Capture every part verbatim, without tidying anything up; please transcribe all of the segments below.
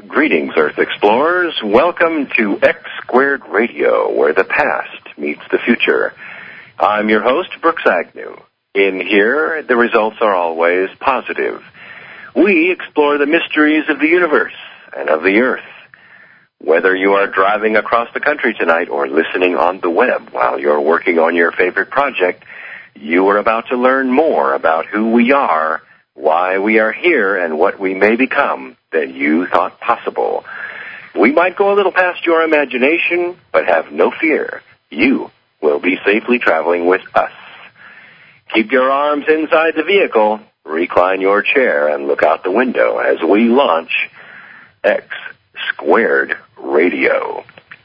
Greetings, Earth Explorers. Welcome to X Squared Radio, where the past meets the future. I'm your host, Brooks Agnew. In here, the results are always positive. We explore the mysteries of the universe and of the Earth. Whether you are driving across the country tonight or listening on the web while you're working on your favorite project, you are about to learn more about who we are, why we are here, and what we may become than you thought possible. We might go a little past your imagination, but have no fear. You will be safely traveling with us. Keep your arms inside the vehicle, recline your chair, and look out the window as we launch X Squared Radio.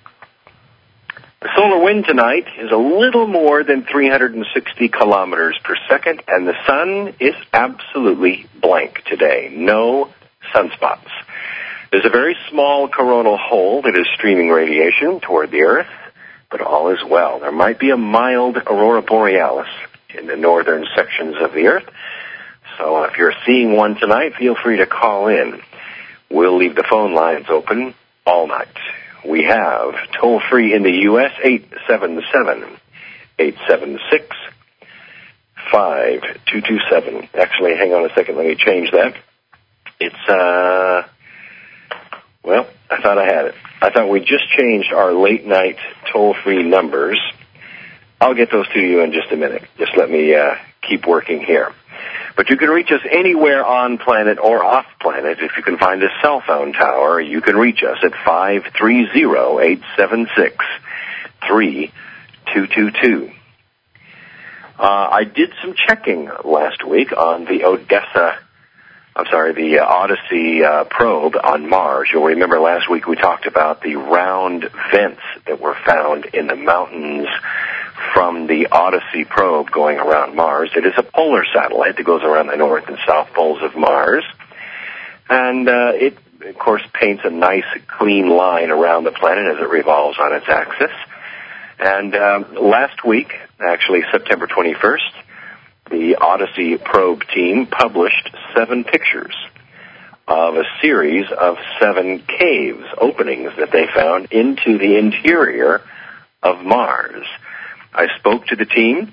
The solar wind tonight is a little more than three hundred sixty kilometers per second, and the sun is absolutely blank today. No sunspots. There's a very small coronal hole that is streaming radiation toward the Earth, but all is well. There might be a mild aurora borealis in the northern sections of the Earth, so if you're seeing one tonight, feel free to call in. We'll leave the phone lines open all night. We have toll-free in the U S eight seven seven, eight seven six, five two two seven. Actually, hang on a second, let me change that. It's, uh, well, I thought I had it. I thought we just changed our late-night toll-free numbers. I'll get those to you in just a minute. Just let me uh, keep working here. But you can reach us anywhere on planet or off planet. If you can find a cell phone tower, you can reach us at five three zero, eight seven six, three two two two. Uh, I did some checking last week on the Odessa, I'm sorry, the uh, Odyssey uh, probe on Mars. You'll remember last week we talked about the round vents that were found in the mountains from the Odyssey probe going around Mars. It is a polar satellite that goes around the north and south poles of Mars. And uh, it, of course, paints a nice, clean line around the planet as it revolves on its axis. And um, last week, actually September twenty-first, the Odyssey probe team published seven pictures of a series of seven caves, openings that they found into the interior of Mars. I spoke to the team.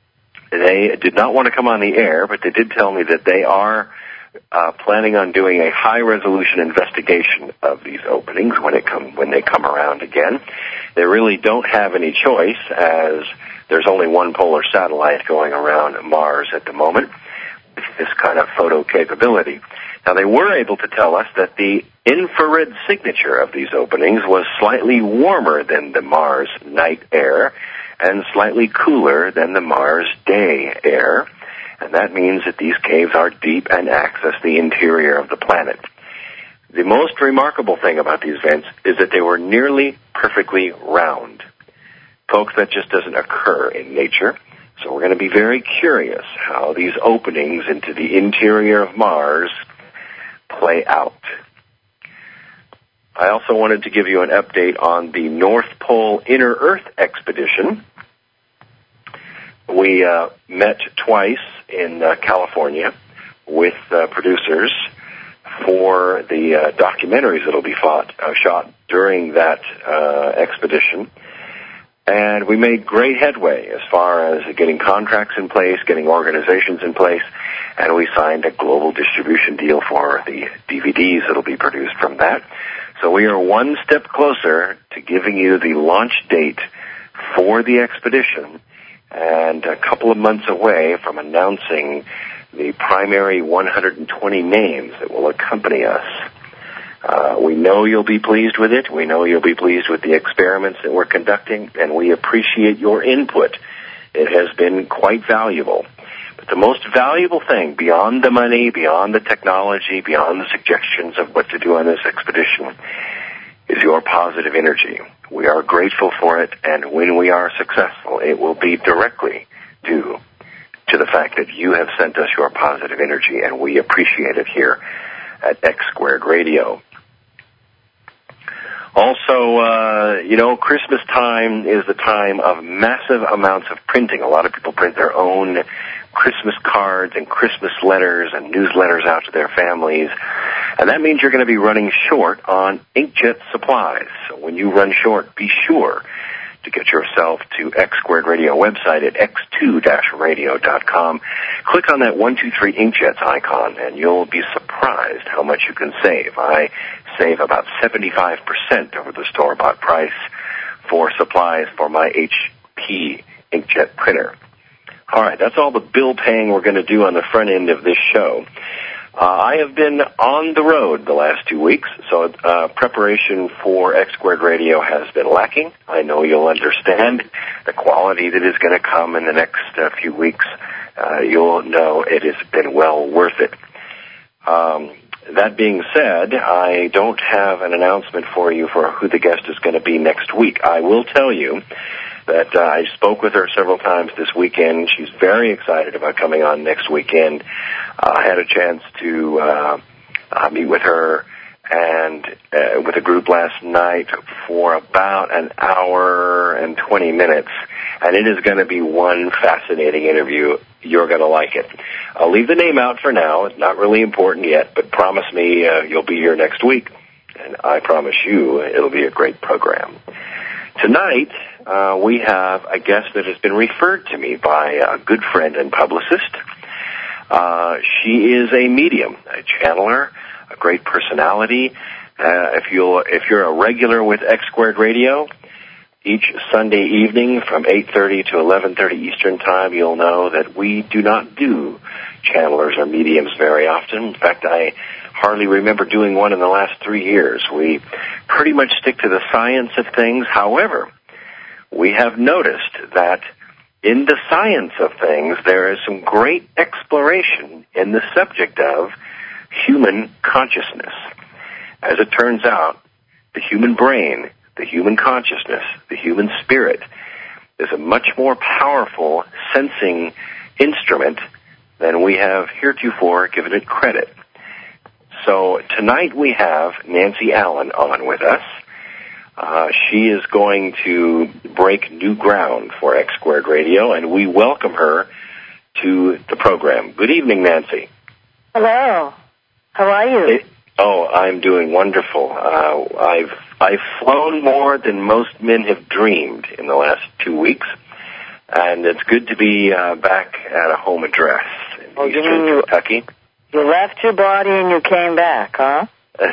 They did not want to come on the air, but they did tell me that they are uh, planning on doing a high-resolution investigation of these openings when it come when they come around again. They really don't have any choice, as there's only one polar satellite going around Mars at the moment with this kind of photo capability. Now, they were able to tell us that the infrared signature of these openings was slightly warmer than the Mars night air and slightly cooler than the Mars day air, and that means that these caves are deep and access the interior of the planet. The most remarkable thing about these vents is that they were nearly perfectly round. Folks, that just doesn't occur in nature, so we're going to be very curious how these openings into the interior of Mars play out. I also wanted to give you an update on the North Pole Inner Earth expedition. We uh, met twice in uh, California with uh, producers for the uh, documentaries that will be fought, uh, shot during that uh, expedition. And we made great headway as far as getting contracts in place, getting organizations in place, and we signed a global distribution deal for the D V Ds that will be produced from that. So we are one step closer to giving you the launch date for the expedition and a couple of months away from announcing the primary one hundred twenty names that will accompany us. Uh, we know you'll be pleased with it. We know you'll be pleased with the experiments that we're conducting, and we appreciate your input. It has been quite valuable. But the most valuable thing, beyond the money, beyond the technology, beyond the suggestions of what to do on this expedition, is your positive energy. We are grateful for it, and when we are successful, it will be directly due to the fact that you have sent us your positive energy, and we appreciate it here at X Squared Radio. Also, uh, you know, Christmas time is the time of massive amounts of printing. A lot of people print their own Christmas cards and Christmas letters and newsletters out to their families. And that means you're going to be running short on inkjet supplies. So when you run short, be sure to get yourself to X Squared Radio website at x two radio dot com. Click on that one two three Inkjets icon, and you'll be surprised how much you can save. I save about seventy-five percent over the store-bought price for supplies for my H P inkjet printer. All right, that's all the bill paying we're going to do on the front end of this show. Uh, I have been on the road the last two weeks, so uh, preparation for X Squared Radio has been lacking. I know you'll understand the quality that is going to come in the next uh, few weeks. Uh, you'll know it has been well worth it. Um, that being said, I don't have an announcement for you for who the guest is going to be next week. I will tell you that uh, I spoke with her several times this weekend. She's very excited about coming on next weekend. Uh, I had a chance to uh, uh, meet with her and uh, with a group last night for about an hour and twenty minutes, and it is going to be one fascinating interview. You're going to like it. I'll leave the name out for now. It's not really important yet, but promise me uh, you'll be here next week, and I promise you it'll be a great program. Tonight, uh, we have a guest that has been referred to me by a good friend and publicist. Uh, she is a medium, a channeler, a great personality. Uh, if you'll, if you're a regular with X Squared Radio, each Sunday evening from eight thirty to eleven thirty Eastern Time, you'll know that we do not do channelers or mediums very often. In fact, I hardly remember doing one in the last three years. We pretty much stick to the science of things. However, we have noticed that in the science of things, there is some great exploration in the subject of human consciousness. As it turns out, the human brain, the human consciousness, the human spirit is a much more powerful sensing instrument than we have heretofore given it credit. So tonight we have Nancy Allen on with us. Uh, she is going to break new ground for X Squared Radio, and we welcome her to the program. Good evening, Nancy. Hello. How are you? It, oh, I'm doing wonderful. Uh, I've I've flown more than most men have dreamed in the last two weeks, and it's good to be uh, back at a home address in oh, Eastern you, Kentucky. You left your body and you came back, huh?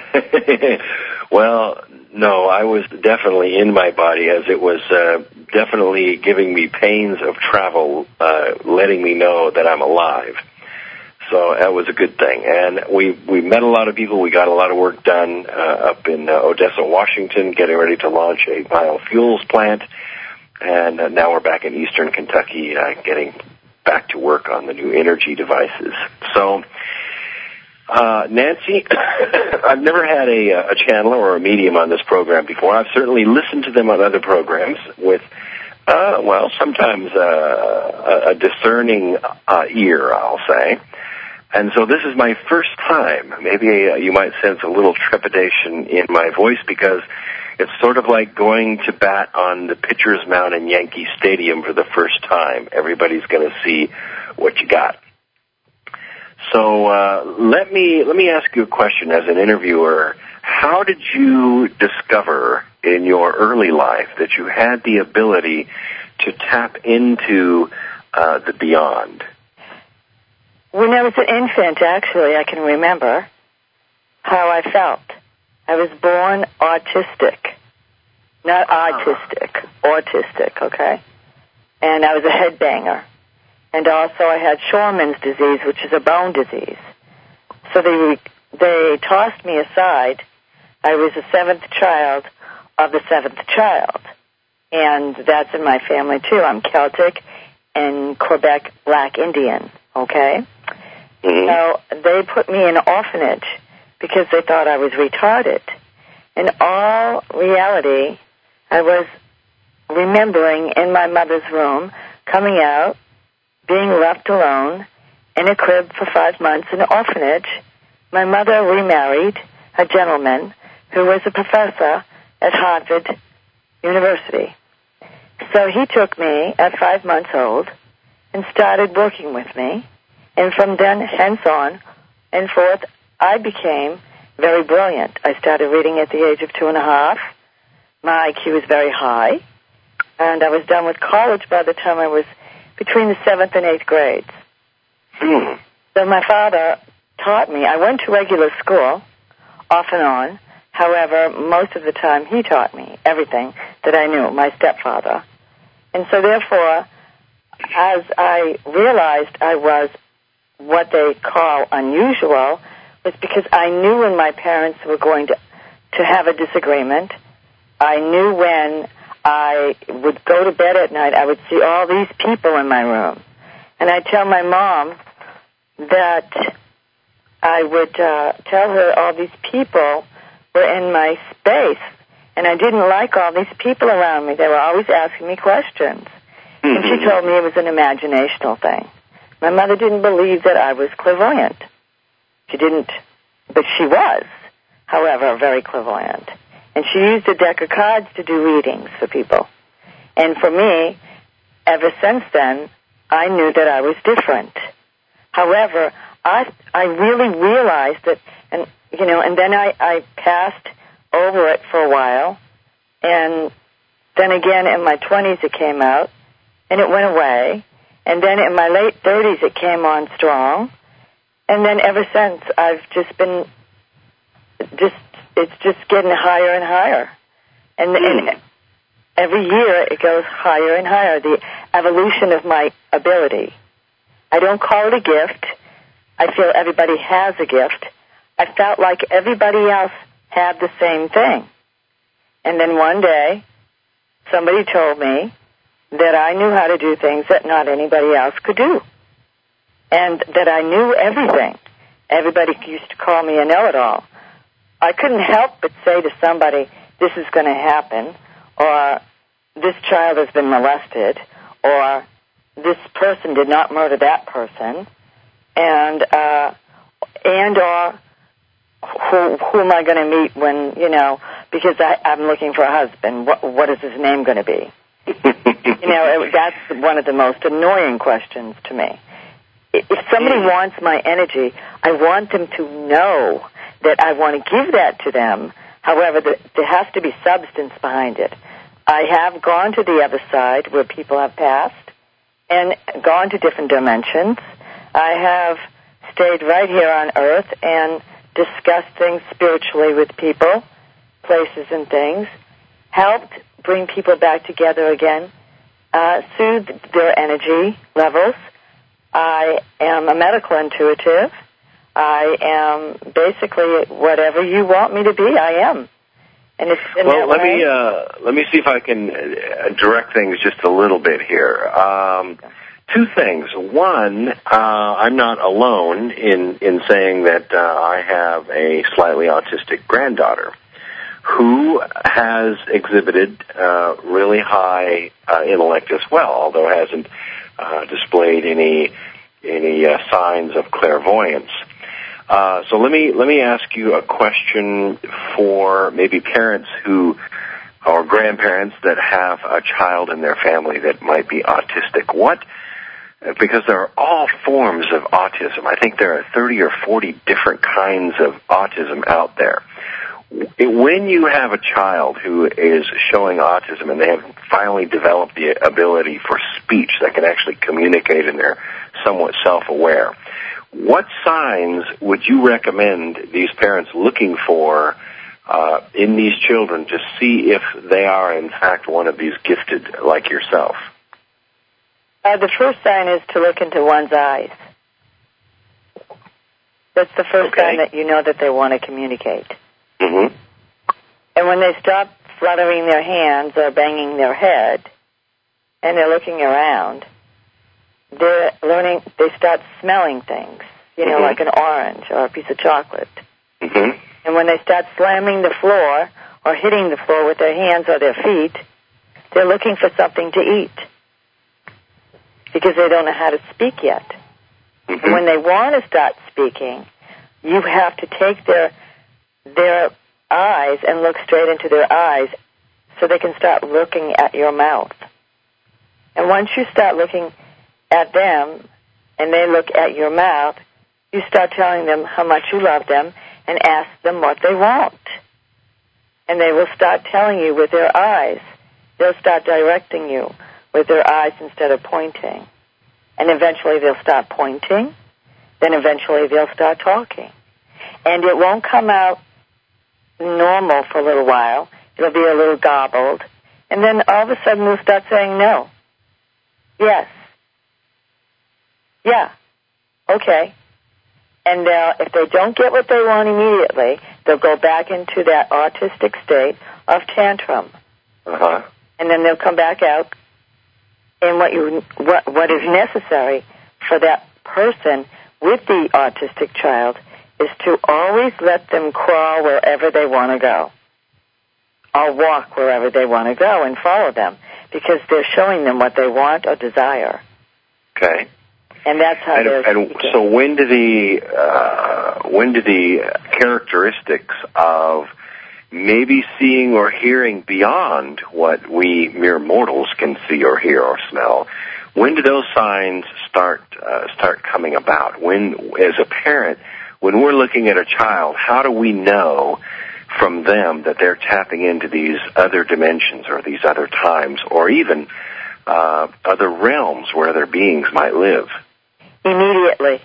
Well, no, I was definitely in my body, as it was uh, definitely giving me pains of travel, uh, letting me know that I'm alive. So that was a good thing. And we, we met a lot of people. We got a lot of work done uh, up in uh, Odessa, Washington, getting ready to launch a biofuels plant. And uh, now we're back in Eastern Kentucky, uh, getting back to work on the new energy devices. So, uh, Nancy, I've never had a, a channeler or a medium on this program before. I've certainly listened to them on other programs with, uh, well, sometimes uh, a discerning uh, ear, I'll say. And so this is my first time. Maybe uh, you might sense a little trepidation in my voice because it's sort of like going to bat on the pitcher's mound in Yankee Stadium for the first time. Everybody's going to see what you got. So uh, let me let me ask you a question as an interviewer. How did you discover in your early life that you had the ability to tap into uh, the beyond? When I was an infant, actually, I can remember how I felt. I was born autistic. Not autistic, autistic, okay? And I was a headbanger. And also I had Shorman's disease, which is a bone disease. So they, they tossed me aside. I was the seventh child of the seventh child. And that's in my family, too. I'm Celtic and Quebec Black Indian, okay? Mm-hmm. So they put me in an orphanage because they thought I was retarded. In all reality, I was remembering in my mother's room, coming out, being left alone in a crib for five months in an orphanage. My mother remarried a gentleman who was a professor at Harvard University. So he took me at five months old and started working with me. And from then, hence on and forth, I became very brilliant. I started reading at the age of two and a half. My I Q was very high. And I was done with college by the time I was between the seventh and eighth grades. Hmm. So my father taught me. I went to regular school, off and on. However, most of the time he taught me everything that I knew, my stepfather. And so therefore, as I realized I was what they call unusual, was because I knew when my parents were going to, to have a disagreement. I knew when I would go to bed at night, I would see all these people in my room. And I'd tell my mom that I would uh, tell her all these people were in my space, and I didn't like all these people around me. They were always asking me questions. Mm-hmm. And she told me it was an imaginational thing. My mother didn't believe that I was clairvoyant. She didn't, but she was, however, very clairvoyant. And she used a deck of cards to do readings for people. And for me, ever since then, I knew that I was different. However, I I really realized that, and you know, and then I, I passed over it for a while, and then again in my twenties it came out, and it went away, and then in my late thirties it came on strong, and then ever since I've just been, just it's just getting higher and higher, and, mm. and every year it goes higher and higher, the evolution of my ability. I don't call it a gift. I feel everybody has a gift. I felt like everybody else had the same thing. And then one day, somebody told me that I knew how to do things that not anybody else could do. And that I knew everything. Everybody used to call me a know-it-all. I couldn't help but say to somebody, this is going to happen, or this child has been molested, or this person did not murder that person, and uh, and or who, who am I going to meet when, you know, because I, I'm looking for a husband. What, what is his name going to be? You know, it, that's one of the most annoying questions to me. If somebody wants my energy, I want them to know that I want to give that to them. However, the, there has to be substance behind it. I have gone to the other side where people have passed and gone to different dimensions. I have stayed right here on Earth and discussed things spiritually with people, places and things, helped bring people back together again, uh, soothe their energy levels. I am a medical intuitive. I am basically whatever you want me to be, I am. And it's in well, that let way. me uh, let me see if I can direct things just a little bit here. Um, two things. One, uh, I'm not alone in in saying that uh, I have a slightly autistic granddaughter who has exhibited uh, really high uh, intellect as well, although hasn't uh, displayed any any uh, signs of clairvoyance. Uh, so let me let me ask you a question for maybe parents who or grandparents that have a child in their family that might be autistic. What? Because there are all forms of autism. I think there are thirty or forty different kinds of autism out there. When you have a child who is showing autism and they have finally developed the ability for speech that can actually communicate and they're somewhat self-aware, what signs would you recommend these parents looking for uh, in these children to see if they are, in fact, one of these gifted like yourself? Uh, the first sign is to look into one's eyes. That's the first okay. sign that you know that they want to communicate. Mm-hmm. And when they stop fluttering their hands or banging their head and they're looking around, they're learning, they start smelling things, you know, mm-hmm. like an orange or a piece of chocolate. Mm-hmm. And when they start slamming the floor or hitting the floor with their hands or their feet, they're looking for something to eat because they don't know how to speak yet. Mm-hmm. And when they want to start speaking, you have to take their their eyes and look straight into their eyes so they can start looking at your mouth. And once you start looking at them and they look at your mouth, you start telling them how much you love them and ask them what they want. And they will start telling you with their eyes. They'll start directing you with their eyes instead of pointing. And eventually they'll start pointing. Then eventually they'll start talking. And it won't come out normal for a little while. It'll be a little gobbled. And then all of a sudden they'll start saying no. Yes. Yeah. Okay. And uh, if they don't get what they want immediately, they'll go back into that autistic state of tantrum. Uh-huh. And then they'll come back out. And what you what what is necessary for that person with the autistic child is to always let them crawl wherever they want to go, or walk wherever they want to go, and follow them, because they're showing them what they want or desire. Okay. And that's how and, they're and so when do the uh, when do the characteristics of maybe seeing or hearing beyond what we mere mortals can see or hear or smell, when do those signs start uh, start coming about? When, as a parent, when we're looking at a child, how do we know from them that they're tapping into these other dimensions or these other times or even uh, other realms where other beings might live? Immediately.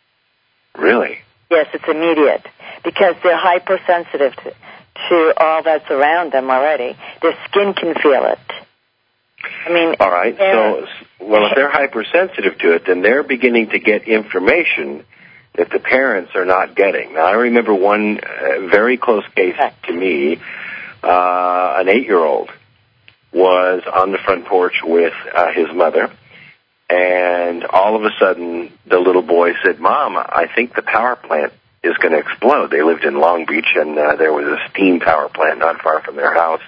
Really? Yes, it's immediate, because they're hypersensitive to, to all that's around them already. Their skin can feel it. I mean, all right. So, well, if they're hypersensitive to it, then they're beginning to get information that the parents are not getting. Now, I remember one uh, very close case to me. Uh, an eight-year-old was on the front porch with uh, his mother, and all of a sudden, the little boy said, "Mom, I think the power plant is going to explode." They lived in Long Beach, and uh, there was a steam power plant not far from their house.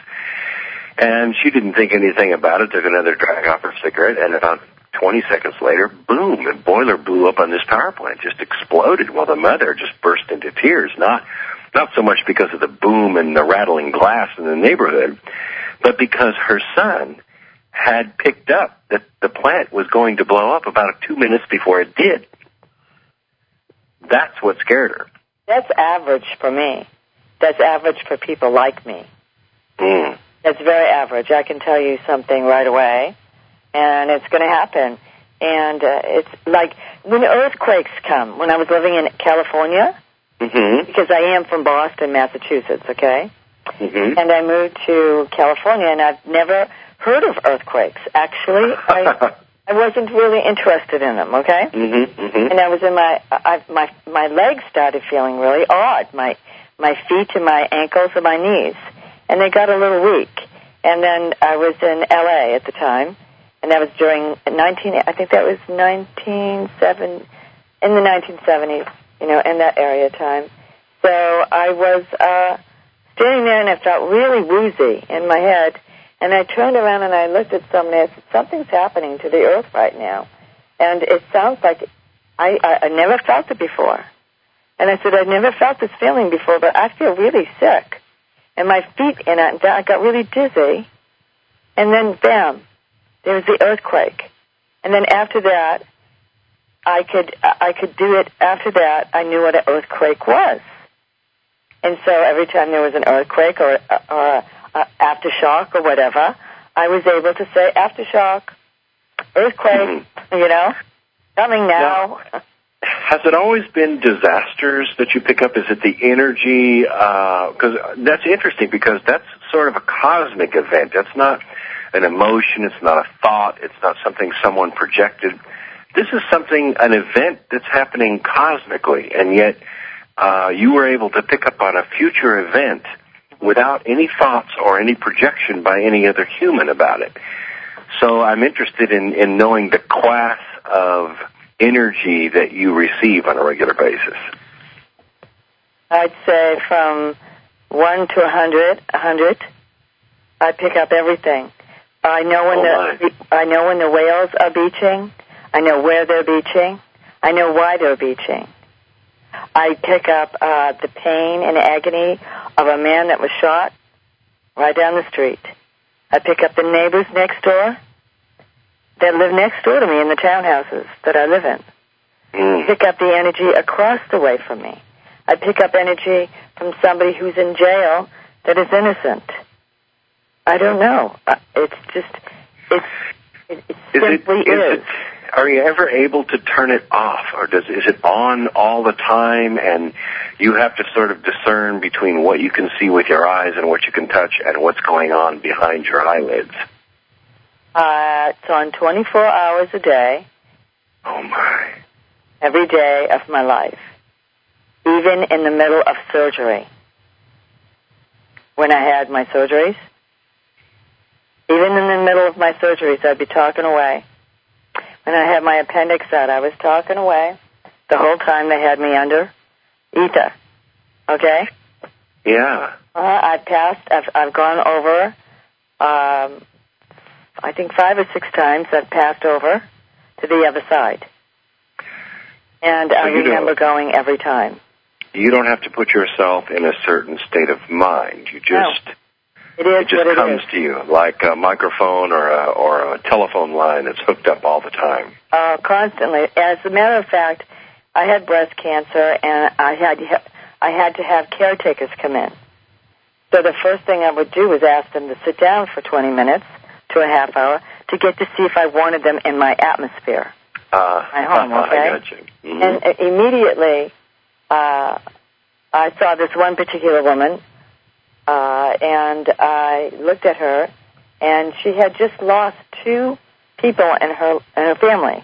And she didn't think anything about it, took another drag off her cigarette, and about twenty seconds later, boom, the boiler blew up on this power plant, just exploded. Well, the mother just burst into tears, not not so much because of the boom and the rattling glass in the neighborhood, but because her son had picked up that the plant was going to blow up about two minutes before it did. That's what scared her. That's average for me. That's average for people like me. Mm. That's very average. I can tell you something right away, and it's going to happen. And uh, it's like when earthquakes come. When I was living in California, mm-hmm. because I am from Boston, Massachusetts, okay? Mm-hmm. And I moved to California, and I've never heard of earthquakes. Actually, I I wasn't really interested in them, okay? Mm-hmm. Mm-hmm. And I was in my I, my my legs started feeling really odd. My my feet and my ankles and my knees. And they got a little weak. And then I was in L A at the time, and that was during nineteen. I think that was nineteen seven, in the nineteen seventies, you know, in that area time. So I was uh, standing there, and I felt really woozy in my head. And I turned around and I looked at somebody. I said, "Something's happening to the earth right now, and it sounds like I, I, I never felt it before." And I said, "I've never felt this feeling before, but I feel really sick." And my feet, and I, I got really dizzy. And then, bam, there was the earthquake. And then after that, I could I could do it. After that, I knew what an earthquake was. And so every time there was an earthquake or, or a aftershock or whatever, I was able to say, aftershock, earthquake, mm-hmm. you know, coming now. now. Has it always been disasters that you pick up? Is it the energy? Because uh, that's interesting, because that's sort of a cosmic event. That's not an emotion. It's not a thought. It's not something someone projected. This is something, an event that's happening cosmically, and yet uh, you were able to pick up on a future event without any thoughts or any projection by any other human about it. So I'm interested in, in knowing the class of energy that you receive on a regular basis. I'd say from one to a hundred, a hundred. I pick up everything. I know when oh the my. I know when the whales are beaching. I know where they're beaching. I know why they're beaching. I pick up uh, the pain and agony of a man that was shot right down the street. I pick up the neighbors next door that live next door to me in the townhouses that I live in. Mm. I pick up the energy across the way from me. I pick up energy from somebody who's in jail that is innocent. I don't know. Uh, It's just, it's, it, it Is it, simply is is. it, are you ever able to turn it off, or does is it on all the time, and you have to sort of discern between what you can see with your eyes and what you can touch and what's going on behind your eyelids? Uh, it's on twenty-four hours a day, Oh, my. every day of my life, even in the middle of surgery. When I had my surgeries, even in the middle of my surgeries, I'd be talking away. When I had my appendix out, I was talking away the whole time they had me under ether. Okay? Yeah. Uh, I've passed, I've, I've gone over, um, I think five or six times I've passed over to the other side. And So I you remember don't- going every time. You don't have to put yourself in a certain state of mind. You just... No. It is It just what it comes is. to you like a microphone or a, or a telephone line that's hooked up all the time. Uh, constantly. As a matter of fact, I had breast cancer, and I had to ha- I had to have caretakers come in. So the first thing I would do was ask them to sit down for twenty minutes to a half hour to get to see if I wanted them in my atmosphere. Uh, My home, okay? I got you. Mm-hmm. And uh, immediately, uh, I saw this one particular woman, uh, and I looked at her, and she had just lost two people in her in her family,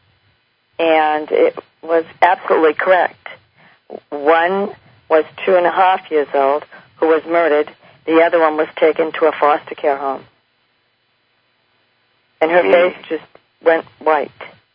and it was absolutely correct. One was two and a half years old, who was murdered. The other one was taken to a foster care home, and her Mm. face just went white.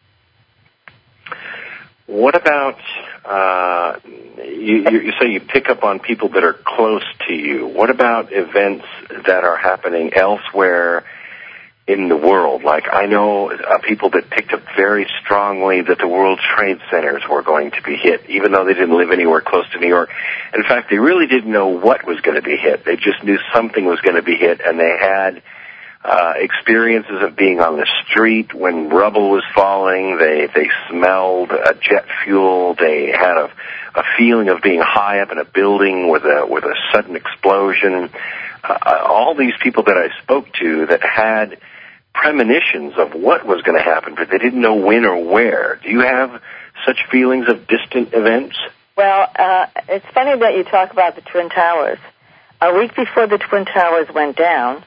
What about, uh, you, you, you say you pick up on people that are close to you. What about events that are happening elsewhere in the world? Like I know uh, people that picked up very strongly that the World Trade Centers were going to be hit, even though they didn't live anywhere close to New York. In fact, they really didn't know what was going to be hit. They just knew something was going to be hit, and they had Uh, experiences of being on the street when rubble was falling. They they smelled uh, jet fuel. They had a, a feeling of being high up in a building with a with a sudden explosion. Uh, all these people that I spoke to that had premonitions of what was going to happen, but they didn't know when or where. Do you have such feelings of distant events? Well, uh, it's funny that you talk about the Twin Towers. A week before the Twin Towers went down,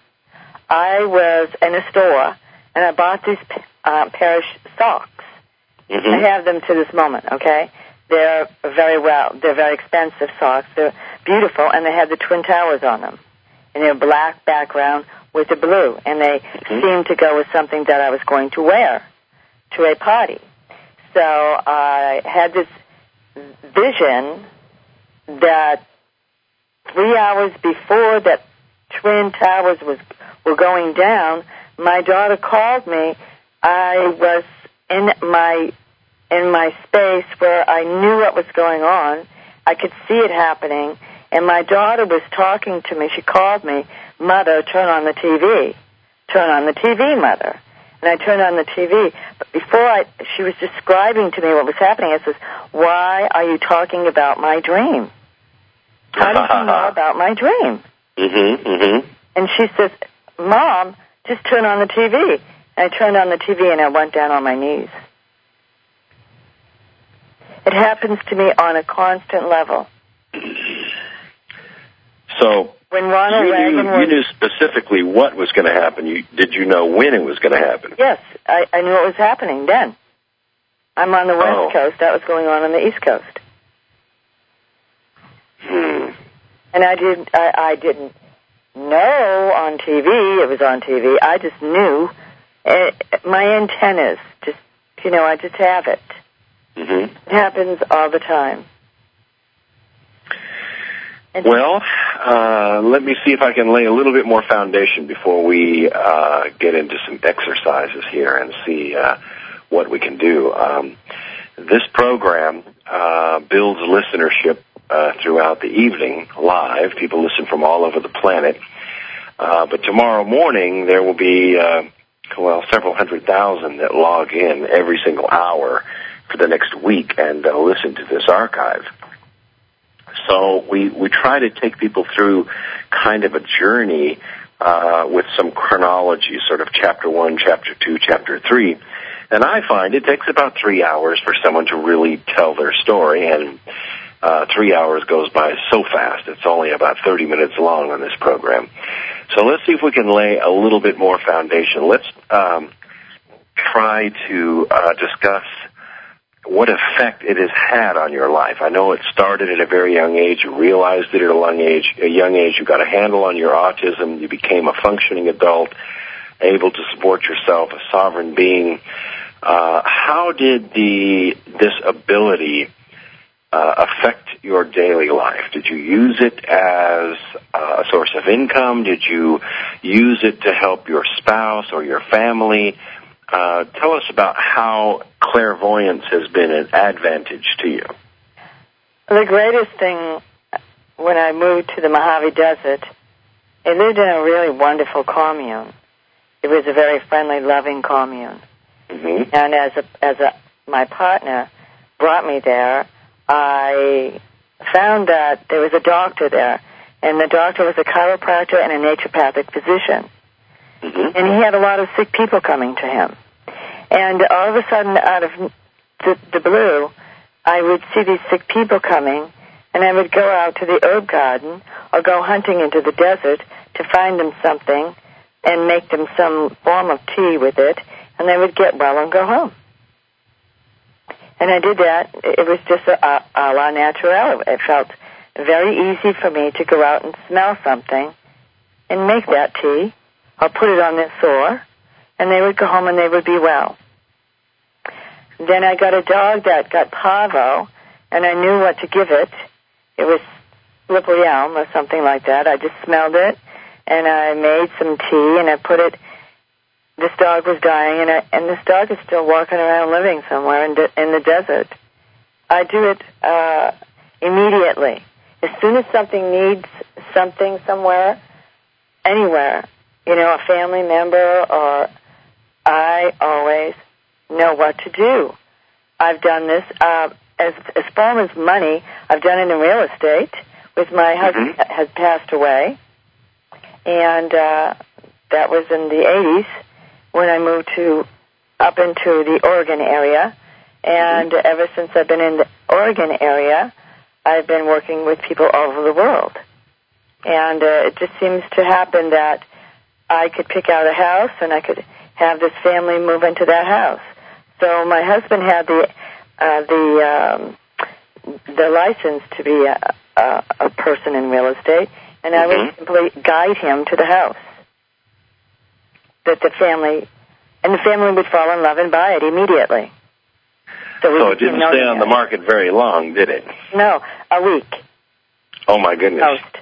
I was in a store, and I bought these uh, pair of socks. Mm-hmm. I have them to this moment, okay? They're very well, they're very expensive socks. They're beautiful, and they had the Twin Towers on them. And they're black background with the blue, and they mm-hmm. seemed to go with something that I was going to wear to a party. So I had this vision that three hours before that Twin Towers was were going down, my daughter called me. I was in my in my space where I knew what was going on. I could see it happening, and my daughter was talking to me. She called me, "Mother, turn on the T V. Turn on the T V, Mother." And I turned on the T V. But before I, she was describing to me what was happening. I says, "Why are you talking about my dream? How did you know about my dream?" Mm-hmm, mm-hmm. And she says, "Mom, just turn on the T V." And I turned on the T V and I went down on my knees. It happens to me on a constant level. So when Ronald you, Reagan knew, was, you knew specifically what was going to happen. You, did you know when it was going to happen? Yes, I, I knew it was happening then. I'm on the West Oh. Coast. That was going on on the East Coast. Hmm. And I didn't. I, I didn't know on T V. It was on T V. I just knew. It, my antennas, just you know, I just have it. Mm-hmm. It happens all the time. And Well, uh, let me see if I can lay a little bit more foundation before we uh, get into some exercises here and see uh, what we can do. Um, this program, uh, uh, builds listenership uh, throughout the evening live. People listen from all over the planet. Uh, but tomorrow morning there will be, uh, well, several hundred thousand that log in every single hour for the next week and uh, listen to this archive. So we, we try to take people through kind of a journey uh, with some chronology, sort of chapter one, chapter two, chapter three. And I find it takes about three hours for someone to really tell their story, and uh, three hours goes by so fast. It's only about thirty minutes long on this program. So let's see if we can lay a little bit more foundation. Let's um, try to uh, discuss what effect it has had on your life. I know it started at a very young age. You realized it at a young age. A young age, you got a handle on your autism. You became a functioning adult, able to support yourself, a sovereign being. Uh, how did the this ability uh, affect your daily life? Did you use it as a source of income? Did you use it to help your spouse or your family? Uh, tell us about how clairvoyance has been an advantage to you. The greatest thing, when I moved to the Mojave Desert, I lived in a really wonderful commune. It was a very friendly, loving commune. Mm-hmm. And as a, as a, my partner brought me there, I found that there was a doctor there, and the doctor was a chiropractor and a naturopathic physician. Mm-hmm. And he had a lot of sick people coming to him. And all of a sudden, out of the, the blue, I would see these sick people coming, and I would go out to the herb garden or go hunting into the desert to find them something and make them some form of tea with it, and they would get well and go home. And I did that. It was just a, a, a la naturel. It felt very easy for me to go out and smell something and make that tea or put it on their sore, and they would go home and they would be well. Then I got a dog that got parvo, and I knew what to give it. It was slippery elm or something like that. I just smelled it, and I made some tea, and I put it. This dog was dying, and, I, and this dog is still walking around living somewhere in, de, in the desert. I do it uh, immediately. As soon as something needs something somewhere, anywhere, you know, a family member, or I always know what to do. I've done this. Uh, as, as far as money, I've done it in real estate. With my husband mm-hmm. has passed away, and uh, that was in the eighties when I moved to up into the Oregon area. And mm-hmm. ever since I've been in the Oregon area, I've been working with people all over the world. And uh, it just seems to happen that I could pick out a house and I could have this family move into that house. So my husband had the uh, the um, the license to be a, a, a person in real estate, and I mm-hmm. would simply guide him to the house that the family, and the family would fall in love and buy it immediately. So, so it didn't stay on the market very long, did it? No, a week. Oh my goodness. Most.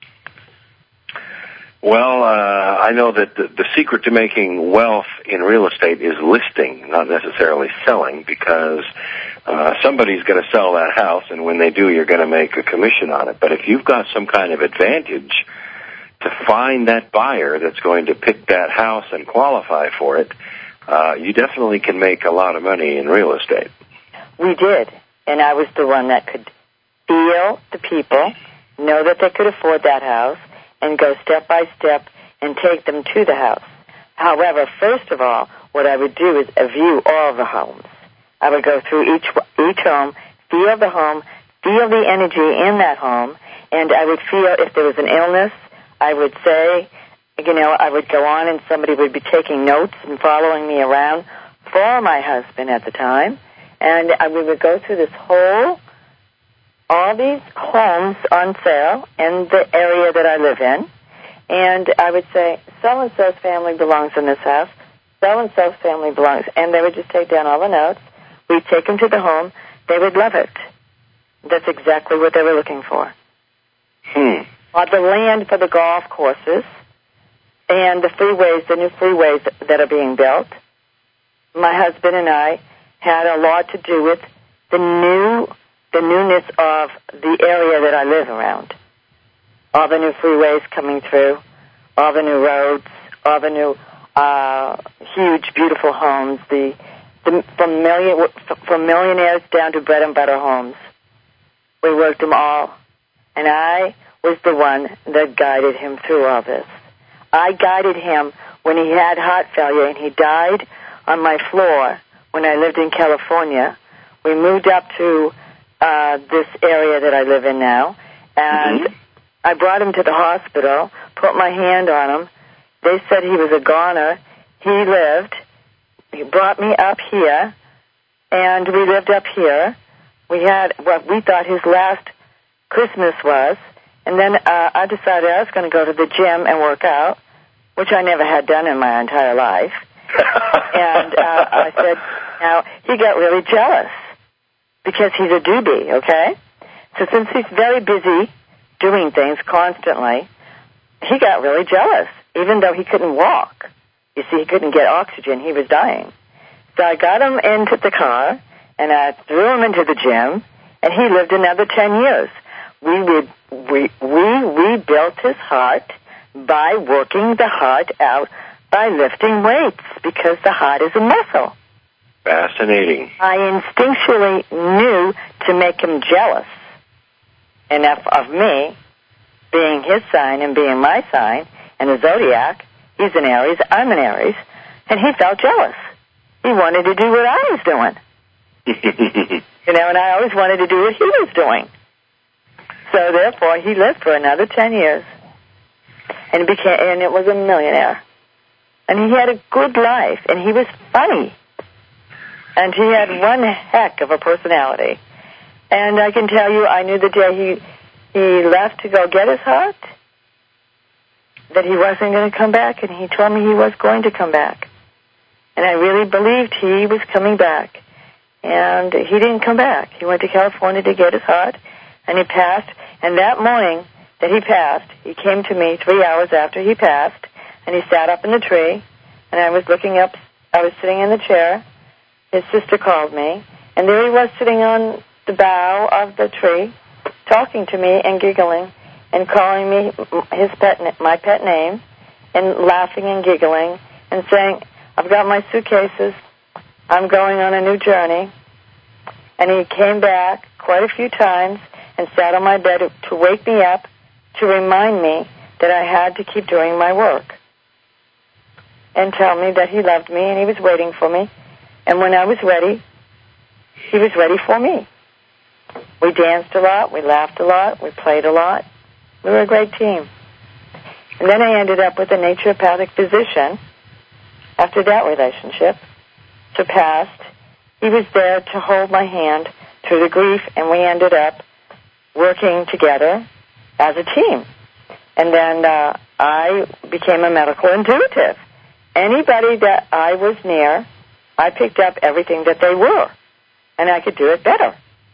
Well, uh, I know that the, the secret to making wealth in real estate is listing, not necessarily selling, because uh, somebody's going to sell that house, and when they do, you're going to make a commission on it. But if you've got some kind of advantage to find that buyer that's going to pick that house and qualify for it, uh, you definitely can make a lot of money in real estate. We did, and I was the one that could feel the people, know that they could afford that house, and go step by step and take them to the house. However, first of all, what I would do is view all the homes. I would go through each each home, feel the home, feel the energy in that home, and I would feel if there was an illness. I would say, you know, I would go on and somebody would be taking notes and following me around for my husband at the time, and I, we would go through this whole all these homes on sale in the area that I live in, and I would say, so-and-so's family belongs in this house, so-and-so's family belongs, and they would just take down all the notes. We'd take them to the home. They would love it. That's exactly what they were looking for. Hmm. Or the land for the golf courses and the freeways, the new freeways that are being built. My husband and I had a lot to do with the new the newness of the area that I live around. All the new freeways coming through, all the new roads, all the new uh, huge, beautiful homes, the, the from million from millionaires down to bread and butter homes. We worked them all, and I was the one that guided him through all this. I guided him when he had heart failure, and he died on my floor when I lived in California. We moved up to uh, this area that I live in now, and mm-hmm. I brought him to the hospital, put my hand on him. They said he was a goner. He lived. He brought me up here, and we lived up here. We had what we thought his last Christmas was, and then uh, I decided I was going to go to the gym and work out, which I never had done in my entire life. and uh, I said, now, he got really jealous because he's a doobie, okay? So since he's very busy doing things constantly, he got really jealous, even though he couldn't walk. You see, he couldn't get oxygen. He was dying. So I got him into the car, and I threw him into the gym, and he lived another ten years. We would, we, we rebuilt his heart by working the heart out by lifting weights, because the heart is a muscle. Fascinating. I instinctually knew to make him jealous enough of me, being his sign and being my sign, and the zodiac. He's an Aries, I'm an Aries, and he felt jealous. He wanted to do what I was doing. You know, and I always wanted to do what he was doing. So therefore, he lived for another ten years, and became, and it was a millionaire. And he had a good life, and he was funny. And he had one heck of a personality. And I can tell you, I knew the day he he left to go get his heart, that he wasn't going to come back, and he told me he was going to come back. And I really believed he was coming back. And he didn't come back. He went to California to get his heart, and he passed. And that morning that he passed, he came to me three hours after he passed, and he sat up in the tree, and I was looking up. I was sitting in the chair. His sister called me, and there he was sitting on the bough of the tree, talking to me and giggling and calling me his pet, my pet name, and laughing and giggling and saying, "I've got my suitcases. I'm going on a new journey." And he came back quite a few times and sat on my bed to wake me up, to remind me that I had to keep doing my work, and tell me that he loved me and he was waiting for me. And when I was ready, he was ready for me. We danced a lot, we laughed a lot, we played a lot. We were a great team. And then I ended up with a naturopathic physician after that relationship surpassed. He was there to hold my hand through the grief, and we ended up working together as a team. And then uh, I became a medical intuitive. Anybody that I was near, I picked up everything that they were, and I could do it better.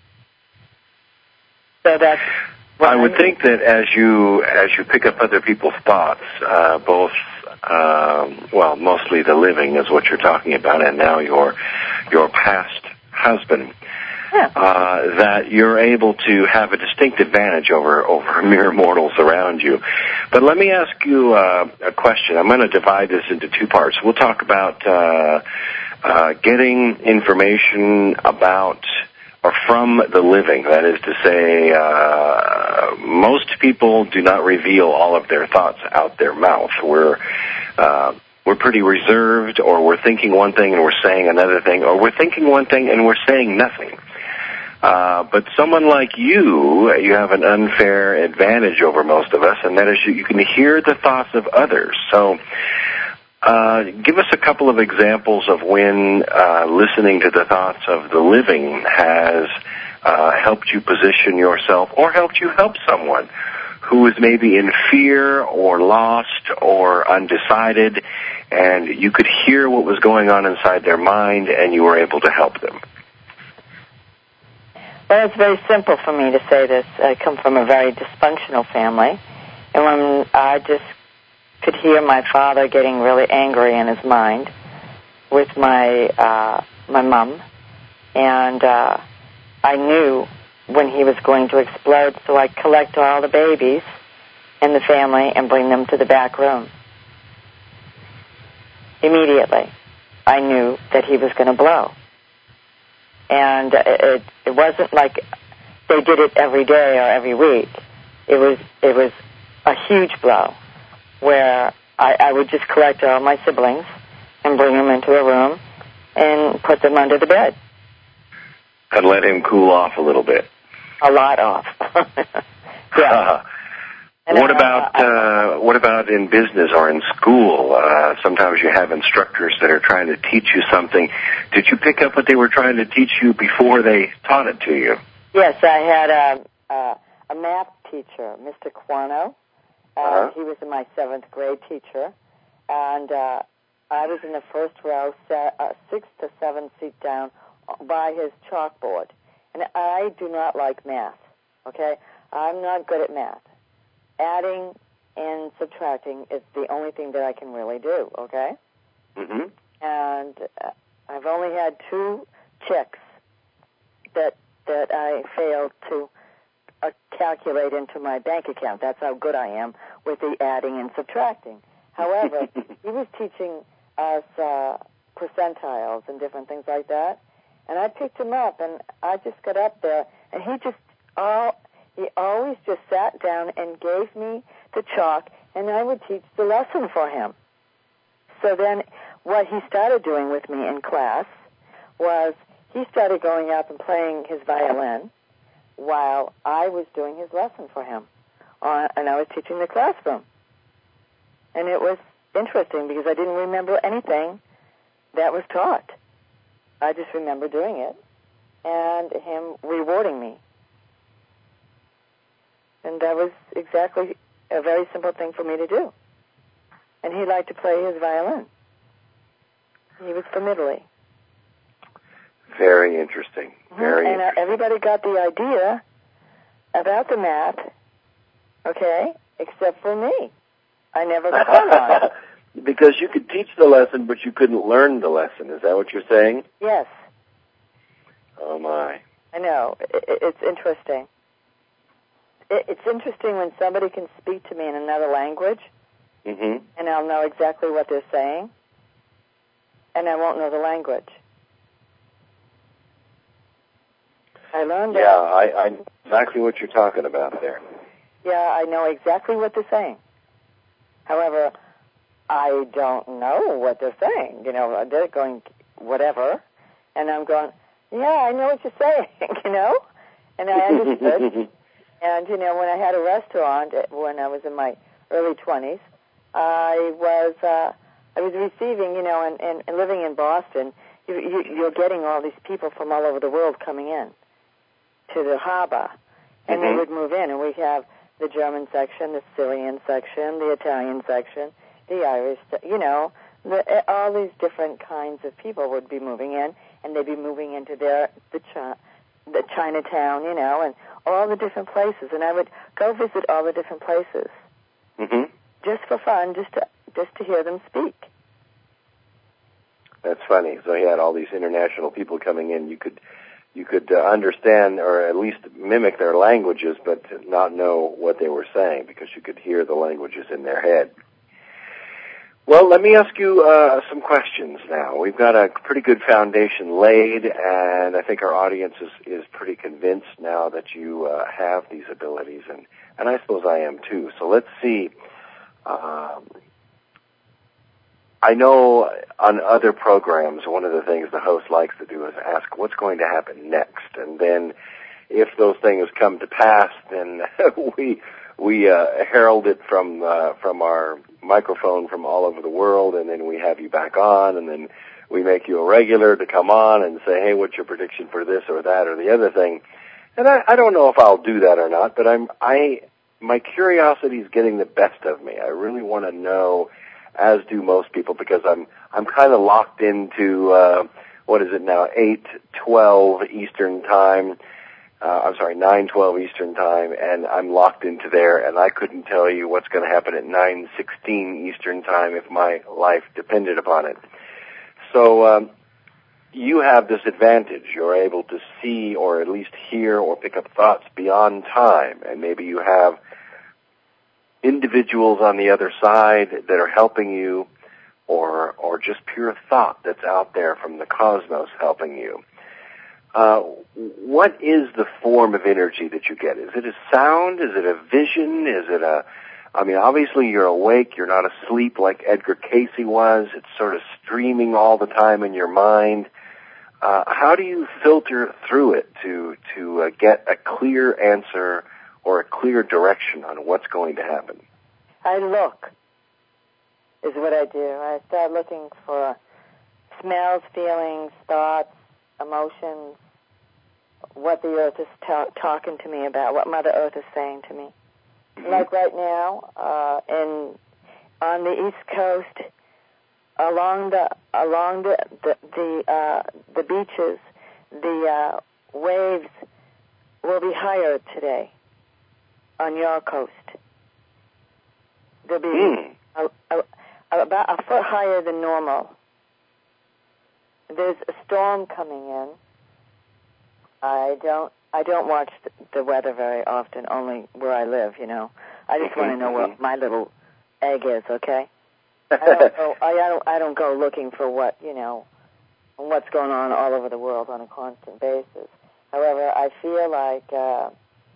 So that's what I would I think that as you as you pick up other people's thoughts, uh, both um, well, mostly the living is what you're talking about, and now your your past husband, yeah. uh, that you're able to have a distinct advantage over over mere mortals around you. But let me ask you uh, a question. I'm going to divide this into two parts. We'll talk about uh, uh, getting information about or from the living. That is to say, uh, most people do not reveal all of their thoughts out their mouth. We're uh, we're pretty reserved, or we're thinking one thing and we're saying another thing, or we're thinking one thing and we're saying nothing. Uh, but someone like you, you have an unfair advantage over most of us, and that is you, you can hear the thoughts of others. So uh, give us a couple of examples of when uh, listening to the thoughts of the living has uh, helped you position yourself or helped you help someone who is maybe in fear or lost or undecided, and you could hear what was going on inside their mind and you were able to help them. Well, it's very simple for me to say this. I come from a very dysfunctional family, and when I just could hear my father getting really angry in his mind with my uh, my mom, and uh, I knew when he was going to explode, so I collect all the babies in the family and bring them to the back room. Immediately, I knew that he was going to blow. And it, it wasn't like they did it every day or every week. It was it was a huge blow where I, I would just collect all my siblings and bring them into a room and put them under the bed. And let him cool off a little bit. A lot off. Yeah. What about uh, what about in business or in school? Uh, sometimes you have instructors that are trying to teach you something. Did you pick up what they were trying to teach you before they taught it to you? Yes, I had a, a, a math teacher, Mister Quano. Uh, uh-huh. He was my seventh grade teacher, and uh, I was in the first row, set, uh, six to seven seat down by his chalkboard. And I do not like math, okay? I'm not good at math. Adding and subtracting is the only thing that I can really do, okay? Mm-hmm. And uh, I've only had two checks that that I failed to uh, calculate into my bank account. That's how good I am with the adding and subtracting. However, he was teaching us uh, percentiles and different things like that, and I picked him up, and I just got up there, and he just all he always just sat down and gave me the chalk, and I would teach the lesson for him. So then what he started doing with me in class was he started going out and playing his violin while I was doing his lesson for him, uh, and I was teaching the classroom. And it was interesting because I didn't remember anything that was taught. I just remember doing it and him rewarding me. And that was exactly a very simple thing for me to do. And he liked to play his violin. He was from Italy. Very interesting. Very and interesting. Uh, everybody got the idea about the math, okay, except for me. I never caught on. Because you could teach the lesson, but you couldn't learn the lesson. Is that what you're saying? Yes. Oh, my. I know. It, it's interesting. It, it's interesting when somebody can speak to me in another language, mm-hmm. and I'll know exactly what they're saying, and I won't know the language. I learned yeah, that. Yeah, I, I exactly what you're talking about there. Yeah, I know exactly what they're saying. However, I don't know what they're saying. You know, they're going whatever, and I'm going, yeah, I know what you're saying, you know? And I understood. And, you know, when I had a restaurant when I was in my early twenties, I was uh, I was receiving, you know, and, and, and living in Boston, you, you, you're getting all these people from all over the world coming in to the harbor, and mm-hmm. they would move in, and we have the German section, the Syrian section, the Italian section, the Irish, you know, the, all these different kinds of people would be moving in, and they'd be moving into their the, Chi- the Chinatown, you know, and all the different places, and I would go visit all the different places, mm-hmm. just for fun, just to just to hear them speak. That's funny. So he had all these international people coming in. You could you could uh, understand or at least mimic their languages, but not know what they were saying because you could hear the languages in their head. Well, let me ask you uh, some questions now. We've got a pretty good foundation laid, and I think our audience is, is pretty convinced now that you uh, have these abilities, and, and I suppose I am too. So let's see. Um, I know on other programs, one of the things the host likes to do is ask what's going to happen next, and then if those things come to pass, then we we uh, herald it from uh, from our microphone from all over the world, and then we have you back on, and then we make you a regular to come on and say, hey, what's your prediction for this or that or the other thing? And I, I don't know if I'll do that or not, but I'm I my curiosity is getting the best of me. I really want to know, as do most people, because I'm I'm kind of locked into uh, what is it now, eight twelve Eastern time. Uh, I'm sorry, nine twelve Eastern time, and I'm locked into there, and I couldn't tell you what's going to happen at nine sixteen Eastern time if my life depended upon it. So um, you have this advantage. You're able to see or at least hear or pick up thoughts beyond time, and maybe you have individuals on the other side that are helping you, or or just pure thought that's out there from the cosmos helping you. Uh, what is the form of energy that you get? Is it a sound? Is it a vision? Is it a... I mean, obviously you're awake. You're not asleep like Edgar Cayce was. It's sort of streaming all the time in your mind. Uh, how do you filter through it to, to uh, get a clear answer or a clear direction on what's going to happen? I look, is what I do. I start looking for smells, feelings, thoughts, emotions, what the earth is ta- talking to me about, what Mother Earth is saying to me. Mm-hmm. Like right now, uh, in on the East Coast, along the along the the the, uh, the beaches, the uh, waves will be higher today on your coast. They'll be mm. a, a, about a foot higher than normal. There's a storm coming in. I don't I don't watch the, the weather very often, only where I live, you know. I just want to know what my little egg is, okay? I don't go, I don't I don't go looking for what, you know, what's going on all over the world on a constant basis. However, I feel like uh,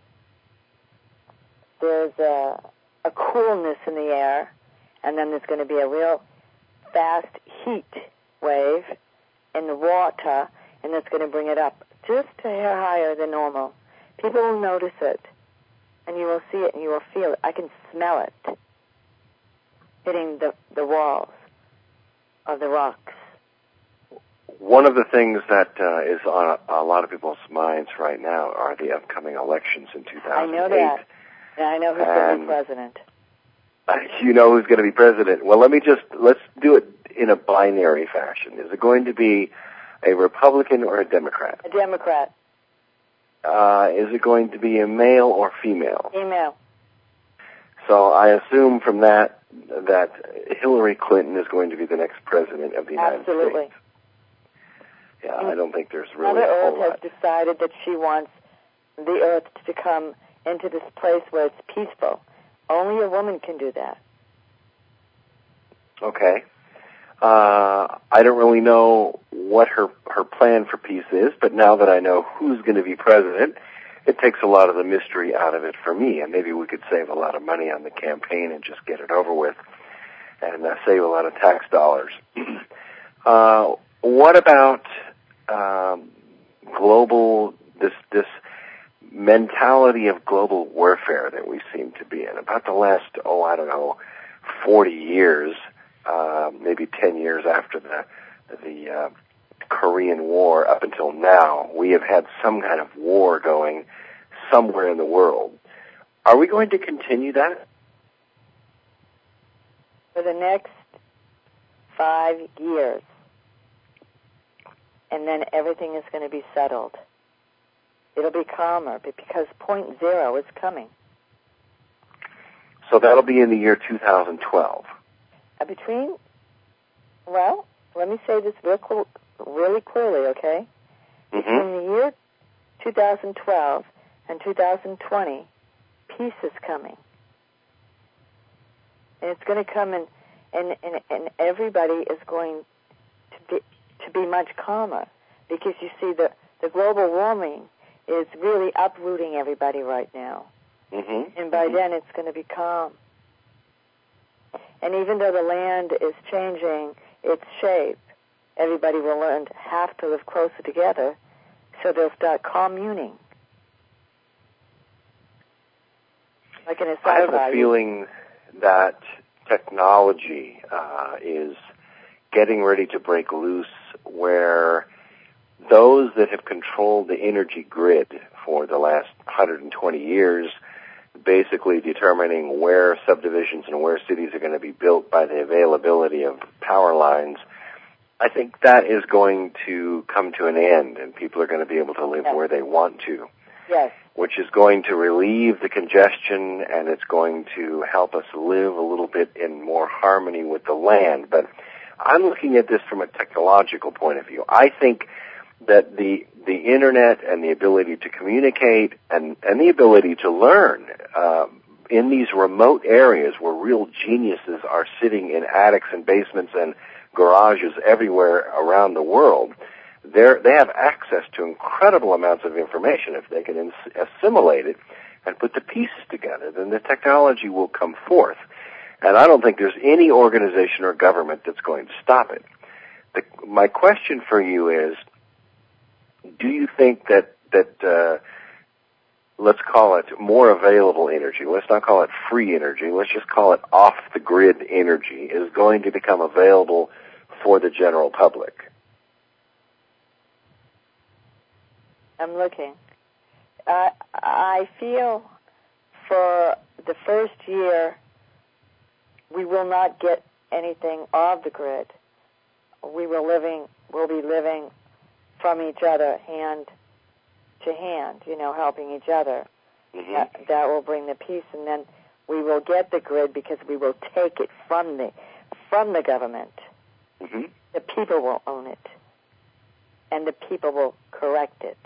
there's a, a coolness in the air, and then there's going to be a real fast heat wave in the water, and that's going to bring it up just a hair higher than normal. People will notice it, and you will see it, and you will feel it. I can smell it hitting the, the walls of the rocks. One of the things that uh, is on a, a lot of people's minds right now are the upcoming elections in two thousand eight. I know that. And I know who's going to be president. You know who's going to be president. Well, let me just, let's do it in a binary fashion. Is it going to be a Republican or a Democrat? A Democrat. Uh, is it going to be a male or female? Female. So I assume from that that Hillary Clinton is going to be the next president of the United Absolutely. States. Yeah, I don't think there's really Mother a whole Earth lot. has decided that she wants the Earth to come into this place where it's peaceful. Only a woman can do that. Okay. Uh, I don't really know what her her plan for peace is, but now that I know who's going to be president, it takes a lot of the mystery out of it for me, and maybe we could save a lot of money on the campaign and just get it over with and uh, save a lot of tax dollars. uh, what about um, global, this this mentality of global warfare that we seem to be in? About the last, oh, I don't know, forty years, uh, maybe ten years after the the uh, Korean War up until now, we have had some kind of war going somewhere in the world. Are we going to continue that? For the next five years. And then everything is going to be settled. It'll be calmer because point zero is coming. So that'll be in the year two thousand twelve. Uh, between, well, let me say this real cool, really clearly, okay? Mm-hmm. Between the year two thousand twelve and two thousand twenty, peace is coming. And it's going to come in, and, and, and everybody is going to be, to be much calmer because you see the, the global warming is really uprooting everybody right now. Mm-hmm. And by mm-hmm. then it's going to be calm. And even though the land is changing its shape, everybody will learn to have to live closer together, so they'll start communing. Like in a sci-fi. I have a feeling that technology uh, is getting ready to break loose, where those that have controlled the energy grid for the last one hundred twenty years, basically determining where subdivisions and where cities are going to be built by the availability of power lines, I think that is going to come to an end, and people are going to be able to live yes. where they want to. Yes. Which is going to relieve the congestion, and it's going to help us live a little bit in more harmony with the land. But I'm looking at this from a technological point of view. I think that the the internet and the ability to communicate and, and the ability to learn uh, in these remote areas where real geniuses are sitting in attics and basements and garages everywhere around the world, they're, they have access to incredible amounts of information. If they can ins- assimilate it and put the pieces together, then the technology will come forth. And I don't think there's any organization or government that's going to stop it. The, my question for you is, do you think that, that uh, let's call it more available energy, let's not call it free energy, let's just call it off-the-grid energy, is going to become available for the general public? I'm looking. Uh, I feel for the first year we will not get anything off the grid. We will living, we'll be living from each other, hand to hand, you know, helping each other. Mm-hmm. That, that will bring the peace, and then we will get the grid because we will take it from the from the government. Mm-hmm. The people will own it, and the people will correct it.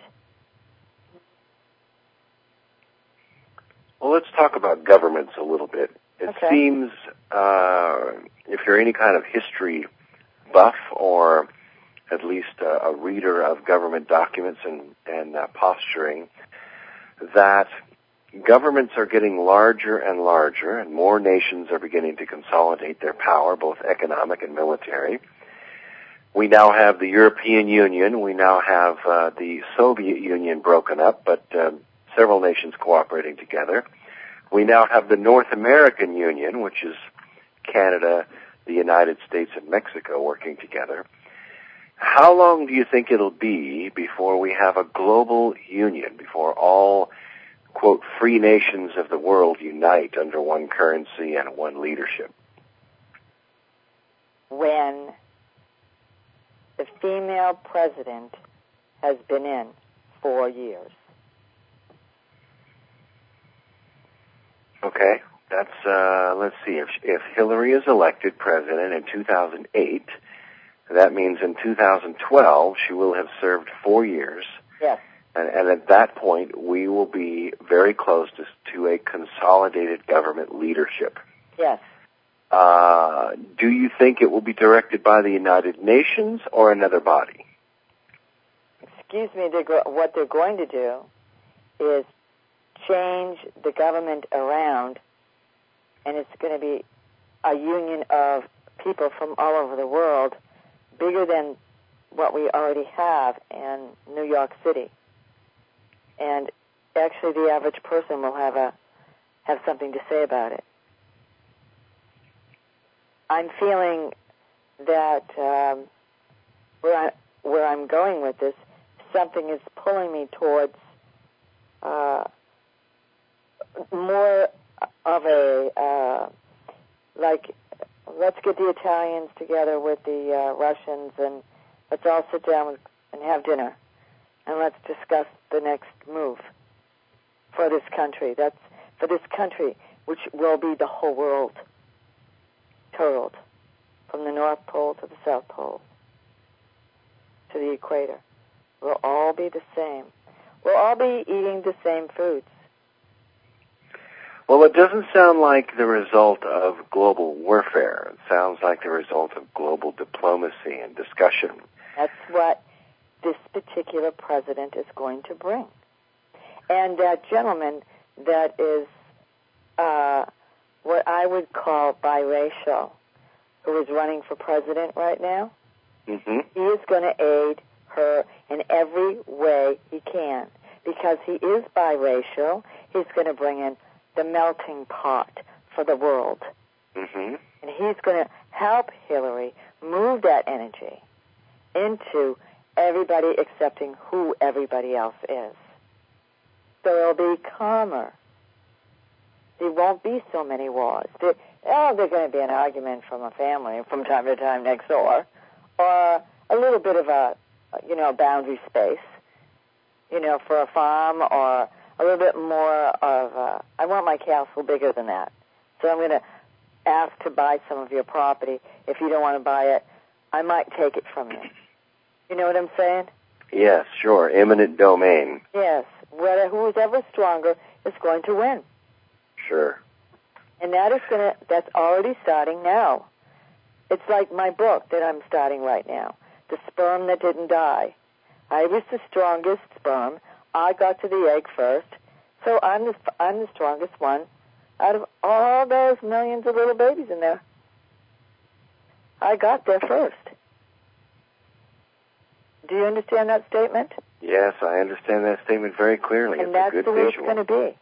Well, let's talk about governments a little bit. It okay. seems, uh, if you're any kind of history buff or at least a, a reader of government documents and, and uh, posturing, that governments are getting larger and larger, and more nations are beginning to consolidate their power, both economic and military. We now have the European Union. We now have uh, the Soviet Union broken up, but uh, several nations cooperating together. We now have the North American Union, which is Canada, the United States, and Mexico working together. How long do you think it'll be before we have a global union, before all, quote, free nations of the world unite under one currency and one leadership? When the female president has been in four years. Okay, that's, uh, let's see, if, if Hillary is elected president in two thousand eight, that means in two thousand twelve she will have served four years. Yes. And, and at that point, we will be very close to, to a consolidated government leadership. Yes. Uh, do you think it will be directed by the United Nations or another body? Excuse me, they're go- what they're going to do is change the government around, and it's going to be a union of people from all over the world, bigger than what we already have in New York City. And actually the average person will have a have something to say about it. I'm feeling that um, where, I, where I'm going with this, something is pulling me towards uh, more of a, uh, like, let's get the Italians together with the uh, Russians and let's all sit down and have dinner and let's discuss the next move for this country. That's for this country, which will be the whole world totaled, from the North Pole to the South Pole to the equator. We'll all be the same. We'll all be eating the same foods. Well, it doesn't sound like the result of global warfare. It sounds like the result of global diplomacy and discussion. That's what this particular president is going to bring. And that gentleman that is uh, what I would call biracial, who is running for president right now, mm-hmm. he is going to aid her in every way he can. Because he is biracial, he's going to bring in the melting pot for the world. Mm-hmm. And he's going to help Hillary move that energy into everybody accepting who everybody else is. So it'll be calmer. There won't be so many wars. There, oh, there's going to be an argument from a family from time to time next door, or a little bit of a, you know, boundary space, you know, for a farm, or a little bit more of a, I want my castle bigger than that. So I'm going to ask to buy some of your property. If you don't want to buy it, I might take it from you. You know what I'm saying? Yes, sure. Eminent domain. Yes. Whether who's ever stronger is going to win. Sure. And that is going to, that's already starting now. It's like my book that I'm starting right now, The Sperm That Didn't Die. I was the strongest sperm. I got to the egg first, so I'm the, I'm the strongest one out of all those millions of little babies in there. I got there first. Do you understand that statement? Yes, I understand that statement very clearly. And it's that's a good the way visual. it's going to be.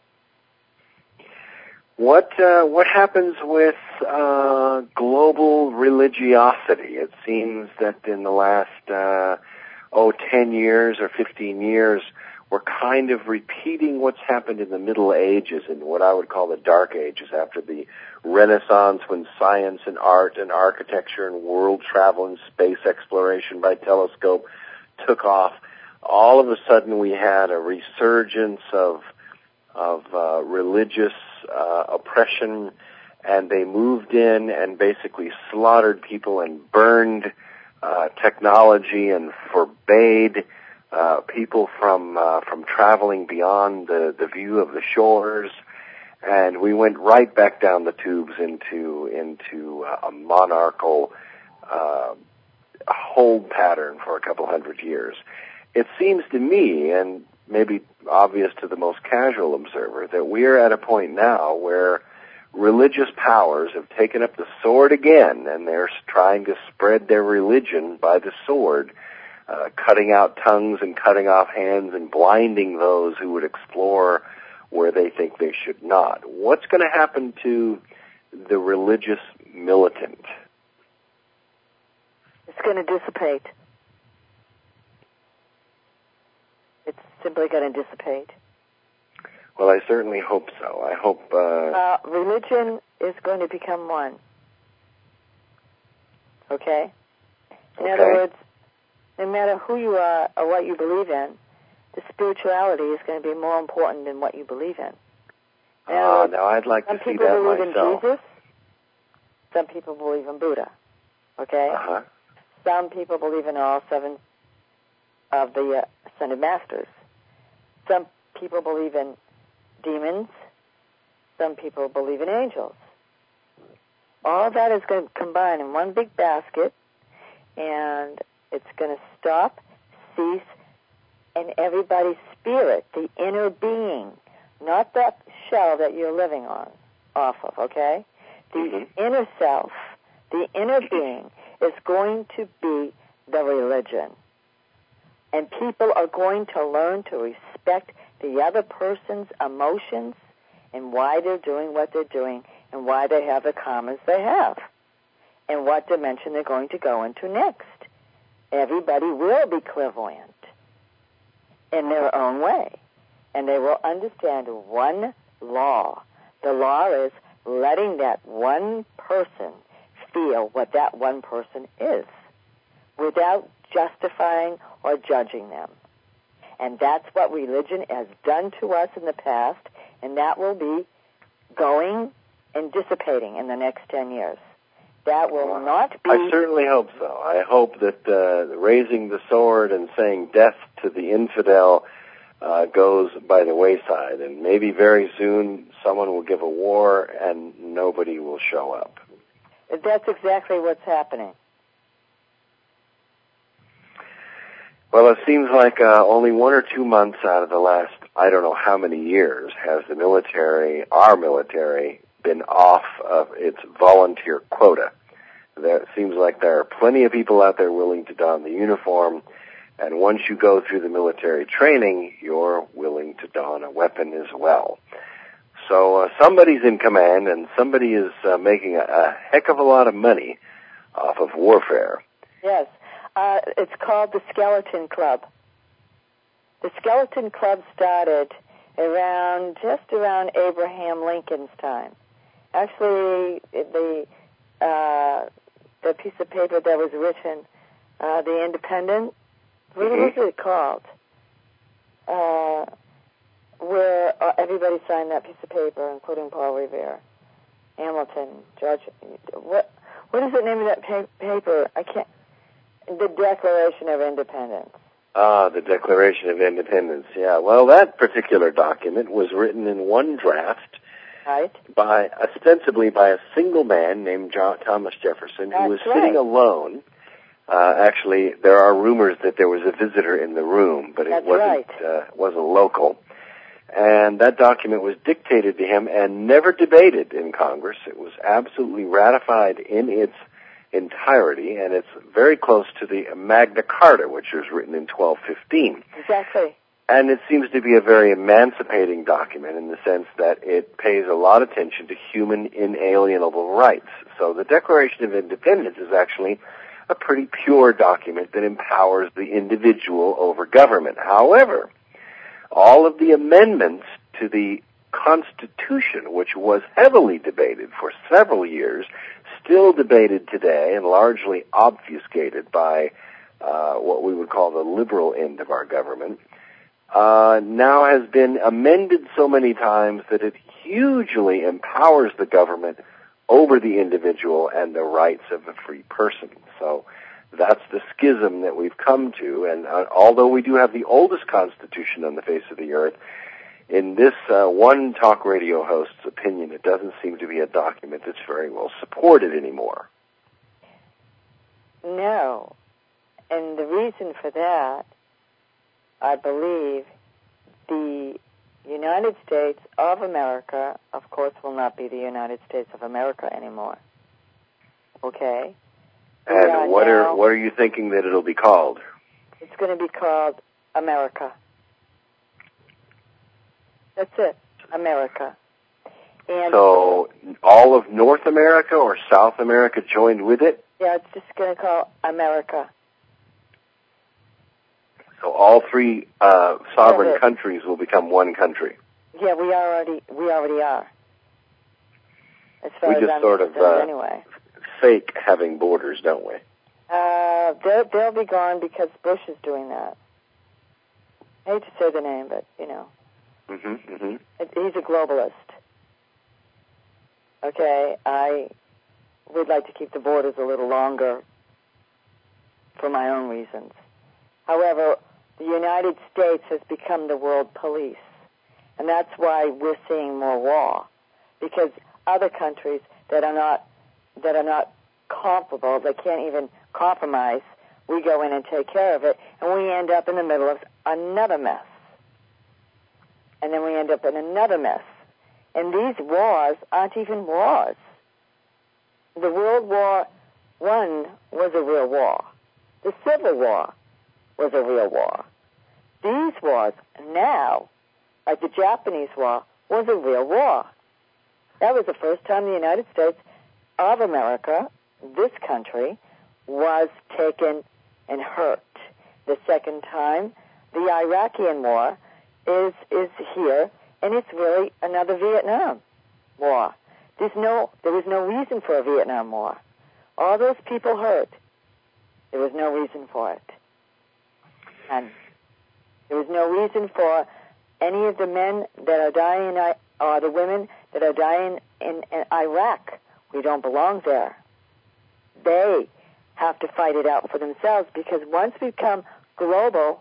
What uh, what happens with uh, global religiosity? It seems that in the last uh, oh ten years or fifteen years, we're kind of repeating what's happened in the Middle Ages and what I would call the Dark Ages after the Renaissance, when science and art and architecture and world travel and space exploration by telescope took off. All of a sudden, we had a resurgence of of uh, religious uh, oppression, and they moved in and basically slaughtered people and burned uh, technology and forbade uh, people from uh, from traveling beyond the, the view of the shores. And we went right back down the tubes into into uh, a monarchical uh, hold pattern for a couple hundred years. It seems to me, and maybe obvious to the most casual observer, that we're at a point now where religious powers have taken up the sword again, and they're trying to spread their religion by the sword, uh, cutting out tongues and cutting off hands and blinding those who would explore where they think they should not. What's going to happen to the religious militant? It's going to dissipate. It's simply going to dissipate. Well, I certainly hope so. I hope... Uh, uh, religion is going to become one. Okay? In okay. other words, no matter who you are or what you believe in, the spirituality is going to be more important than what you believe in. Ah, uh, now I'd like to see that myself. Some people believe in Jesus. Some people believe in Buddha. Okay? Uh-huh. Some people believe in all seven of the uh, ascended masters. Some people believe in demons. Some people believe in angels. All that is going to combine in one big basket, and it's going to stop, cease, and everybody's spirit, the inner being, not that shell that you're living on, off of, okay? The mm-hmm. inner self, the inner being, is going to be the religion. And people are going to learn to respect the other person's emotions and why they're doing what they're doing and why they have the karmas they have and what dimension they're going to go into next. Everybody will be clairvoyant in their own way, and they will understand one law. The law is letting that one person feel what that one person is without justifying or judging them. And that's what religion has done to us in the past, and that will be going and dissipating in the next ten years. That will well, not be... I certainly hope so. I hope that uh, raising the sword and saying death to the infidel uh, goes by the wayside, and maybe very soon someone will give a war and nobody will show up. That's exactly what's happening. Well, it seems like uh, only one or two months out of the last, I don't know how many years, has the military, our military, been off of its volunteer quota. There, it seems like there are plenty of people out there willing to don the uniform, and once you go through the military training, you're willing to don a weapon as well. So uh, somebody's in command, and somebody is uh, making a, a heck of a lot of money off of warfare. Yes. Uh, it's called the Skeleton Club. The Skeleton Club started around, just around Abraham Lincoln's time. Actually, the uh, the piece of paper that was written, uh, the Independent, what mm-hmm. was it called? Uh, where uh, everybody signed that piece of paper, including Paul Revere, Hamilton, George. What what is the name of that pa- paper? I can't. The Declaration of Independence. Ah, the Declaration of Independence, yeah. Well, that particular document was written in one draft right. by, ostensibly by a single man named John Thomas Jefferson, That's who was right. sitting alone. Uh, actually, there are rumors that there was a visitor in the room, but it That's wasn't, right. uh, wasn't local. And that document was dictated to him and never debated in Congress. It was absolutely ratified in its entirety, and it's very close to the Magna Carta, which was written in twelve fifteen. Exactly. And it seems to be a very emancipating document in the sense that it pays a lot of attention to human inalienable rights. So the Declaration of Independence is actually a pretty pure document that empowers the individual over government. However, all of the amendments to the Constitution, which was heavily debated for several years, still debated today and largely obfuscated by uh, what we would call the liberal end of our government, uh, now has been amended so many times that it hugely empowers the government over the individual and the rights of the free person. So that's the schism that we've come to, and uh, although we do have the oldest Constitution on the face of the earth, in this uh, one talk radio host's opinion, it doesn't seem to be a document that's very well supported anymore. No. And the reason for that, I believe, the United States of America, of course, will not be the United States of America anymore. Okay? And what are what are you thinking that it'll be called? It's going to be called America. That's it, America. And so all of North America or South America joined with it? Yeah, it's just going to call America. So all three uh, sovereign countries will become one country. Yeah, we already we already are. As far we as just I'm sort of uh, anyway. fake having borders, don't we? Uh, they'll, they'll be gone because Bush is doing that. I hate to say the name, but you know, mm-hmm, mm-hmm. he's a globalist. Okay, I would like to keep the borders a little longer for my own reasons. However, the United States has become the world police, and that's why we're seeing more war, because other countries that are not that are not comparable, they can't even compromise, we go in and take care of it, and we end up in the middle of another mess. And then we end up in another mess. And these wars aren't even wars. The World War One was a real war. The Civil War was a real war. These wars now, like the Japanese War, was a real war. That was the first time the United States of America, this country, was taken and hurt. The second time, the Iraqian War is is here, and it's really another Vietnam War. There's no, there was no reason for a Vietnam War. All those people hurt. There was no reason for it. And there was no reason for any of the men that are dying, in, or the women that are dying in, in Iraq. We don't belong there. They have to fight it out for themselves, because once we become global,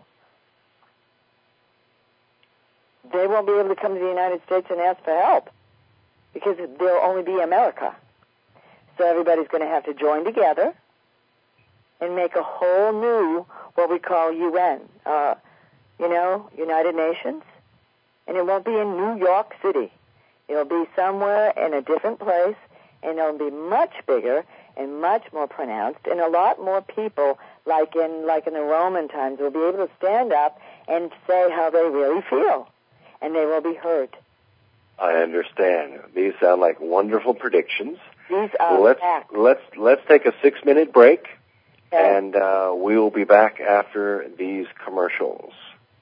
they won't be able to come to the United States and ask for help, because there'll only be America. So everybody's going to have to join together and make a whole new, what we call U N, uh, you know, United Nations. And it won't be in New York City. It'll be somewhere in a different place, and it'll be much bigger and much more pronounced, and a lot more people, like in like in the Roman times, will be able to stand up and say how they really feel, and they will be heard. I understand. These sound like wonderful predictions. These are well, let's, facts. Let's let's take a six-minute break, okay. and uh, we will be back after these commercials.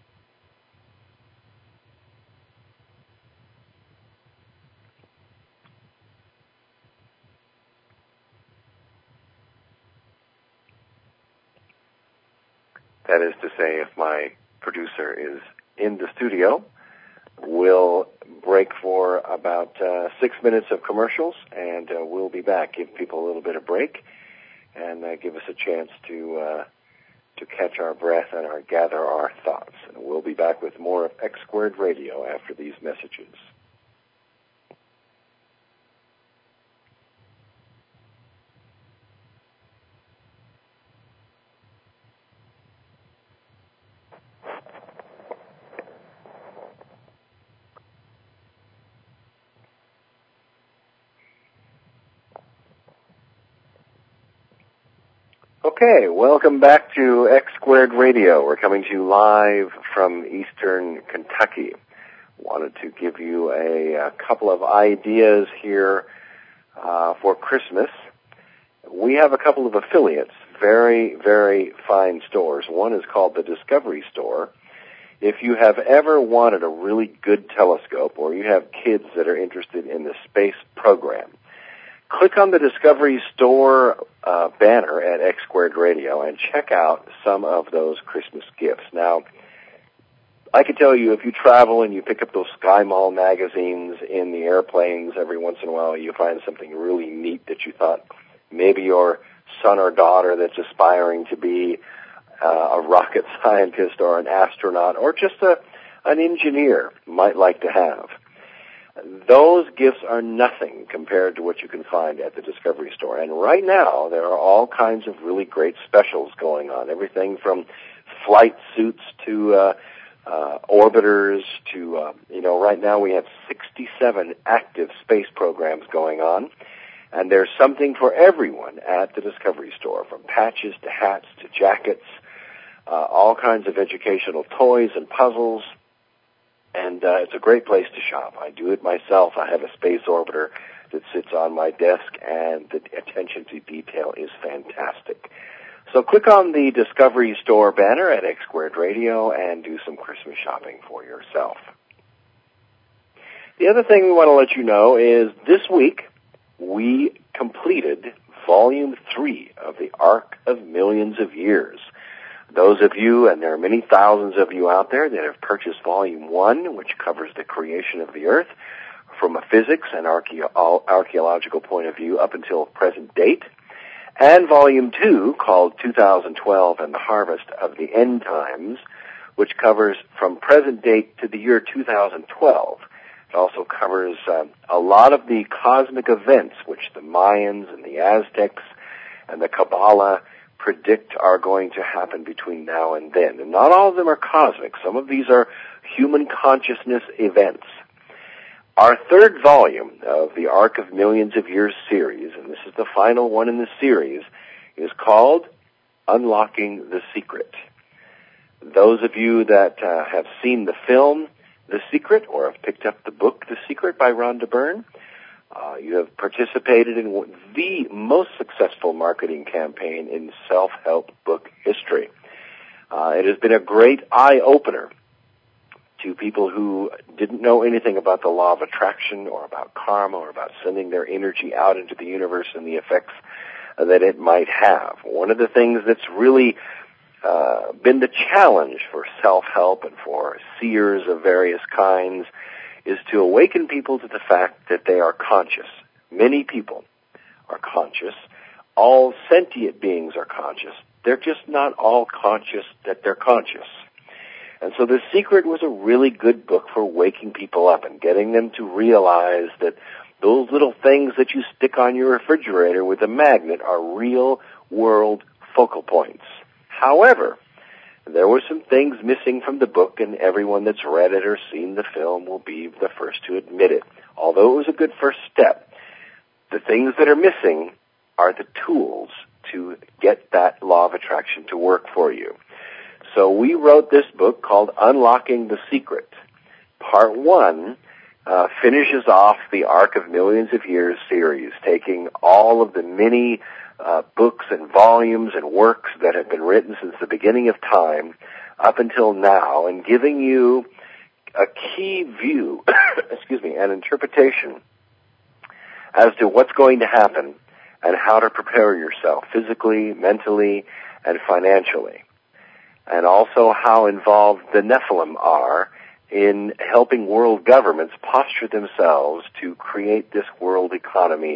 That is to say, if my producer is in the studio, we'll break for about uh, six minutes of commercials, and uh, we'll be back. Give people a little bit of break. and uh, give us a chance to uh, to catch our breath and our, gather our thoughts. And we'll be back with more of X Squared Radio after these messages. Okay, welcome back to X Squared Radio. We're coming to you live from Eastern Kentucky. Wanted to give you a, a couple of ideas here uh, for Christmas. We have a couple of affiliates, very, very fine stores. One is called the Discovery Store. If you have ever wanted a really good telescope, or you have kids that are interested in the space program, click on the Discovery Store uh, banner at X Squared Radio and check out some of those Christmas gifts. Now, I can tell you if you travel and you pick up those Sky Mall magazines in the airplanes, every once in a while you find something really neat that you thought maybe your son or daughter that's aspiring to be uh, a rocket scientist or an astronaut or just a, an engineer might like to have. Those gifts are nothing compared to what you can find at the Discovery Store. And right now, there are all kinds of really great specials going on. Everything from flight suits to uh, uh, orbiters to, uh, you know, right now we have sixty-seven active space programs going on. And there's something for everyone at the Discovery Store, from patches to hats to jackets, uh, all kinds of educational toys and puzzles. And uh, it's a great place to shop. I do it myself. I have a space orbiter that sits on my desk, and the attention to detail is fantastic. So click on the Discovery Store banner at X Squared Radio and do some Christmas shopping for yourself. The other thing we want to let you know is this week we completed Volume three of the Arc of Millions of Years. Those of you, and there are many thousands of you out there that have purchased Volume one, which covers the creation of the Earth from a physics and archaeo- archaeological point of view up until present date, and Volume two, called two thousand twelve and the Harvest of the End Times, which covers from present date to the year two thousand twelve. It also covers uh, a lot of the cosmic events which the Mayans and the Aztecs and the Kabbalah predict are going to happen between now and then. And not all of them are cosmic. Some of these are human consciousness events. Our third volume of the Arc of Millions of Years series, and this is the final one in the series, is called Unlocking the Secret. Those of you that uh, have seen the film The Secret or have picked up the book The Secret by Rhonda Byrne, Uh, you have participated in the most successful marketing campaign in self-help book history. Uh, it has been a great eye-opener to people who didn't know anything about the law of attraction or about karma or about sending their energy out into the universe and the effects uh, that it might have. One of the things that's really uh, been the challenge for self-help and for seers of various kinds is to awaken people to the fact that they are conscious. Many people are conscious. All sentient beings are conscious. They're just not all conscious that they're conscious. And so The Secret was a really good book for waking people up and getting them to realize that those little things that you stick on your refrigerator with a magnet are real-world focal points. However, there were some things missing from the book, and everyone that's read it or seen the film will be the first to admit it. Although it was a good first step, the things that are missing are the tools to get that law of attraction to work for you. So we wrote this book called Unlocking the Secret. Part one uh, finishes off the Arc of Millions of Years series, taking all of the many Uh, books and volumes and works that have been written since the beginning of time up until now and giving you a key view, excuse me, an interpretation as to what's going to happen and how to prepare yourself physically, mentally, and financially. And also how involved the Nephilim are in helping world governments posture themselves to create this world economy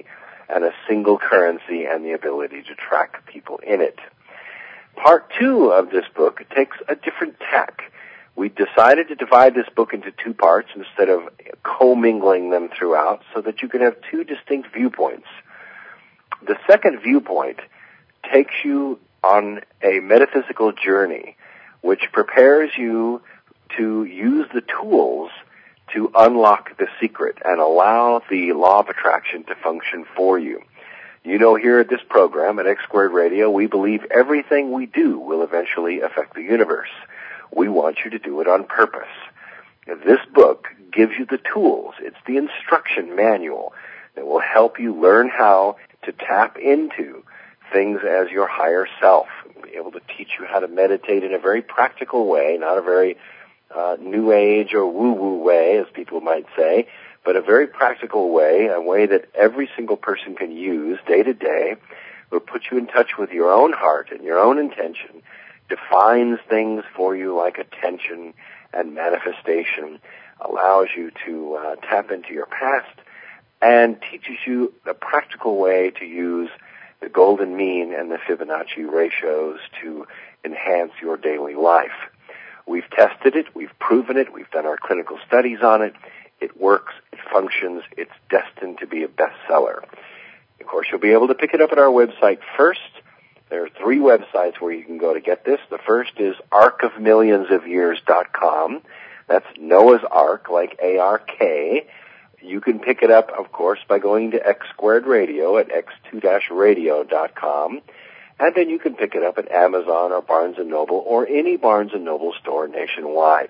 and a single currency and the ability to track people in it. Part two of this book takes a different tack. We decided to divide this book into two parts instead of commingling them throughout so that you can have two distinct viewpoints. The second viewpoint takes you on a metaphysical journey which prepares you to use the tools to unlock the secret and allow the law of attraction to function for you. You know, here at this program at X Squared Radio, we believe everything we do will eventually affect the universe. We want you to do it on purpose. This book gives you the tools. It's the instruction manual that will help you learn how to tap into things as your higher self. We'll be able to teach you how to meditate in a very practical way, not a very uh, new age or woo-woo way, as people might say, but a very practical way, a way that every single person can use day to day, will put you in touch with your own heart and your own intention, defines things for you like attention and manifestation, allows you to uh, tap into your past, and teaches you the practical way to use the golden mean and the Fibonacci ratios to enhance your daily life. We've tested it, we've proven it, we've done our clinical studies on it. It works, it functions, it's destined to be a bestseller. Of course, you'll be able to pick it up at our website first. There are three websites where you can go to get this. The first is ark of millions of years dot com. That's Noah's Ark, like A R K. You can pick it up, of course, by going to X Squared Radio at x two radio dot com. And then you can pick it up at Amazon or Barnes and Noble or any Barnes and Noble store nationwide.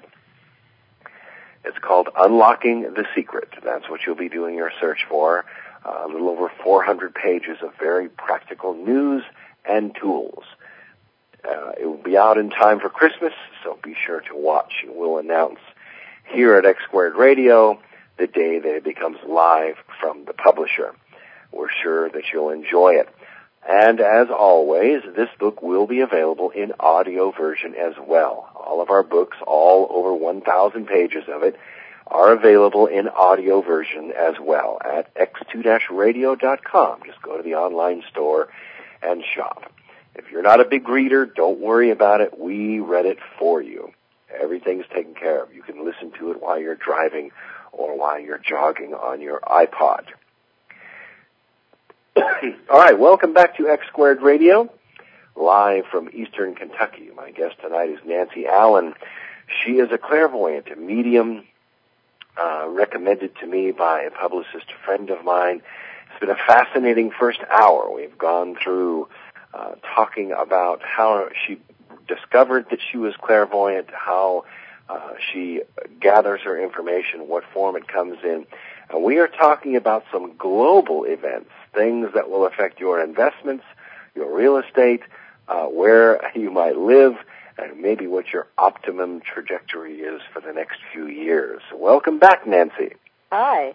It's called Unlocking the Secret. That's what you'll be doing your search for. Uh, a little over four hundred pages of very practical news and tools. Uh, it will be out in time for Christmas, so be sure to watch. We'll announce here at X Squared Radio the day that it becomes live from the publisher. We're sure that you'll enjoy it. And as always, this book will be available in audio version as well. All of our books, all over one thousand pages of it, are available in audio version as well at x two radio dot com. Just go to the online store and shop. If you're not a big reader, don't worry about it. We read it for you. Everything's taken care of. You can listen to it while you're driving or while you're jogging on your iPod. All right, welcome back to X Squared Radio, live from Eastern Kentucky. My guest tonight is Nancy Allen. She is a clairvoyant, a medium, uh, recommended to me by a publicist friend of mine. It's been a fascinating first hour. We've gone through uh, talking about how she discovered that she was clairvoyant, how uh, she gathers her information, what form it comes in. And we are talking about some global events, things that will affect your investments, your real estate, uh, where you might live, and maybe what your optimum trajectory is for the next few years. Welcome back, Nancy. Hi.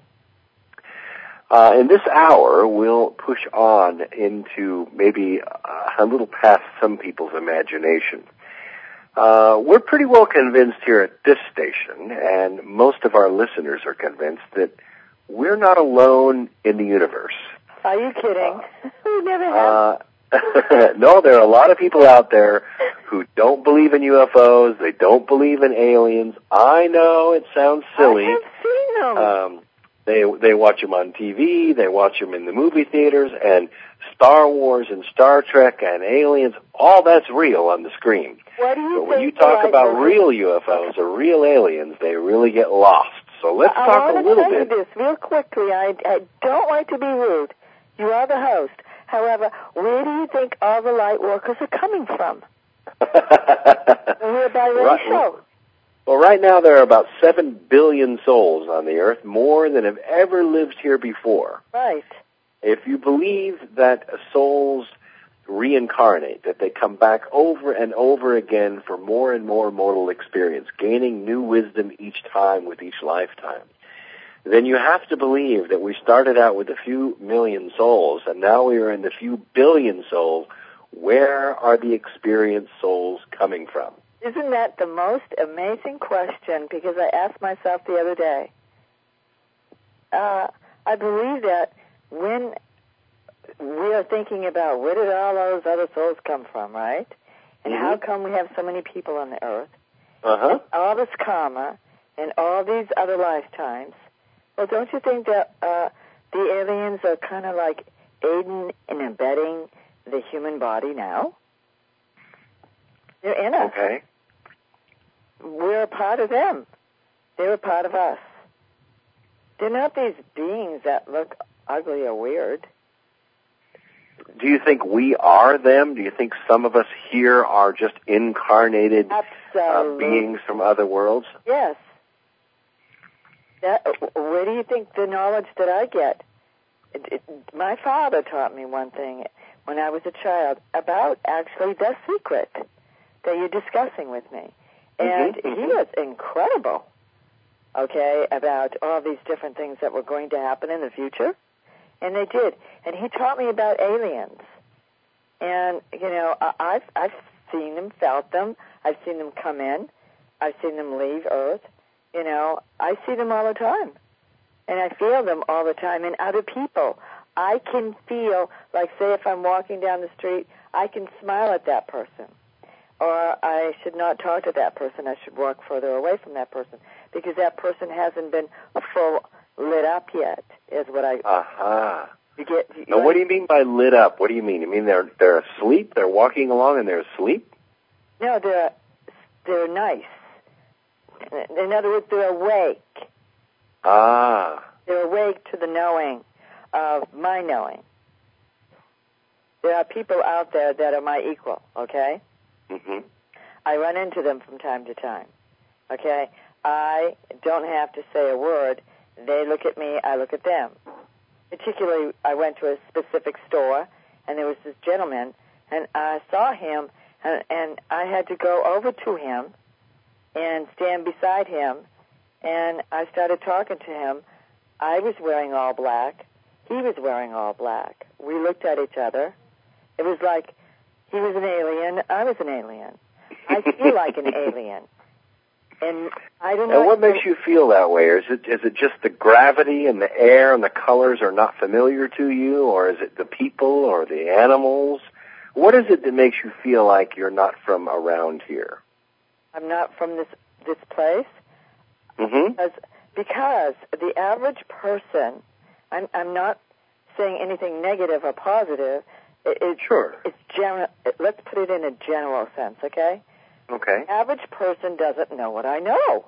Uh, in this hour, we'll push on into maybe uh, a little past some people's imagination. Uh, we're pretty well convinced here at this station, and most of our listeners are convinced that we're not alone in the universe. Are you kidding? Uh, we never have. Uh, no, there are a lot of people out there who don't believe in U F Os. They don't believe in aliens. I know it sounds silly. I have seen them. Um, they they watch them on T V. They watch them in the movie theaters, and Star Wars and Star Trek and aliens. All that's real on the screen. What do you but when you think talk right about now? real U F Os or real aliens, they really get lost. So let's I talk a little want to tell bit. you this real quickly. I, I don't like to be rude. You are the host. However, where do you think all the light workers are coming from? We're by right, show. Well, right now there are about seven billion souls on the earth, more than have ever lived here before. Right. If you believe that souls reincarnate, that they come back over and over again for more and more mortal experience, gaining new wisdom each time with each lifetime, then you have to believe that we started out with a few million souls, and now we are in the few billion souls. Where are the experienced souls coming from? Isn't that the most amazing question? Because I asked myself the other day. Uh, I believe that when we are thinking about where did all those other souls come from, right? And Mm-hmm. how come we have so many people on the earth? Uh-huh. All this karma and all these other lifetimes. Well, don't you think that uh, the aliens are kind of like aiding and abetting the human body now? They're in us. Okay. We're a part of them. They're a part of us. They're not these beings that look ugly or weird. Do you think we are them? Do you think some of us here are just incarnated uh, beings from other worlds? Yes. That, where do you think the knowledge that I get? It, it, my father taught me one thing when I was a child about actually the secret that you're discussing with me. And Mm-hmm, he mm-hmm. was incredible, okay, about all these different things that were going to happen in the future. And they did. And he taught me about aliens. And, you know, I- I've, I've seen them, felt them. I've seen them come in. I've seen them leave Earth. You know, I see them all the time. And I feel them all the time in other people. I can feel, like, say, if I'm walking down the street, I can smile at that person. Or I should not talk to that person. I should walk further away from that person because that person hasn't been full lit up yet, is what I... Uh-huh. You get, you now, what do you mean by lit up? What do you mean? You mean they're they're asleep? They're walking along and they're asleep? No, they're, they're nice. In other words, they're awake. Ah. They're awake to the knowing of my knowing. There are people out there that are my equal, okay? Mm-hmm. I run into them from time to time, okay? I don't have to say a word. They look at me, I look at them. Particularly, I went to a specific store, and there was this gentleman, and I saw him, and, and I had to go over to him and stand beside him, and I started talking to him. I was wearing all black. He was wearing all black. We looked at each other. It was like he was an alien, I was an alien. I feel like an alien. And I don't know. And what makes you feel that way? Is it is it just the gravity and the air and the colors are not familiar to you, or is it the people or the animals? What is it that makes you feel like you're not from around here? I'm not from this this place. Mm-hmm. Because because the average person, I'm I'm not saying anything negative or positive. It, it, sure. It's general. Let's put it in a general sense, okay? Okay. The average person doesn't know what I know.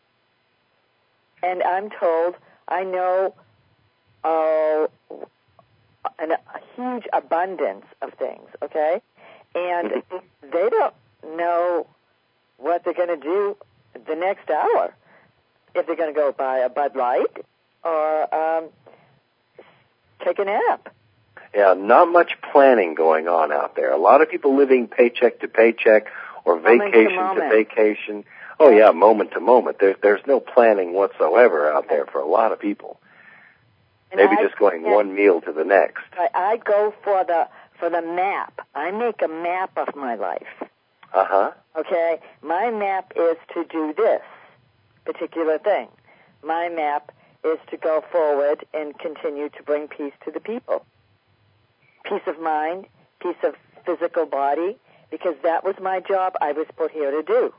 And I'm told I know uh, an, a huge abundance of things, okay? And they don't know what they're going to do the next hour. If they're going to go buy a Bud Light or um, take a nap. Yeah, not much planning going on out there. A lot of people living paycheck to paycheck or Moment vacation to, to vacation. Oh, yeah, moment to moment. There, there's no planning whatsoever out there for a lot of people. And Maybe I, just going one meal to the next. I, I go for the for the map. I make a map of my life. Uh-huh. Okay? My map is to do this particular thing. My map is to go forward and continue to bring peace to the people. Peace of mind, peace of physical body, because that was my job I was put here to do.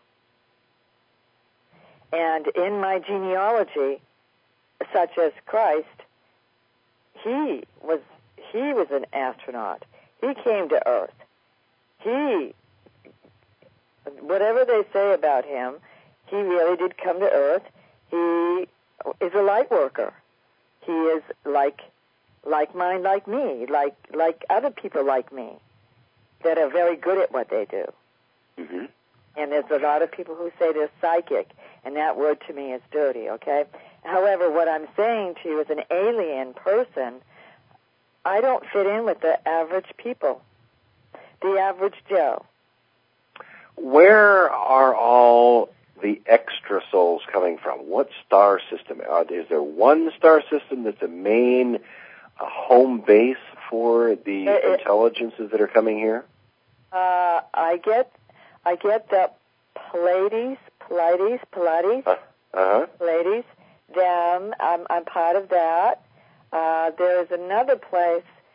And in my genealogy, such as Christ, he was he was an astronaut. He came to Earth. He, whatever they say about him, he really did come to Earth. He is a light worker. He is like like mind, like me, like like other people like me that are very good at what they do. Mm-hmm. And there's a lot of people who say they're psychic, and that word to me is dirty, okay? However, what I'm saying to you as an alien person, I don't fit in with the average people, the average Joe. Where are all the extra souls coming from? What star system? Is there one star system that's a main a home base for the it, intelligences that are coming here? Uh, I get, I get the Pleiades, Pleiades, Pleiades, uh, uh-huh. Pleiades. Them, I'm, I'm part of that. Uh, there's another place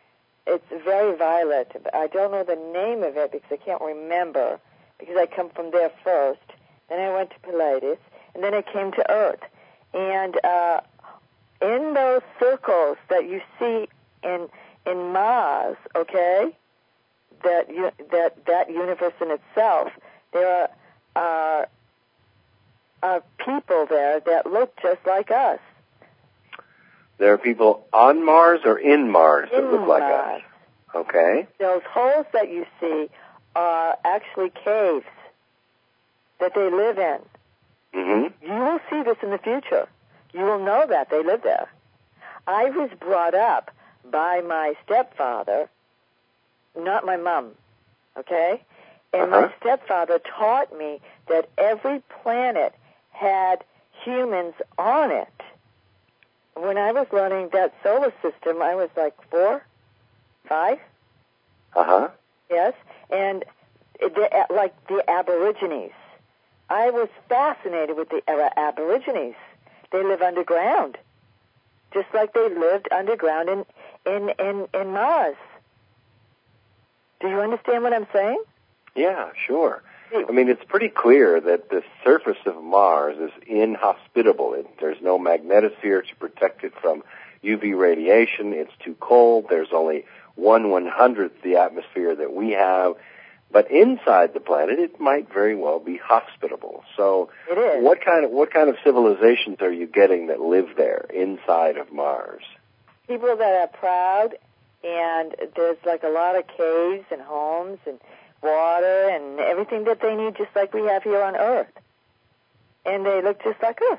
it's very violet. I don't know the name of it because I can't remember, because I come from there first. Then I went to Pleiades, and then I came to Earth. And uh, in those circles that you see in in Mars, okay, that you, that that universe in itself, there are uh, are people there that look just like us. There are people on Mars or in Mars that in look like Mars. us. Okay. Those holes that you see are actually caves that they live in. Mm-hmm. You will see this in the future. You will know that they live there. I was brought up by my stepfather, not my mom, okay? And uh-huh. my stepfather taught me that every planet had humans on it. When I was learning that solar system, I was like four, five. Uh-huh. Yes, and the, like the Aborigines. I was fascinated with the Aborigines. They live underground, just like they lived underground in, in, in, in Mars. Do you understand what I'm saying? Yeah, sure. I mean, it's pretty clear that the surface of Mars is inhospitable. It, there's no magnetosphere to protect it from U V radiation. It's too cold. There's only one one-hundredth the atmosphere that we have. But inside the planet, it might very well be hospitable. So it is. what kind of what kind of civilizations are you getting that live there inside of Mars? People that are proud, and there's like a lot of caves and homes and water and everything that they need, just like we have here on Earth. And they look just like us.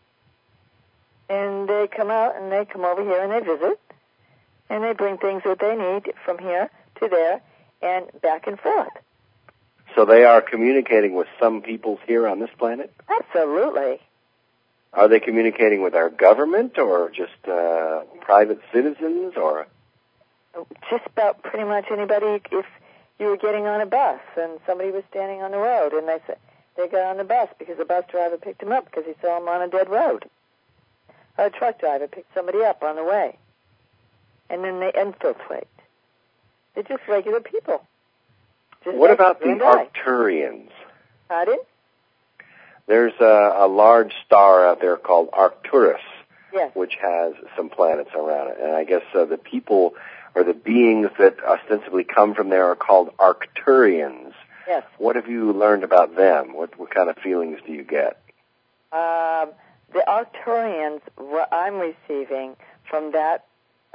And they come out and they come over here and they visit. And they bring things that they need from here to there and back and forth. So they are communicating with some peoples here on this planet? Absolutely. Are they communicating with our government or just uh, private citizens or? Just about pretty much anybody. If you were getting on a bus and somebody was standing on the road and they said they got on the bus because the bus driver picked him up because he saw him on a dead road. Or a truck driver picked somebody up on the way. And then they infiltrate. They're just regular people. Just what like about the I. Arcturians? Pardon? There's a, a large star out there called Arcturus, yes. which has some planets around it. And I guess uh, the people or the beings that ostensibly come from there are called Arcturians. Yes. What have you learned about them? What, what kind of feelings do you get? Um, the Arcturians, what I'm receiving from that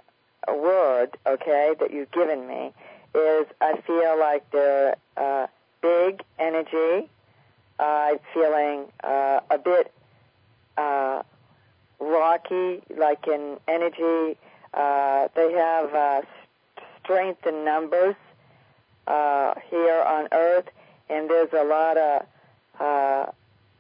word, okay, that you've given me, is I feel like they're uh, big energy. Uh, I'm feeling uh, a bit uh, rocky, like in energy. Uh, they have uh, strength in numbers uh, here on Earth, and there's a lot of uh,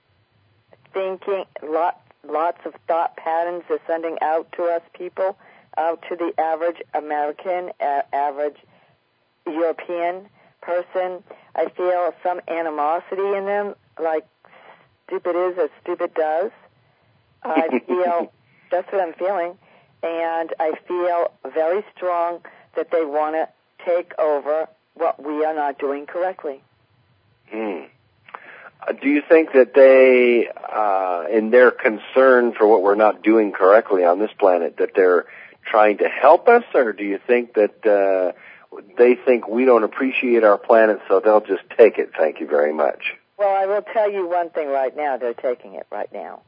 thinking, lot, lots of thought patterns they're sending out to us people, out to the average American, uh, average European person. I feel some animosity in them, like stupid is as stupid does. I feel, that's what I'm feeling. And I feel very strong that they want to take over what we are not doing correctly. Hmm. Uh, do you think that they, uh, in their concern for what we're not doing correctly on this planet, that they're trying to help us, or do you think that uh, they think we don't appreciate our planet, so they'll just take it? Thank you very much. Well, I will tell you one thing right now. They're taking it right now.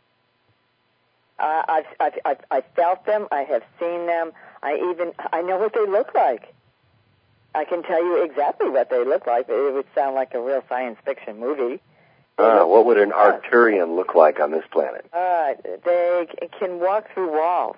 Uh, I've, I've, I've, I've felt them. I have seen them. I even, I know what they look like. I can tell you exactly what they look like. It would sound like a real science fiction movie. Uh, what would an Arcturian look like on this planet? Uh, they can walk through walls.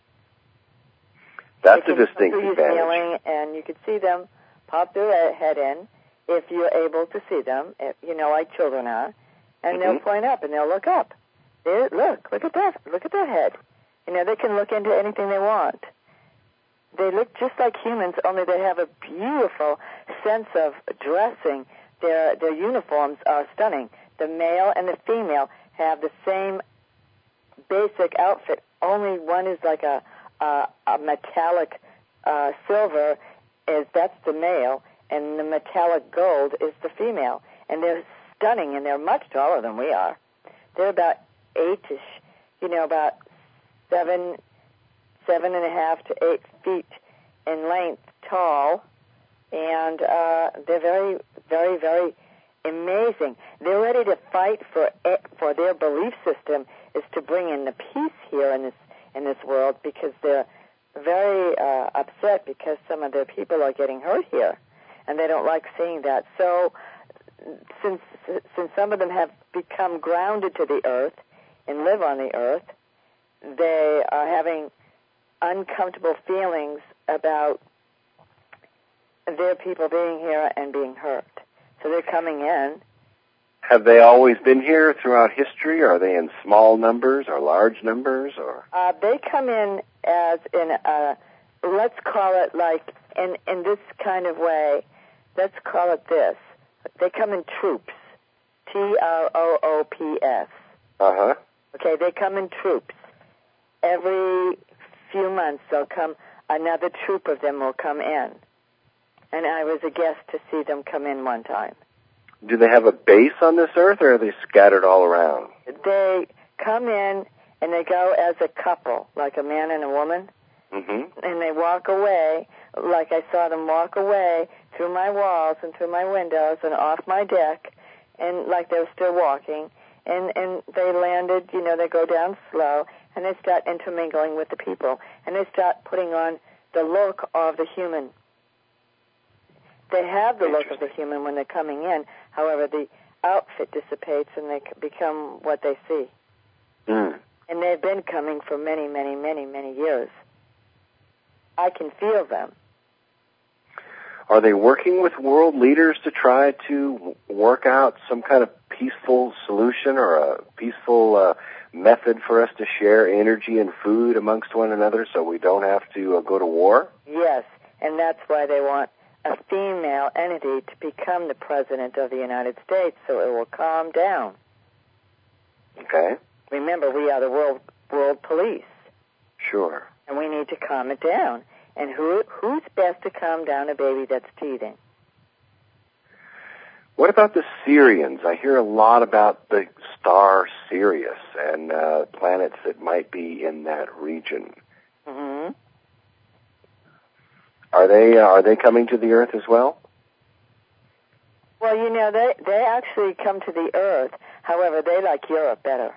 That's they a distinct through advantage. Ceiling, and you could see them pop their head in if you're able to see them, if, you know, like children are, and mm-hmm. they'll point up and they'll look up. They, look, look at that, look at that head. You know, they can look into anything they want. They look just like humans, only they have a beautiful sense of dressing. Their their uniforms are stunning. The male and the female have the same basic outfit. Only one is like a a, a metallic uh, silver, is that's the male, and the metallic gold is the female. And they're stunning, and they're much taller than we are. They're about eight-ish, you know, about seven, seven and a half to eight feet in length, tall, and uh, they're very, very, very amazing. They're ready to fight for for their belief system is to bring in the peace here in this in this world, because they're very uh, upset because some of their people are getting hurt here, and they don't like seeing that. So, since since some of them have become grounded to the earth and live on the earth, they are having uncomfortable feelings about their people being here and being hurt. So they're coming in. Have they always been here throughout history? Are they in small numbers or large numbers? Or uh, they come in as in a, let's call it like in in this kind of way. Let's call it this. They come in troops. T R O O P S. Uh huh. Okay, they come in troops. Every few months they'll come. Another troop of them will come in. And I was a guest to see them come in one time. Do they have a base on this earth, or are they scattered all around? They come in and they go as a couple, like a man and a woman. Mm-hmm. And they walk away, like I saw them walk away through my walls and through my windows and off my deck, and like they were still walking. And, and they landed, you know, they go down slow, and they start intermingling with the people. And they start putting on the look of the human. They have the look of the human when they're coming in. However, the outfit dissipates and they become what they see. Mm. And they've been coming for many, many, many, many years. I can feel them. Are they working with world leaders to try to work out some kind of peaceful solution or a peaceful uh, method for us to share energy and food amongst one another so we don't have to uh, go to war? Yes, and that's why they want a female entity to become the president of the United States, so it will calm down. Okay. Remember, we are the world world police. Sure. And we need to calm it down. And who who's best to calm down a baby that's teething? What about the Sirians? I hear a lot about the star Sirius and uh, planets that might be in that region. Mm-hmm. Are they uh, are they coming to the Earth as well? Well, you know, they they actually come to the Earth. However, they like Europe better.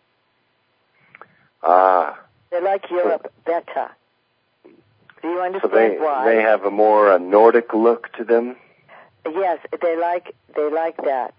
Ah. They like Europe better. Do you understand so they, why? they have a more uh, Nordic look to them? Yes, they like they like that.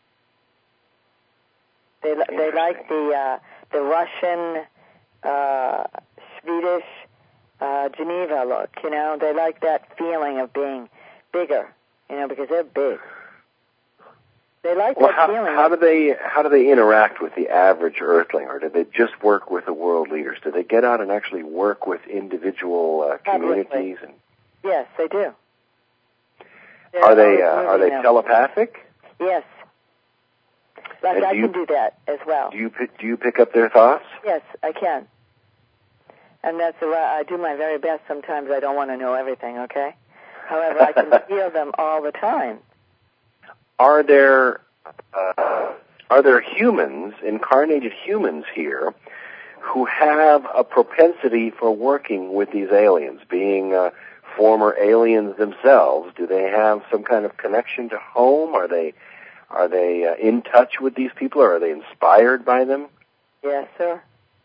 They they like the uh, the Russian, uh, Swedish, uh, Geneva look. You know, they like that feeling of being bigger. You know, because they're big. They like well, that how, feeling. How do they how do they interact with the average Earthling, or do they just work with the world leaders? Do they get out and actually work with individual uh, communities? And yes, they do. They're are they uh, are they them. telepathic? Yes. Like and I you, can do that as well. Do you do you pick up their thoughts? Yes, I can. And that's a, I do my very best. Sometimes I don't want to know everything. Okay. However, I can feel them all the time. Are there uh, are there humans, incarnated humans here, who have a propensity for working with these aliens, being uh, former aliens themselves? Do they have some kind of connection to home? Are they are they uh, in touch with these people, or are they inspired by them? Yes, sir.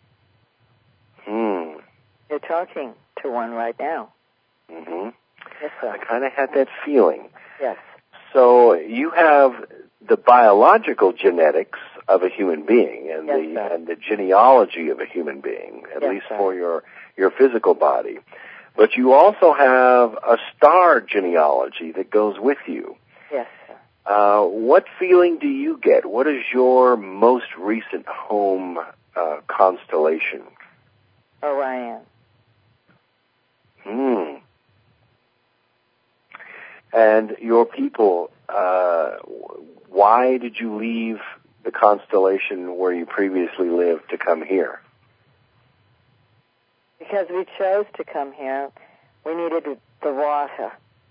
Hmm. You're talking to one right now. Mm-hmm. Yes, sir. I kind of had that feeling. Yes. So you have the biological genetics of a human being and yes, the sir. and the genealogy of a human being, at yes, least sir. for your your physical body. But you also have a star genealogy that goes with you. Yes, sir. Uh, what feeling do you get? What is your most recent home uh, constellation? Orion. Hmm. And your people, uh, why did you leave the constellation where you previously lived to come here? Because we chose to come here. We needed the water.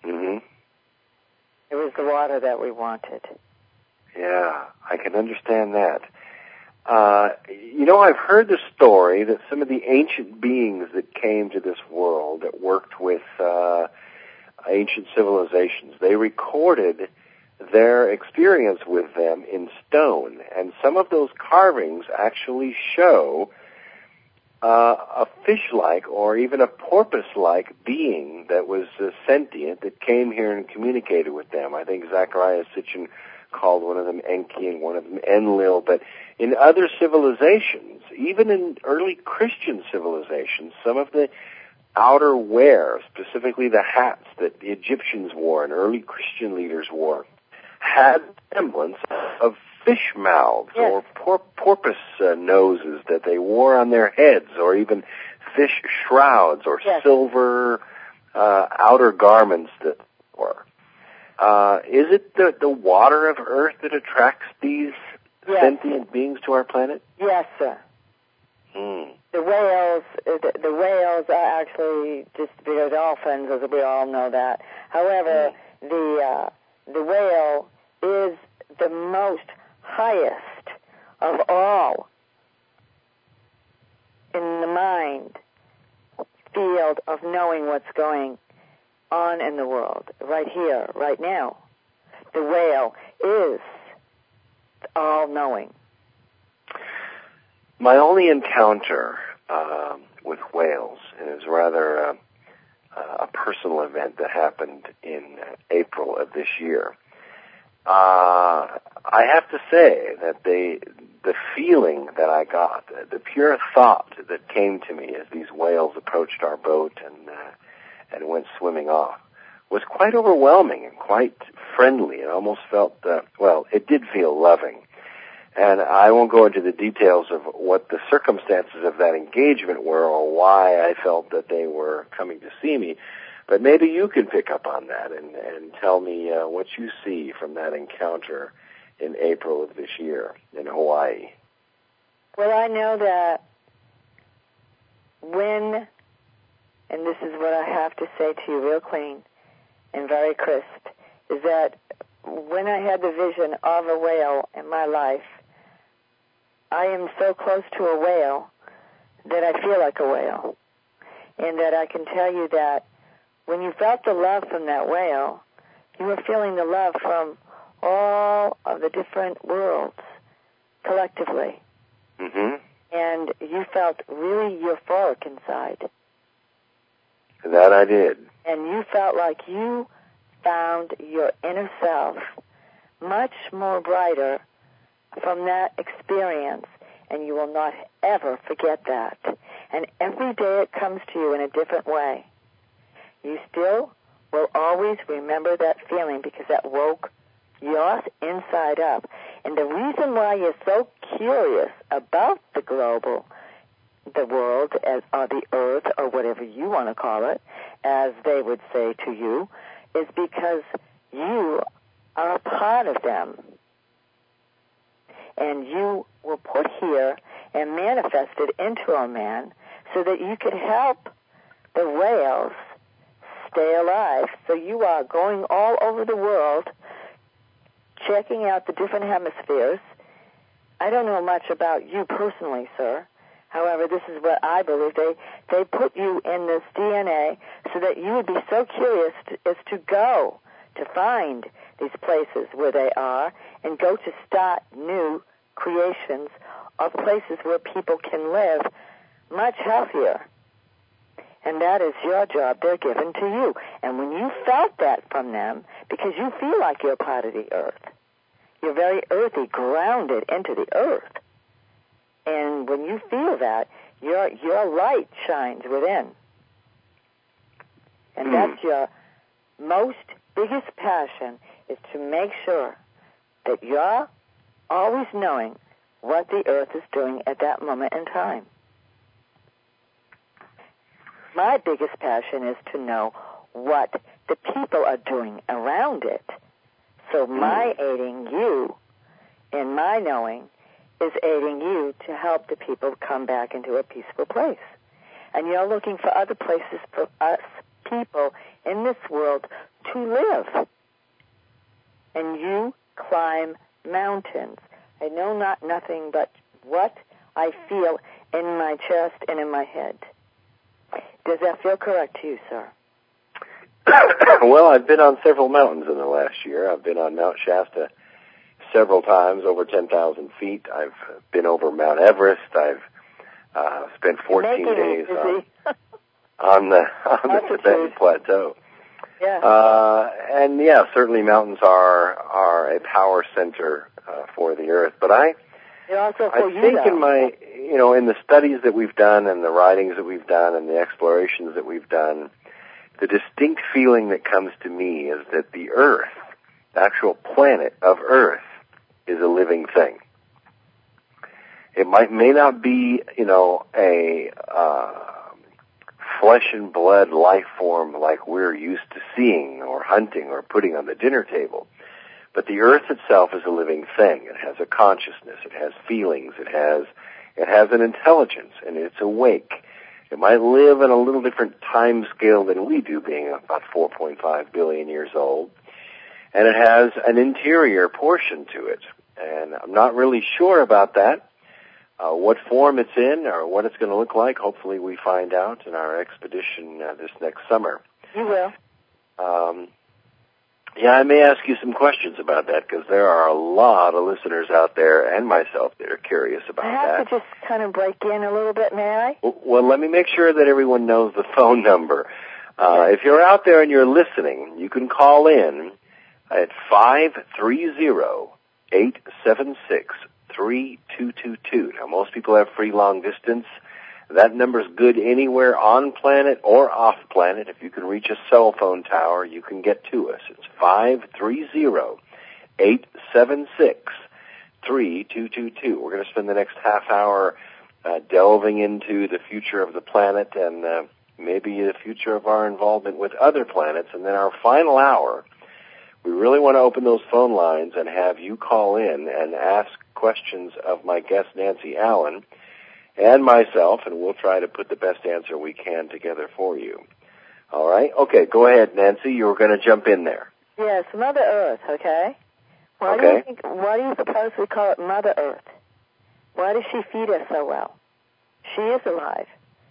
Mm-hmm. It was the water that we wanted. Yeah, I can understand that. Uh, you know, I've heard the story that some of the ancient beings that came to this world that worked with uh, ancient civilizations, they recorded their experience with them in stone. And some of those carvings actually show uh, a fish-like or even a porpoise-like being that was uh, sentient that came here and communicated with them. I think Zecharia Sitchin called one of them Enki and one of them Enlil. But in other civilizations, even in early Christian civilizations, some of the outer wear, specifically the hats that the Egyptians wore and early Christian leaders wore, had semblance of fish mouths yes. or por- porpoise uh, noses that they wore on their heads, or even fish shrouds or yes. silver uh, outer garments that were. Uh, is it the, the water of Earth that attracts these yes. sentient beings to our planet? Yes, sir. Hmm. The whales, the, the whales are actually just bigger dolphins, as we all know that. However, mm. the uh, the whale is the most highest of all in the mind field of knowing what's going on in the world, right here, right now. The whale is all-knowing. My only encounter uh, with whales is rather uh, a personal event that happened in April of this year. Uh, I have to say that they, the feeling that I got, the pure thought that came to me as these whales approached our boat and uh, and went swimming off, was quite overwhelming and quite friendly. It almost felt, uh, well, it did feel loving. And I won't go into the details of what the circumstances of that engagement were or why I felt that they were coming to see me, but maybe you can pick up on that and, and tell me uh, what you see from that encounter in April of this year in Hawaii. Well, I know that when, and this is what I have to say to you real clean and very crisp, is that when I had the vision of a whale in my life, I am so close to a whale that I feel like a whale. And that I can tell you that when you felt the love from that whale, you were feeling the love from all of the different worlds collectively. Mm-hmm. And you felt really euphoric inside. That I did. And you felt like you found your inner self much more brighter from that experience, and you will not ever forget that. And every day it comes to you in a different way. You still will always remember that feeling because that woke your inside up. And the reason why you're so curious about the global, the world, as or the earth, or whatever you want to call it, as they would say to you, is because you are a part of them. And you were put here and manifested into a man so that you could help the whales stay alive. So you are going all over the world, checking out the different hemispheres. I don't know much about you personally, sir. However, this is what I believe. They they put you in this D N A so that you would be so curious to, as to go to find these places where they are and go to start new creations of places where people can live much healthier. And that is your job they're given to you. And when you felt that from them, because you feel like you're part of the earth, you're very earthy, grounded into the earth. And when you feel that, your your light shines within. And mm. that's your most biggest passion, is to make sure that you're always knowing what the earth is doing at that moment in time. My biggest passion is to know what the people are doing around it. So my mm. aiding you in my knowing is aiding you to help the people come back into a peaceful place. And you're looking for other places for us people in this world to live. And you climb mountains. I know not nothing but what I feel in my chest and in my head. Does that feel correct to you, sir? Well, I've been on several mountains in the last year. I've been on Mount Shasta several times, over ten thousand feet. I've been over Mount Everest. I've uh, spent fourteen days on, on the on the Tibetan Plateau. Yeah. Uh, and yeah, certainly mountains are are a power center uh, for the earth. But I, also I for think you, in my, you know, in the studies that we've done and the writings that we've done and the explorations that we've done, the distinct feeling that comes to me is that the Earth, the actual planet of Earth, is a living thing. It might may not be, you know, a uh, flesh and blood life form like we're used to seeing or hunting or putting on the dinner table, but the Earth itself is a living thing. It has a consciousness. It has feelings. It has it has an intelligence, and it's awake. It might live in a little different time scale than we do, being about four point five billion years old. And it has an interior portion to it. And I'm not really sure about that, uh, what form it's in or what it's going to look like. Hopefully we find out in our expedition uh, this next summer. You will. Um, yeah, I may ask you some questions about that because there are a lot of listeners out there and myself that are curious about I have that. to just kind of break in a little bit, may I? Well, let me make sure that everyone knows the phone number. Uh, Okay. if you're out there and you're listening, you can call in at five three zero, eight seven six, three two two two. Now, most people have free long distance. That number's good anywhere on planet or off planet. If you can reach a cell phone tower, you can get to us. It's five three zero, eight seven six, three two two two. We're going to spend the next half hour uh, delving into the future of the planet and uh, maybe the future of our involvement with other planets. And then our final hour, we really want to open those phone lines and have you call in and ask questions of my guest, Nancy Allen, and myself, and we'll try to put the best answer we can together for you. All right? Okay, go ahead, Nancy. You were going to jump in there. Yes, Mother Earth, okay? Why okay. do you think, why do you suppose we call it Mother Earth? Why does she feed us so well? She is alive.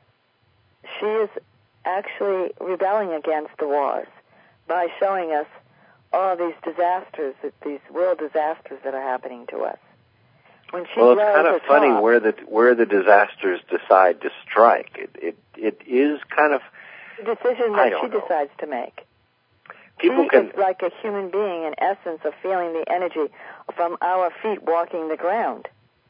She is actually rebelling against the wars by showing us all these disasters, these world disasters that are happening to us. When she well, it's kind of funny top, where the where the disasters decide to strike. It it it is kind of the decision that she know. decides to make. People she can is like a human being in essence of feeling the energy from our feet walking the ground.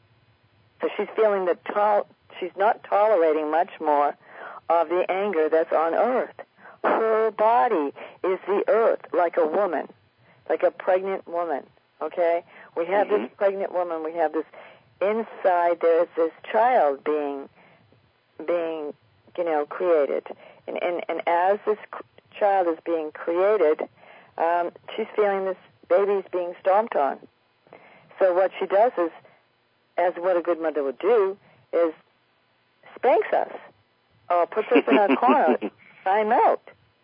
So she's feeling the tol- she's not tolerating much more of the anger that's on Earth. Her body is the Earth, like a woman, like a pregnant woman. Okay, we have mm-hmm. this pregnant woman. We have this inside. There's this child being, being, you know, created, and and, and as this child is being created, um, she's feeling this baby's being stomped on. So what she does is, as what a good mother would do, is spanks us or puts us in a corner, time out.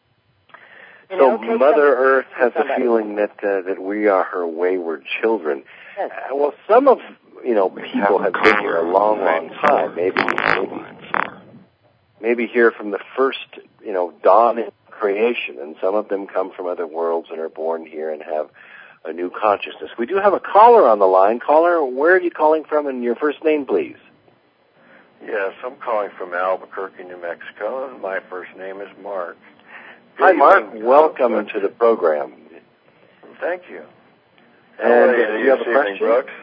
You so know, Mother Earth has a feeling that uh, that we are her wayward children. Yes. Uh, well, some of you know people have been here a long, long time. Maybe, maybe, maybe here from the first you know dawn of creation, and some of them come from other worlds and are born here and have a new consciousness. We do have a caller on the line. Caller, where are you calling from, and your first name, please? Yes, I'm calling from Albuquerque, New Mexico, and my first name is Mark. Good Hi, Mark. Evening. Welcome uh, to the program. Thank you. And uh, do you have a question? Brooks?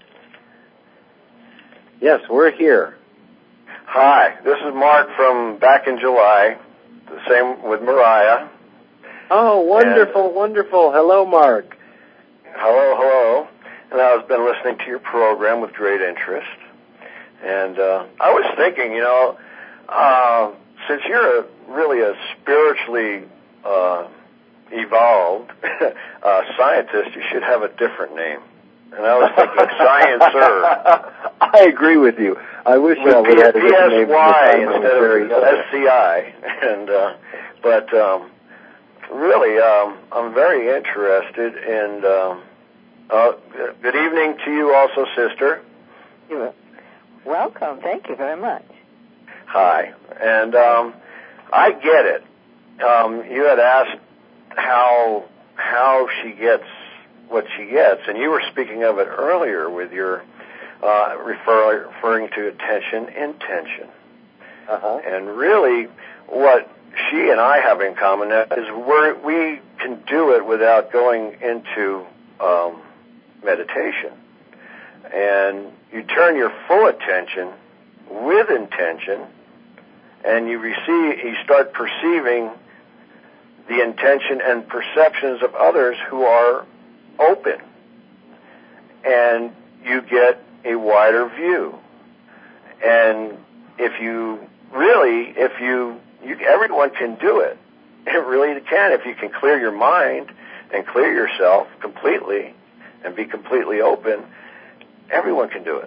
Yes, we're here. Hi, this is Mark from back in July. The same with Mariah. Oh, wonderful, and wonderful. Hello, Mark. Hello, hello. And I've been listening to your program with great interest. And uh, I was thinking, you know, uh, since you're a, really a spiritually uh, evolved uh, scientist, you should have a different name. And I was thinking Sciencer. I agree with you. I wish with I would have had a different name. P S Y instead of S C I. And uh, But um, really, um, I'm very interested in. Um, uh, good evening to you, also, sister. You're welcome. Thank you very much. Hi, and um, I get it. Um, you had asked how how she gets what she gets, and you were speaking of it earlier with your uh, refer, referring to attention, intention. Uh-huh. And really, what she and I have in common is we're, we can do it without going into um, meditation. And you turn your full attention with intention, and you receive, you start perceiving the intention and perceptions of others who are open, and you get a wider view. And if you really, if you, you, everyone can do it. It really can. If you can clear your mind and clear yourself completely and be completely open, everyone can do it.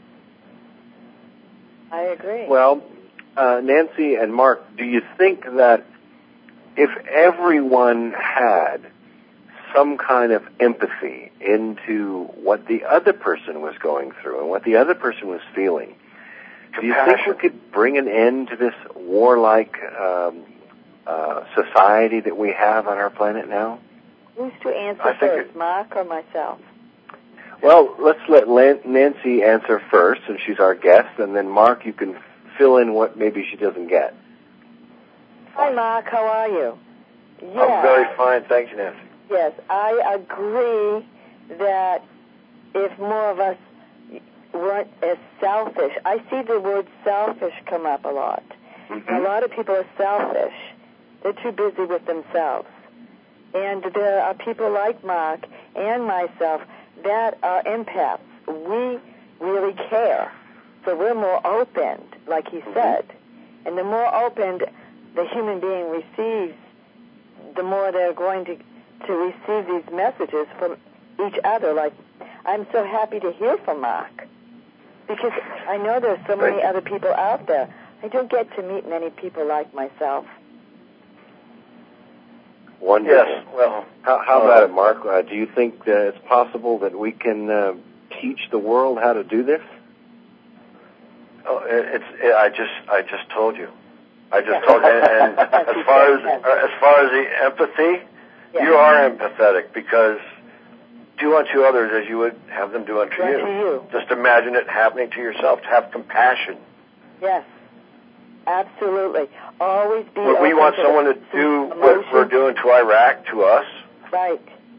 I agree. Well, uh, Nancy and Mark, do you think that if everyone had some kind of empathy into what the other person was going through and what the other person was feeling, do you think we could bring an end to this warlike um, uh, society that we have on our planet now? Who's to answer I think first, it, Mark or myself? Well, let's let Lan- Nancy answer first, and she's our guest, and then Mark, you can fill in what maybe she doesn't get. Hi, Mark. How are you? Yeah. I'm very fine. Thank you, Nancy. Yes, I agree that if more of us weren't as selfish, I see the word selfish come up a lot. Mm-hmm. A lot of people are selfish. They're too busy with themselves. And there are people like Mark and myself that are empaths. We really care. So we're more open, like he mm-hmm. said. And the more open the human being receives, the more they're going to, to receive these messages from each other. Like, I'm so happy to hear from Mark, because I know there's so many other people out there. I don't get to meet many people like myself. Wonderful. Yes, well... How, how uh, about it, Mark? Uh, do you think that it's possible that we can uh, teach the world how to do this? Oh, it's. It, I just. I just told you. I just told you. And, and as far as as far as the empathy, yes. You are empathetic, because do unto others as you would have them do unto do you. Unto you. Just imagine it happening to yourself. To have compassion. Yes, absolutely. Always be. Would we open want to someone to do emotion. what we're doing to Iraq to us? Right.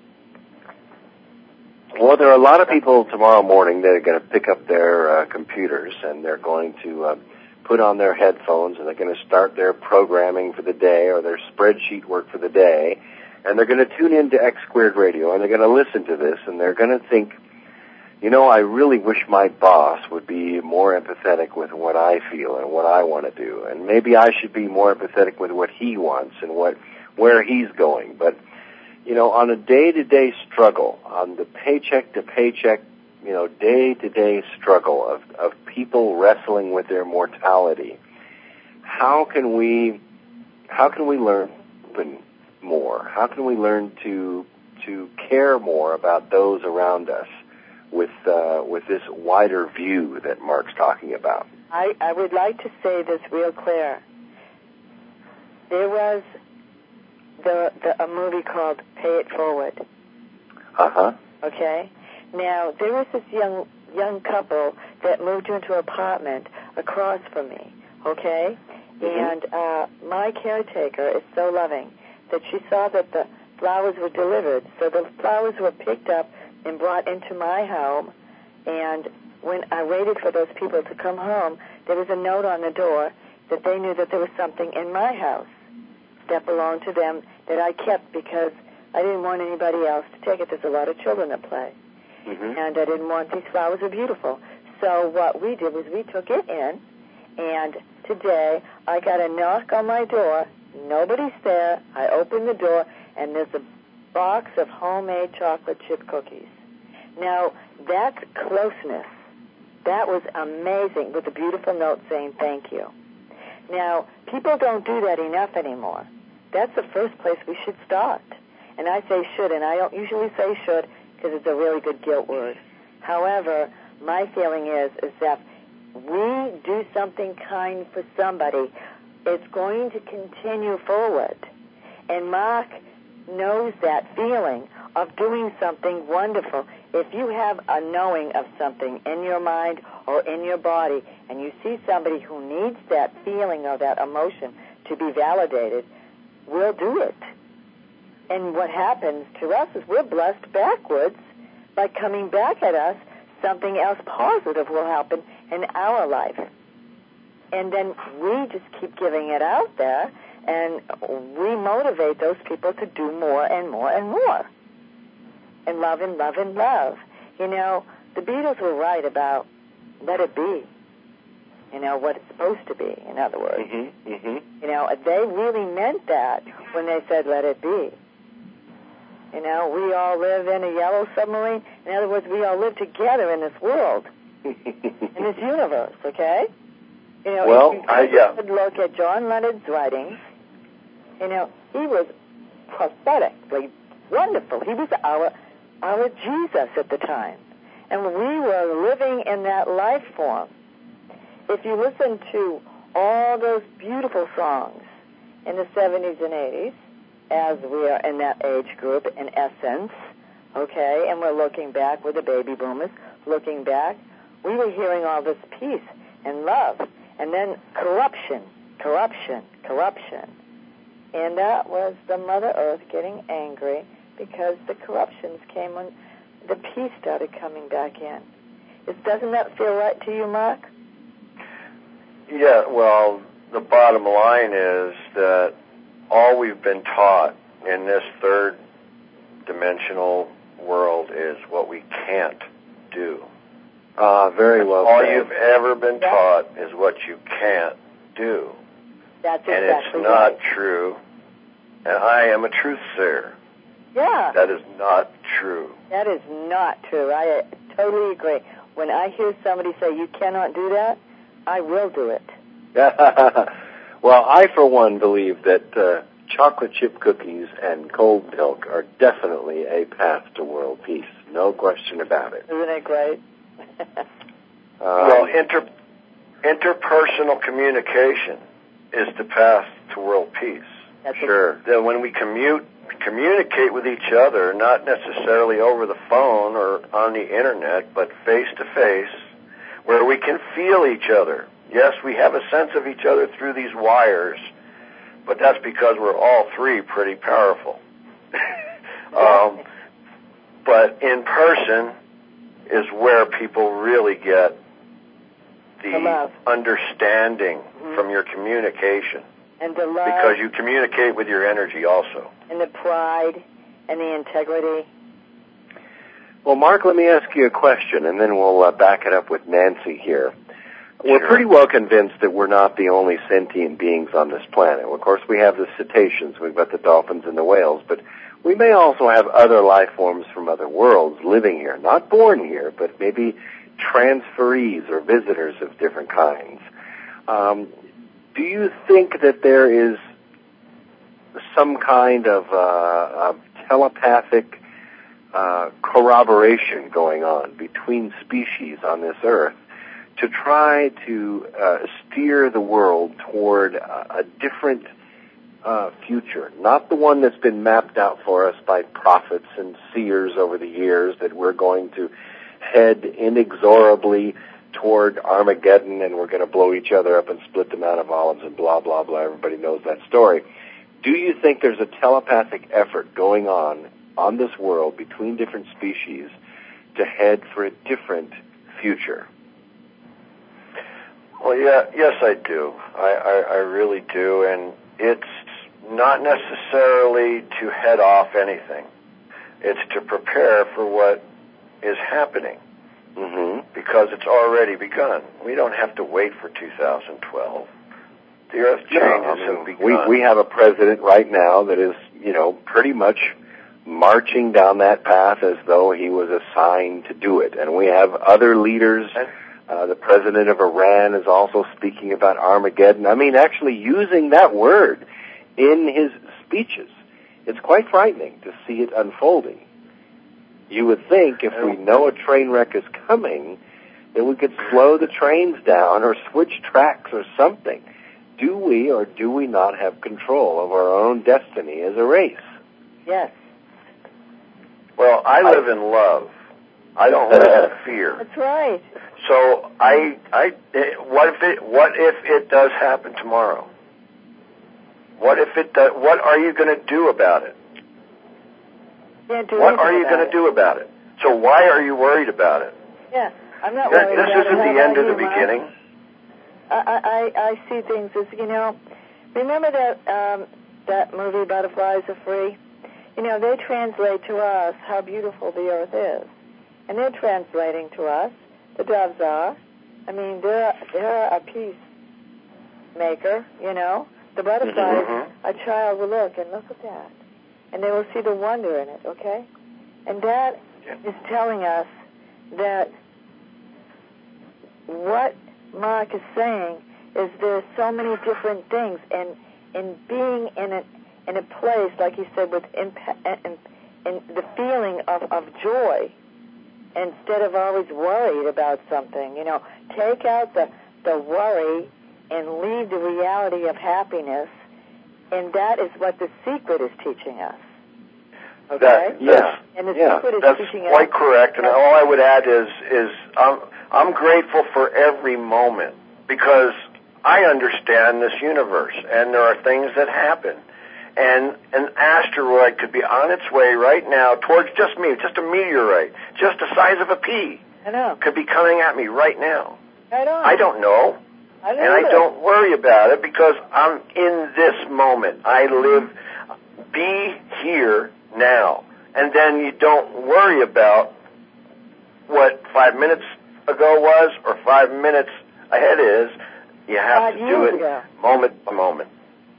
Well, there are a lot of people tomorrow morning that are going to pick up their uh, computers, and they're going to uh, put on their headphones, and they're going to start their programming for the day or their spreadsheet work for the day, and they're going to tune into X Squared Radio, and they're going to listen to this, and they're going to think, you know, I really wish my boss would be more empathetic with what I feel and what I want to do, and maybe I should be more empathetic with what he wants and what where he's going. But you know, on a day-to-day struggle, on the paycheck-to-paycheck, you know, day-to-day struggle of, of people wrestling with their mortality, how can we, how can we learn more? How can we learn to to care more about those around us with uh, with this wider view that Mark's talking about? I, I would like to say this real clear. There was The, the, a movie called Pay It Forward. Uh-huh. Okay? Now, there was this young young couple that moved into an apartment across from me, okay? Mm-hmm. And uh, my caretaker is so loving that she saw that the flowers were delivered. So the flowers were picked up and brought into my home, and when I waited for those people to come home, there was a note on the door that they knew that there was something in my house that belonged to them that I kept because I didn't want anybody else to take it. There's a lot of children that play. Mm-hmm. And I didn't want these flowers were beautiful. So what we did was we took it in, and today I got a knock on my door. Nobody's there. I opened the door, and there's a box of homemade chocolate chip cookies. Now, that's closeness. That was amazing, with a beautiful note saying thank you. Now, people don't do that enough anymore. that's the first place we should start. And I say should, and I don't usually say should because it's a really good guilt word. However, my feeling is, is that we do something kind for somebody, it's going to continue forward. And Mark knows that feeling of doing something wonderful. If you have a knowing of something in your mind or in your body, and you see somebody who needs that feeling or that emotion to be validated, we'll do it. And what happens to us is we're blessed backwards by coming back at us. Something else positive will happen in our life. And then we just keep giving it out there, and we motivate those people to do more and more and more. And love and love and love. You know, the Beatles were right about let it be. You know, what it's supposed to be, in other words. Mm-hmm, mm-hmm. You know, they really meant that when they said let it be. You know, we all live in a yellow submarine. In other words, we all live together in this world, in this universe, okay? You know, well, if you I, yeah. could look at John Leonard's writings, you know, he was prophetically wonderful. He was our, our Jesus at the time. And we were living in that life form. If you listen to all those beautiful songs in the seventies and eighties, as we are in that age group, in essence, okay, and we're looking back, we're the baby boomers, looking back, we were hearing all this peace and love, and then corruption, corruption, corruption. And that was the Mother Earth getting angry because the corruptions came when the peace started coming back in. Is, doesn't that feel right to you, Mark? Yeah, well, the bottom line is that all we've been taught in this third dimensional world is what we can't do. Ah, uh, very That's well all said. you've ever been yeah. taught is what you can't do. That's and exactly it's not right. true. And I am a truth sayer. Yeah. That is not true. That is not true. I uh, totally agree. When I hear somebody say, you cannot do that, I will do it. Well, I, for one, believe that uh, chocolate chip cookies and cold milk are definitely a path to world peace. No question about it. Isn't it great? um, well, inter, interpersonal communication is the path to world peace. That's sure. That when we commute, communicate with each other, not necessarily over the phone or on the internet, but face to face, where we can feel each other. Yes, we have a sense of each other through these wires, but that's because we're all three pretty powerful. um, but in person is where people really get the, the understanding mm-hmm. from your communication. And the love. Because you communicate with your energy also. And the pride and the integrity. Well, Mark, let me ask you a question, and then we'll uh, back it up with Nancy here. We're Sure. pretty well convinced that we're not the only sentient beings on this planet. Of course, we have the cetaceans, we've got the dolphins and the whales, but we may also have other life forms from other worlds living here, not born here, but maybe transferees or visitors of different kinds. Um, do you think that there is some kind of, uh, of telepathic uh, corroboration going on between species on this earth to try to uh, steer the world toward a, a different uh, future, not the one that's been mapped out for us by prophets and seers over the years, that we're going to head inexorably toward Armageddon and we're going to blow each other up and split the Mount of Olives and blah, blah, blah. Everybody knows that story. Do you think there's a telepathic effort going on on this world between different species to head for a different future? Well, yeah, yes, I do. I, I, I really do, and it's not necessarily to head off anything. It's to prepare for what is happening, mm-hmm. because it's already begun. We don't have to wait for two thousand twelve. The earth changes no, I mean, have begun. We, we have a president right now that is, you know, pretty much marching down that path as though he was assigned to do it. And we have other leaders. Uh, the president of Iran is also speaking about Armageddon. I mean, actually using that word in his speeches. It's quite frightening to see it unfolding. You would think if we know a train wreck is coming, that we could slow the trains down or switch tracks or something. Do we or do we not have control of our own destiny as a race? Yes. Well, I live in love. I don't live in fear. That's right. So I, I, what if it, what if it does happen tomorrow? What if it does, what are you going to do about it? Can't do what are you going to do about it? So why are you worried about it? Yeah, I'm not this, worried this about it. This isn't the end of the beginning. I, I, I see things as, you know, remember that um, that movie, Butterflies Are Free? You know, they translate to us how beautiful the earth is. And they're translating to us, the doves are. I mean, they're, they're a peacemaker, you know. The butterflies, mm-hmm. a child will look and look at that. And they will see the wonder in it, okay? And that yeah. is telling us that what Mark is saying is there's so many different things, and in being in a in a place, like you said, with impa- in, in the feeling of, of joy, instead of always worried about something, you know, take out the, the worry and leave the reality of happiness, and that is what the secret is teaching us. Okay? That, yeah. And the yeah. secret is That's teaching quite us. correct, and all I would add is, is I'm, I'm grateful for every moment, because I understand this universe, and there are things that happen. And an asteroid could be on its way right now towards just me, just a meteorite, just the size of a pea. I know. Could be coming at me right now. I don't. I don't know. I don't and I either. don't worry about it because I'm in this moment. I live, be here now. And then you don't worry about what five minutes ago was or five minutes ahead is. You have Five to do years it ago. moment by moment.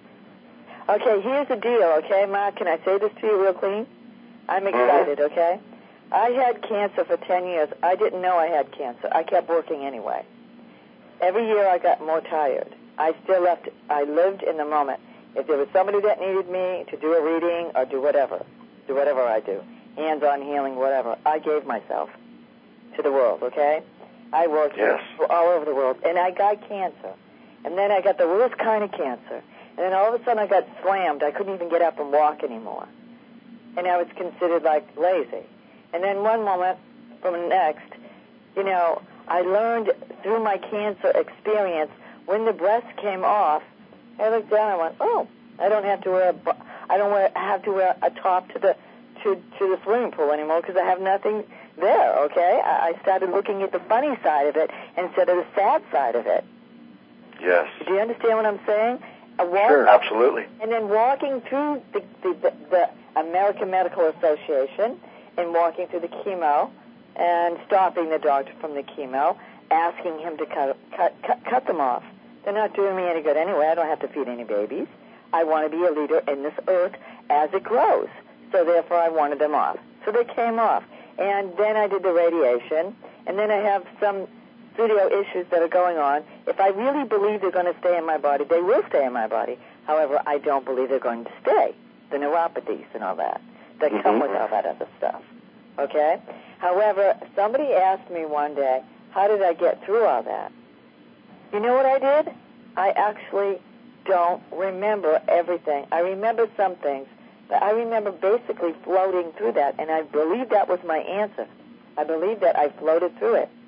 Okay, here's the deal, okay, Mark? Can I say this to you real clean? I'm excited, Mm-hmm. okay? I had cancer for ten years. I didn't know I had cancer. I kept working anyway. Every year I got more tired. I still left, I lived in the moment. If there was somebody that needed me to do a reading or do whatever, do whatever I do, hands-on healing, whatever, I gave myself to the world, okay? I worked yes. all over the world, and I got cancer. And then I got the worst kind of cancer. And then all of a sudden I got slammed. I couldn't even get up and walk anymore. And I was considered, like, lazy. And then one moment from the next, you know, I learned through my cancer experience, when the breast came off, I looked down and I went, oh, I don't have to wear a, I don't wear, have to wear a top to the to, to the swimming pool anymore because I have nothing there, okay? I, I started looking at the funny side of it instead of the sad side of it. Yes. Do you understand what I'm saying? A walk, sure, absolutely. And then walking through the, the, the, the American Medical Association and walking through the chemo and stopping the doctor from the chemo, asking him to cut, cut, cut, cut them off. They're not doing me any good anyway. I don't have to feed any babies. I want to be a leader in this earth as it grows. So therefore I wanted them off. So they came off. And then I did the radiation. And then I have some studio issues that are going on. If I really believe they're going to stay in my body, they will stay in my body. However, I don't believe they're going to stay. The neuropathies and all that that mm-hmm. come with all that other stuff. Okay? However, somebody asked me one day, how did I get through all that? You know what I did? I actually don't remember everything. I remember some things, but I remember basically floating through that, and I believe that was my answer. I believe that I floated through it.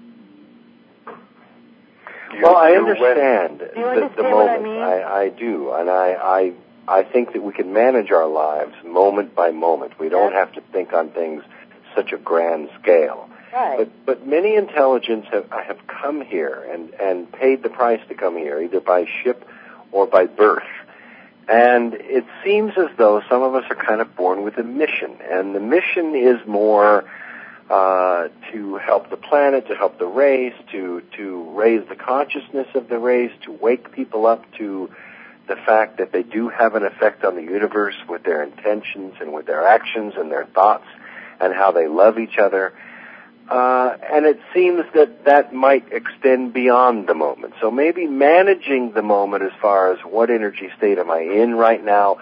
You, well, I understand, do you the, understand the what moment. I mean? I, I do, and I, I, I think that we can manage our lives moment by moment. We don't Yeah. have to think on things such a grand scale. Right. But but many intelligents have have come here and, and paid the price to come here, either by ship or by birth. And it seems as though some of us are kind of born with a mission, and the mission is more uh, to help the planet, to help the race, to to raise the consciousness of the race, to wake people up to the fact that they do have an effect on the universe with their intentions and with their actions and their thoughts and how they love each other. Uh, and it seems that that might extend beyond the moment. So maybe managing the moment as far as what energy state am I in right now,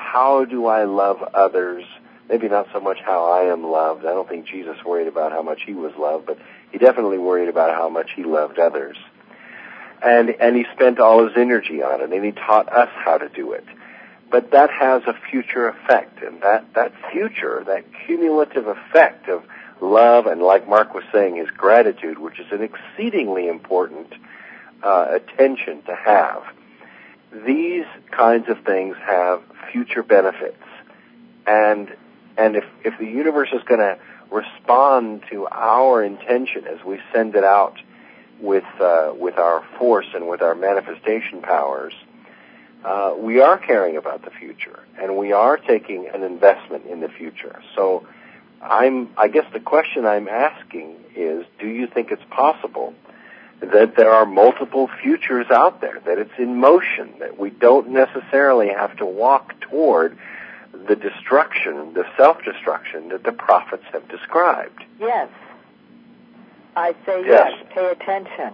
how do I love others? Maybe not so much how I am loved. I don't think Jesus worried about how much he was loved, but he definitely worried about how much he loved others. And and he spent all his energy on it, and he taught us how to do it. But that has a future effect, and that, that future, that cumulative effect of love, and like Mark was saying, his gratitude, which is an exceedingly important uh, attention to have. These kinds of things have future benefits. And and if, if the universe is going to respond to our intention as we send it out with uh, with our force and with our manifestation powers, uh, we are caring about the future, and we are taking an investment in the future. So I'm, I guess the question I'm asking is, do you think it's possible that there are multiple futures out there, that it's in motion, that we don't necessarily have to walk toward the destruction, the self-destruction that the prophets have described? Yes. I say Yes. yes. Pay attention.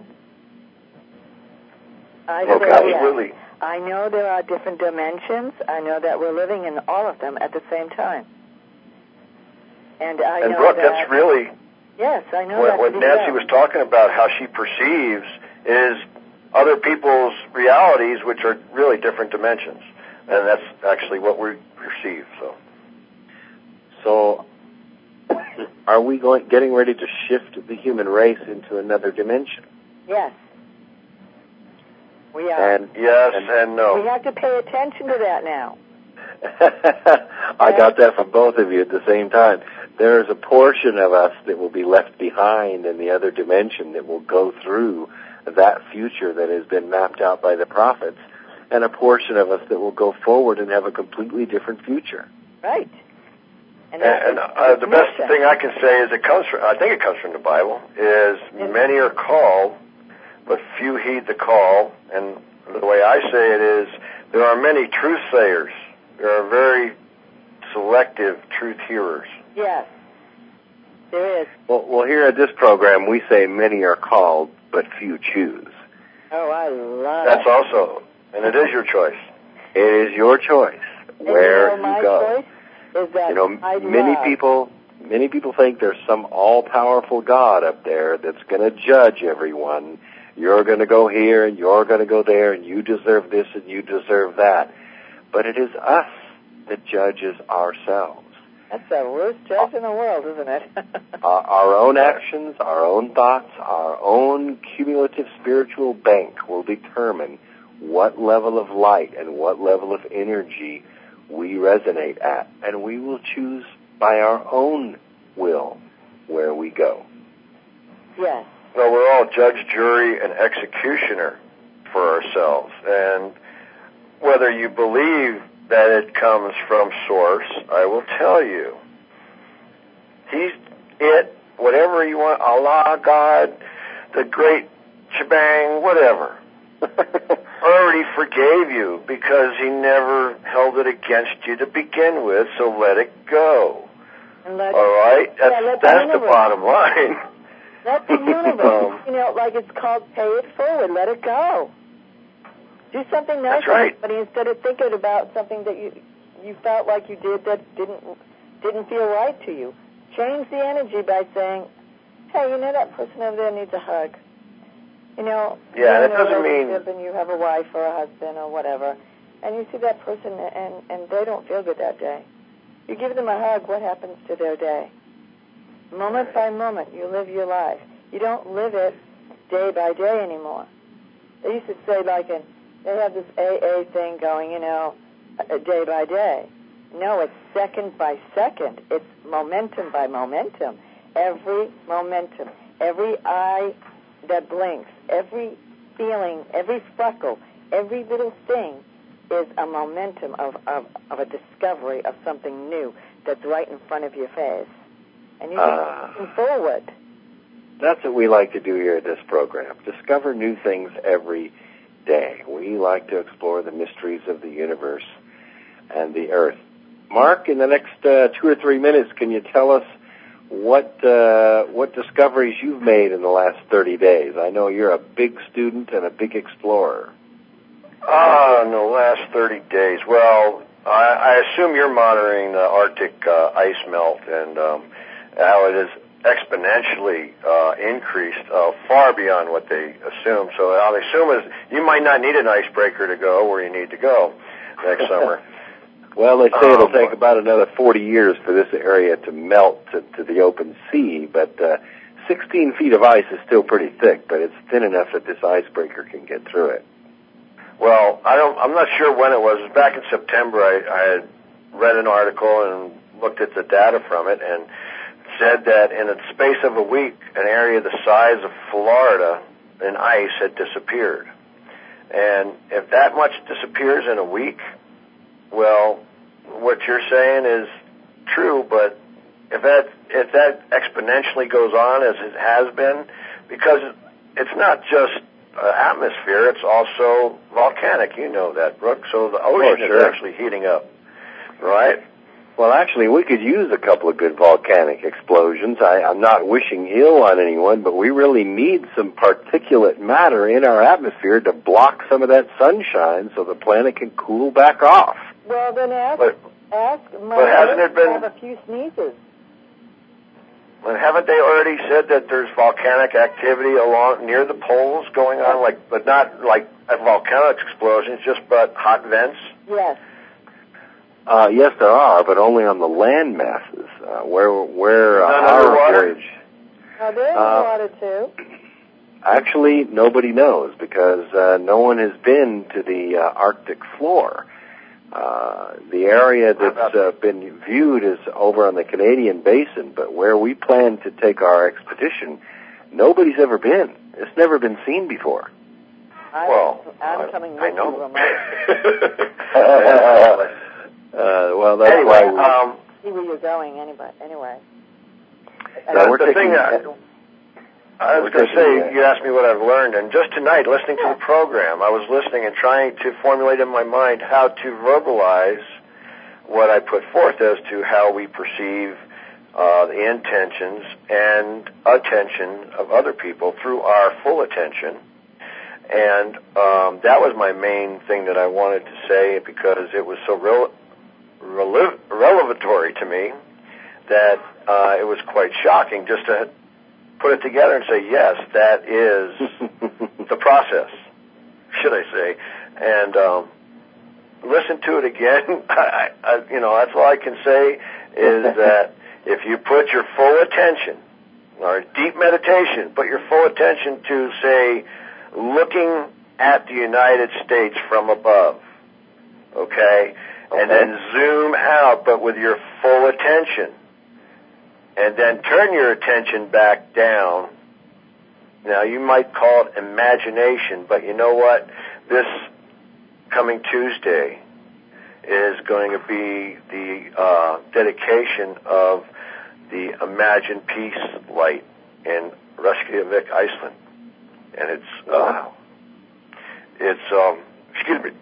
I Okay, say absolutely. yes. I know there are different dimensions. I know that we're living in all of them at the same time. And I And know Brooke, that... that's really Yes, I know what, that. what to be Nancy so. was talking about, how she perceives is other people's realities, which are really different dimensions. And that's actually what we perceive. So, So are we going, getting ready to shift the human race into another dimension? Yes. We are. And yes and, and no. We have to pay attention to that now. I got that from both of you at the same time. There is a portion of us that will be left behind in the other dimension that will go through that future that has been mapped out by the prophets, and a portion of us that will go forward and have a completely different future. Right. And, And, and uh, the best thing I can say is it comes from, I think it comes from the Bible, is many are called, but few heed the call. And the way I say it is, there are many truth sayers. There are very selective truth hearers. Yes, there is. Well, well, here at this program, we say many are called, but few choose. Oh, I love That's it. also, and it is your choice. It is your choice where and you, know, my you go. Choice is that You know, I many love. people, many people think there's some all-powerful God up there that's going to judge everyone. You're going to go here, and you're going to go there, and you deserve this, and you deserve that. But it is us that judges ourselves. That's the worst judge in the world, isn't it? our, our own actions, our own thoughts, our own cumulative spiritual bank will determine what level of light and what level of energy we resonate at. And we will choose by our own will where we go. Yes. Well, we're all judge, jury, and executioner for ourselves. And whether you believe that it comes from Source, I will tell you. He's it, whatever you want, Allah, God, the great shebang, whatever. Already forgave you because he never held it against you to begin with, so let it go. And let, All right? That's, yeah, let the that's the universe- bottom line. Let the universe, Um, you know, like it's called pay it forward, let it go. Do something nice That's right. for somebody instead of thinking about something that you you felt like you did that didn't didn't feel right to you. Change the energy by saying, hey, you know, that person over there needs a hug. You know, Yeah, you're that in a doesn't mean- relationship and you have a wife or a husband or whatever, and you see that person and, and they don't feel good that day. You give them a hug, what happens to their day? Moment by moment, you live your life. You don't live it day by day anymore. They used to say, like, in, they have this A A thing going, you know, uh, day by day. No, it's second by second. It's momentum by momentum. Every momentum, every eye that blinks, every feeling, every freckle, every little thing is a momentum of, of, of a discovery of something new that's right in front of your face. And you Ah. keep moving forward. That's what we like to do here at this program. Discover new things every day. We like to explore the mysteries of the universe and the earth. Mark, in the next uh, two or three minutes, can you tell us what uh, what discoveries you've made in the last thirty days? I know you're a big student and a big explorer. Ah, in the last thirty days. Well, I, I assume you're monitoring the Arctic uh, ice melt and um, how it is exponentially uh, increased uh, far beyond what they assume. So I assume is you might not need an icebreaker to go where you need to go next summer. Well, they say um, it'll take about another forty years for this area to melt to, to the open sea, but uh, sixteen feet of ice is still pretty thick, but it's thin enough that this icebreaker can get through it. Well, I don't, I'm not sure when it was. It was back in September. I, I had read an article and looked at the data from it and said that in the space of a week, an area the size of Florida in ice had disappeared. And if that much disappears in a week, well, what you're saying is true, but if that if that exponentially goes on as it has been, because it's not just uh, atmosphere, it's also volcanic. You know that, Brooke. So the ocean oh, sure. is actually heating up, right? Well, actually, we could use a couple of good volcanic explosions. I, I'm not wishing ill on anyone, but we really need some particulate matter in our atmosphere to block some of that sunshine so the planet can cool back off. Well, then ask, but, ask my but hasn't it been, have a few sneezes. Well, haven't they already said that there's volcanic activity along near the poles going on, like, but not like a volcanic explosions, just but hot vents? Yes. Uh, yes, there are, but only on the land masses, uh, where where uh, None our underwater? bridge. Now, they're in Uh, the water, too. Actually, nobody knows because uh, no one has been to the uh, Arctic floor. Uh, the area that's uh, been viewed is over on the Canadian basin, but where we plan to take our expedition, nobody's ever been. It's never been seen before. I'm, Well, I'm I, coming with I you, know. Ramon. uh, well, that's anyway, why we... um, See where you're going, anyway. Anyway. Yeah, we're the taking, thing that, I was going to say, you asked me what I've learned, and just tonight, listening to the program, I was listening and trying to formulate in my mind how to verbalize what I put forth as to how we perceive uh, the intentions and attention of other people through our full attention. And um, that was my main thing that I wanted to say because it was so rel- rel- revelatory to me that uh, it was quite shocking just to put it together and say, yes, that is the process, should I say. And um, listen to it again. I, I, you know, that's all I can say is that if you put your full attention, or deep meditation, put your full attention to, say, looking at the United States from above, okay? okay? And then zoom out, but with your full attention. And then turn your attention back down. Now, you might call it imagination, but you know what? This coming Tuesday is going to be the uh, dedication of the Imagine Peace Light in Reykjavik, Iceland. And it's, uh, wow. it's, um, excuse me,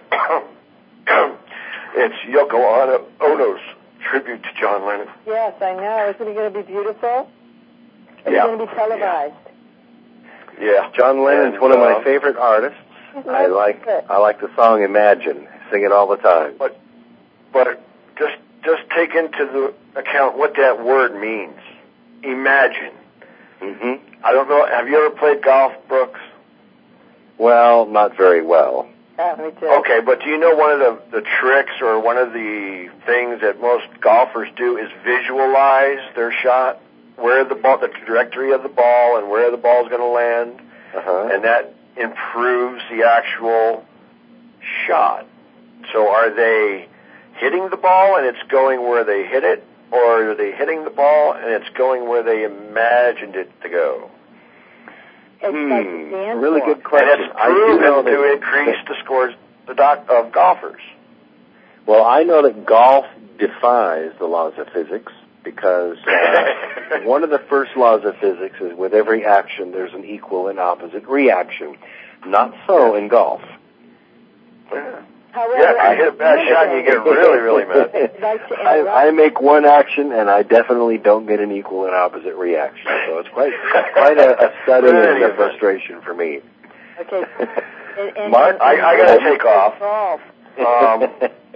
it's Yoko Ono's tribute to John Lennon. Yes, I know. Isn't it going to be beautiful? It's yeah. going to be televised. Yeah. John Lennon's and, one of my uh, favorite artists. I like favorite. I like the song Imagine. I sing it all the time. But but just just take into the account what that word means. Imagine. Mm-hmm. I don't know. Have you ever played golf, Brooks? Well, not very well. Yeah, me too. Okay, but do you know one of the, the tricks or one of the things that most golfers do is visualize their shot, where the ball, the trajectory of the ball, and where the ball is going to land, uh-huh. and that improves the actual shot. So are they hitting the ball and it's going where they hit it, or are they hitting the ball and it's going where they imagined it to go? It's hmm. like a dance really floor. good question. And it's proven to increase the scores the doc, of golfers. Well, I know that golf defies the laws of physics because uh, one of the first laws of physics is with every action there's an equal and opposite reaction. Not so in golf. Yeah. However, Yeah, if you hit a bad shot, you get really, really mad. Like to I, I make one action, and I definitely don't get an equal and opposite reaction. So it's quite quite a, a study in the frustration for me. Okay. And, and, Mark, and, I, I got to take off. Golf. Um,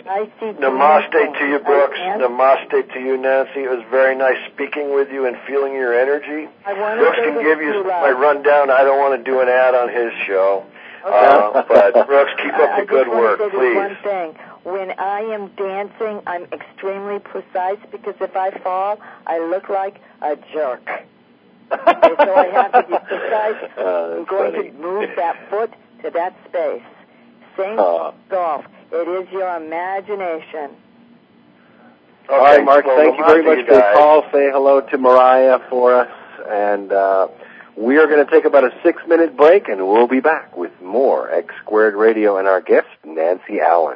I see. Namaste to you, Brooks. Namaste to you, Nancy. It was very nice speaking with you and feeling your energy. I want Brooks to can give you loud. my rundown. I don't want to do an ad on his show. Okay. Uh, but, Brooks, keep up the I good work, say please. One thing. When I am dancing, I'm extremely precise because if I fall, I look like a jerk. Okay, so I have to be precise. Oh, I'm going funny. to move that foot to that space. Same oh. golf. It is your imagination. Okay, All right, Mark, well, thank you very much you for the guys. call. Say hello to Mariah for us. And uh, we are going to take about a six-minute break, and we'll be back with more X Squared Radio and our guest, Nancy Allen.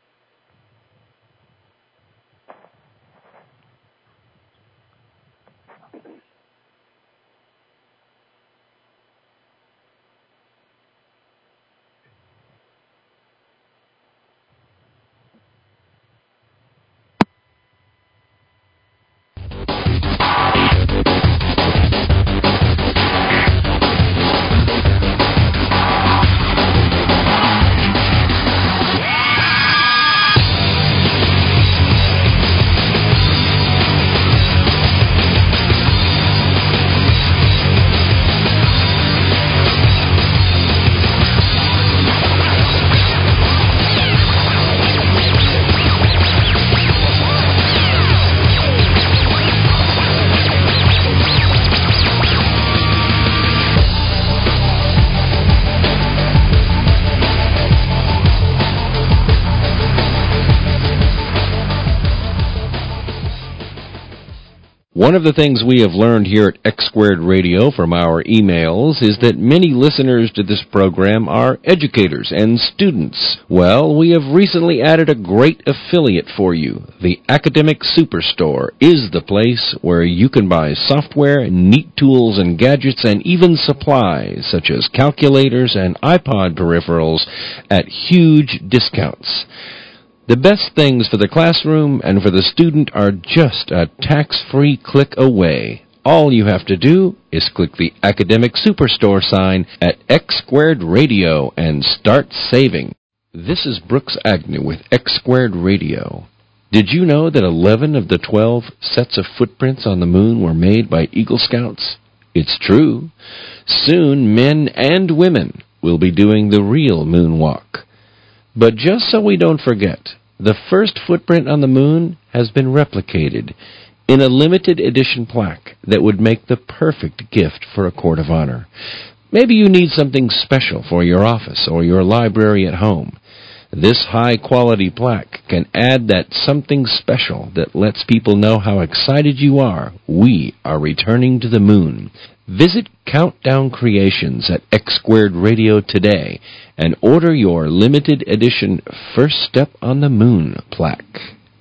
One of the things we have learned here at X Squared Radio from our emails is that many listeners to this program are educators and students. Well, we have recently added a great affiliate for you. The Academic Superstore is the place where you can buy software, neat tools and gadgets, and even supplies such as calculators and iPod peripherals at huge discounts. The best things for the classroom and for the student are just a tax-free click away. All you have to do is click the Academic Superstore sign at X Squared Radio and start saving. This is Brooks Agnew with X Squared Radio. Did you know that eleven of the twelve sets of footprints on the moon were made by Eagle Scouts? It's true. Soon, men and women will be doing the real moonwalk. But just so we don't forget, the first footprint on the moon has been replicated in a limited edition plaque that would make the perfect gift for a court of honor. Maybe you need something special for your office or your library at home. This high-quality plaque can add that something special that lets people know how excited you are. We are returning to the moon. Visit Countdown Creations at X Squared Radio today and order your limited edition First Step on the Moon plaque.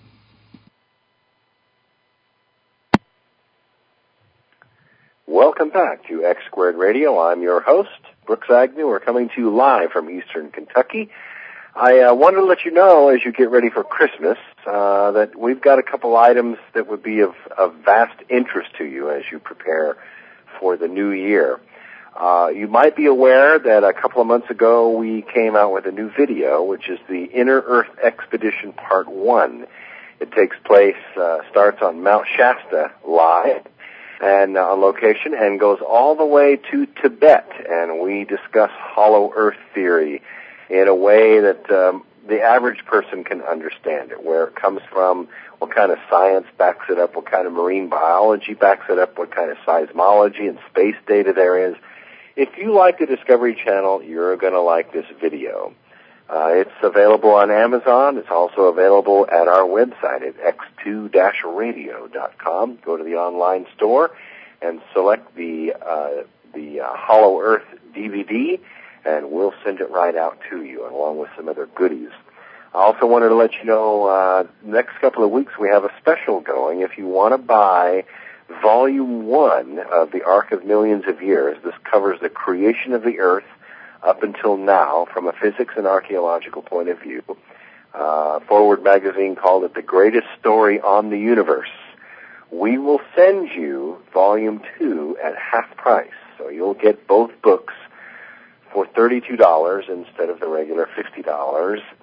Welcome back to X Squared Radio. I'm your host, Brooks Agnew. We're coming to you live from Eastern Kentucky. I uh, wanted to let you know, as you get ready for Christmas, uh, that we've got a couple items that would be of, of vast interest to you as you prepare for the new year. Uh, you might be aware that a couple of months ago we came out with a new video, which is the Inner Earth Expedition Part one. It takes place, uh, starts on Mount Shasta live and uh, on location and goes all the way to Tibet, and we discuss hollow earth theory in a way that um, the average person can understand it, where it comes from, what kind of science backs it up, what kind of marine biology backs it up, what kind of seismology and space data there is. If you like the Discovery Channel, you're going to like this video. Uh, it's available on Amazon. It's also available at our website at x two dash radio dot com. Go to the online store and select the uh, the uh, Hollow Earth D V D, and we'll send it right out to you, along with some other goodies. I also wanted to let you know, uh, next couple of weeks we have a special going. If you want to buy Volume one of the Ark of Millions of Years, this covers the creation of the Earth up until now from a physics and archaeological point of view. Uh, Forward Magazine called it the greatest story on the universe. We will send you Volume two at half price, so you'll get both books for thirty-two dollars instead of the regular fifty dollars.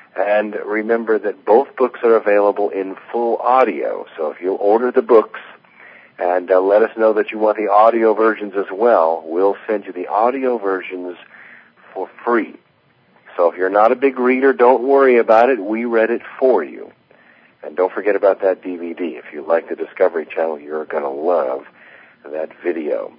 And remember that both books are available in full audio. So if you'll order the books and uh, let us know that you want the audio versions as well, we'll send you the audio versions for free. So if you're not a big reader, don't worry about it. We read it for you. And don't forget about that D V D. If you like the Discovery Channel, you're going to love that video.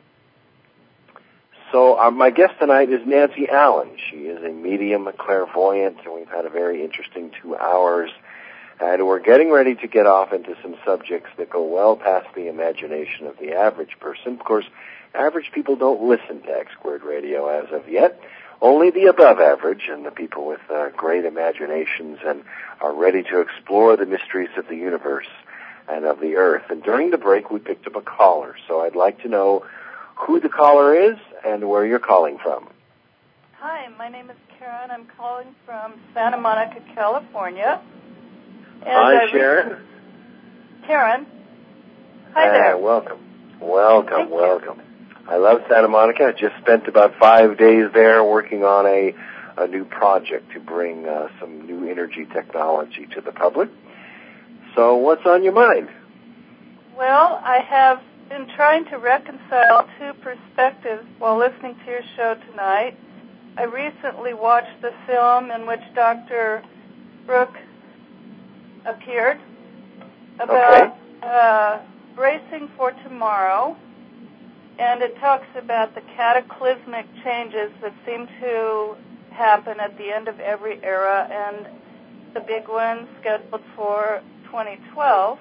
So uh, my guest tonight is Nancy Allen. She is a medium, a clairvoyant, and we've had a very interesting two hours. And we're getting ready to get off into some subjects that go well past the imagination of the average person. Of course, average people don't listen to X Squared Radio as of yet. Only the above average and the people with uh, great imaginations and are ready to explore the mysteries of the universe and of the earth. And during the break, we picked up a caller. So I'd like to know who the caller is and where you're calling from. Hi, my name is Karen. I'm calling from Santa Monica, California. And Hi, I Sharon. Re- Karen. Hi uh, there. Welcome. Welcome, Thank welcome. You. I love Santa Monica. I just spent about five days there working on a, a new project to bring uh, some new energy technology to the public. So what's on your mind? Well, I have been trying to reconcile two perspectives while listening to your show tonight. I recently watched the film in which Doctor Brooke appeared about okay. uh, bracing for tomorrow. And it talks about the cataclysmic changes that seem to happen at the end of every era, and the big one scheduled for twenty twelve.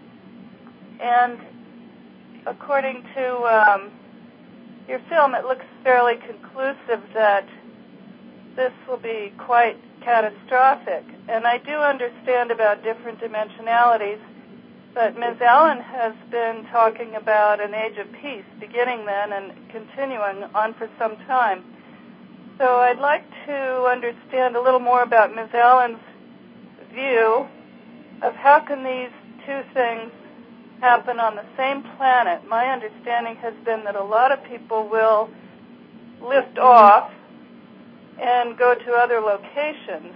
And according to um, your film, it looks fairly conclusive that this will be quite catastrophic. And I do understand about different dimensionalities, but Miz Allen has been talking about an age of peace beginning then and continuing on for some time. So I'd like to understand a little more about Miz Allen's view of how can these two things happen on the same planet. My understanding has been that a lot of people will lift off and go to other locations,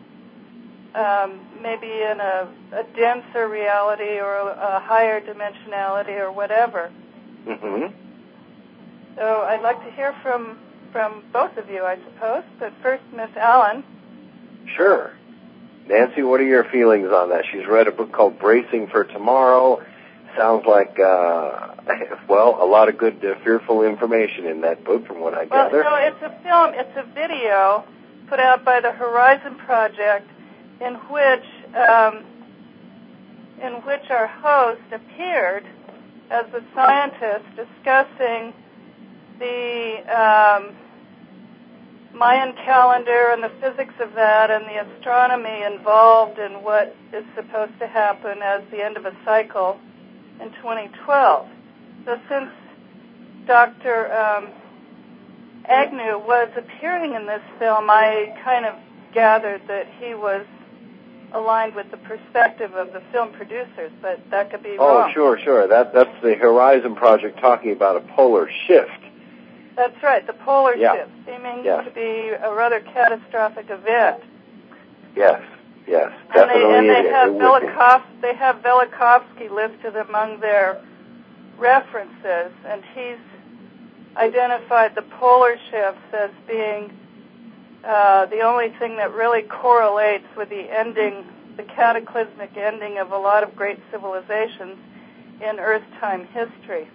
um, maybe in a, a denser reality or a, a higher dimensionality or whatever. Mm-hmm. So I'd like to hear from, from both of you, I suppose. But first, Miss Allen. Sure. Nancy, what are your feelings on that? She's read a book called Bracing for Tomorrow. Sounds like, uh, well, a lot of good, uh, fearful information in that book from what I well, gather. Well, no, it's a film, it's a video put out by the Horizon Project in which, um, in which our host appeared as a scientist discussing the um, Mayan calendar and the physics of that and the astronomy involved in what is supposed to happen as the end of a cycle in twenty twelve. So since Doctor Um, Agnew was appearing in this film, I kind of gathered that he was aligned with the perspective of the film producers, but that could be oh, wrong. Oh, sure, sure. That That's the Horizon Project talking about a polar shift. That's right, the polar yeah. shift, seeming yeah. to be a rather catastrophic event. Yes, yes, and definitely they, and they it, have it Velikovsky, they have Velikovsky listed among their references, and he's identified the polar shifts as being uh, the only thing that really correlates with the ending, the cataclysmic ending of a lot of great civilizations in Earth time history.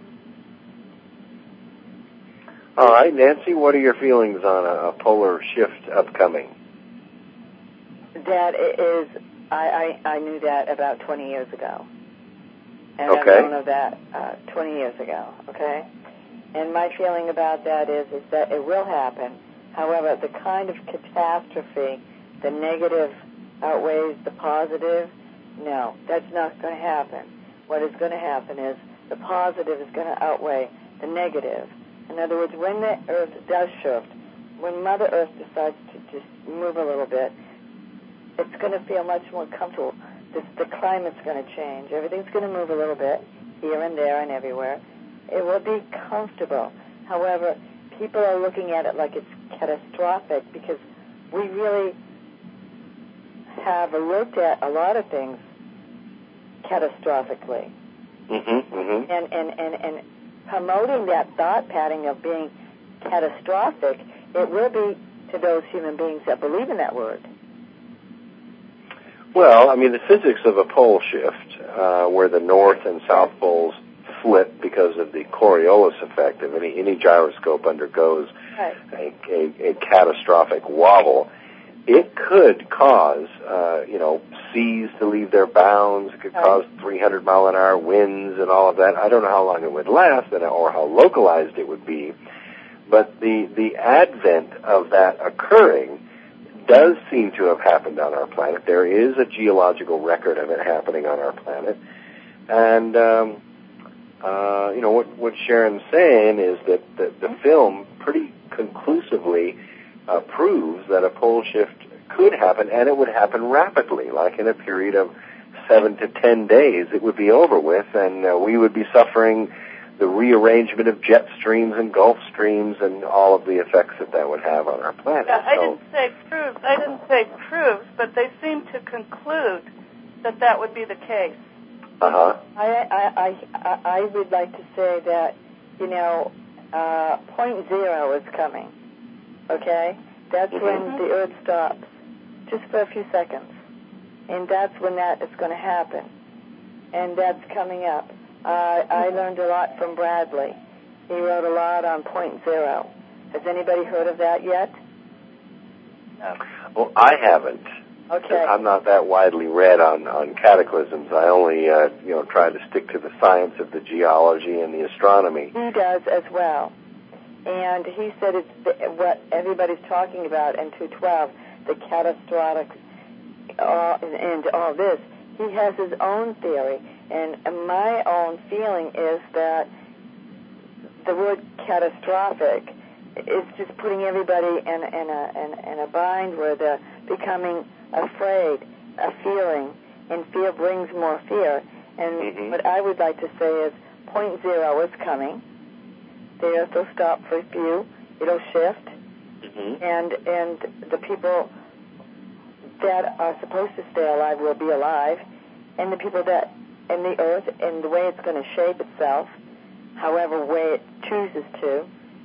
All right, Nancy, what are your feelings on a, a polar shift upcoming? That is, I, I, I knew that about twenty years ago. And okay. I've known of that uh, twenty years ago, okay? And my feeling about that is, is that it will happen. However, the kind of catastrophe, the negative outweighs the positive, no, that's not going to happen. What is going to happen is the positive is going to outweigh the negative. In other words, when the Earth does shift, when Mother Earth decides to just move a little bit, it's going to feel much more comfortable. This, the climate's going to change. Everything's going to move a little bit, here and there and everywhere. It will be comfortable. However, people are looking at it like it's catastrophic because we really have looked at a lot of things catastrophically. Mm-hmm, mm-hmm. And, and, and, and promoting that thought pattern of being catastrophic, it will be to those human beings that believe in that word. Well, I mean, the physics of a pole shift, uh, where the north and south poles flip because of the Coriolis effect, of any, any gyroscope undergoes right. a, a, a catastrophic wobble, it could cause, uh, you know, seas to leave their bounds. It could right. cause three hundred mile an hour winds and all of that. I don't know how long it would last or how localized it would be, but the, the advent of that occurring does seem to have happened on our planet. There is a geological record of it happening on our planet. And, um, uh, you know, what, what Sharon's saying is that the, the film pretty conclusively uh, proves that a pole shift could happen, and it would happen rapidly, like in a period of seven to ten days it would be over with, and uh, we would be suffering the rearrangement of jet streams and Gulf streams and all of the effects that that would have on our planet. Yeah, I so, didn't say proves. I didn't say proves, but they seem to conclude that that would be the case. Uh-huh. I, I, I, I would like to say that, you know, uh, point zero is coming, okay? That's Mm-hmm. when the Earth stops, just for a few seconds. And that's when that is going to happen. And that's coming up. Uh, I learned a lot from Bradley. He wrote a lot on point zero. Has anybody heard of that yet? No. Well, I haven't. Okay. I'm not that widely read on, on cataclysms. I only, uh, you know, try to stick to the science of the geology and the astronomy. He does as well. And he said it's the, what everybody's talking about in two twelve, the catastrophic uh, and all this. He has his own theory. And my own feeling is that the word catastrophic is just putting everybody in, in, a, in, in a bind where they're becoming afraid, a feeling, and fear brings more fear. And Mm-hmm. what I would like to say is point zero is coming. The earth will stop for a few. It'll shift. Mm-hmm. And, and the people that are supposed to stay alive will be alive. And the people that in the earth and the way it's going to shape itself, however way it chooses to,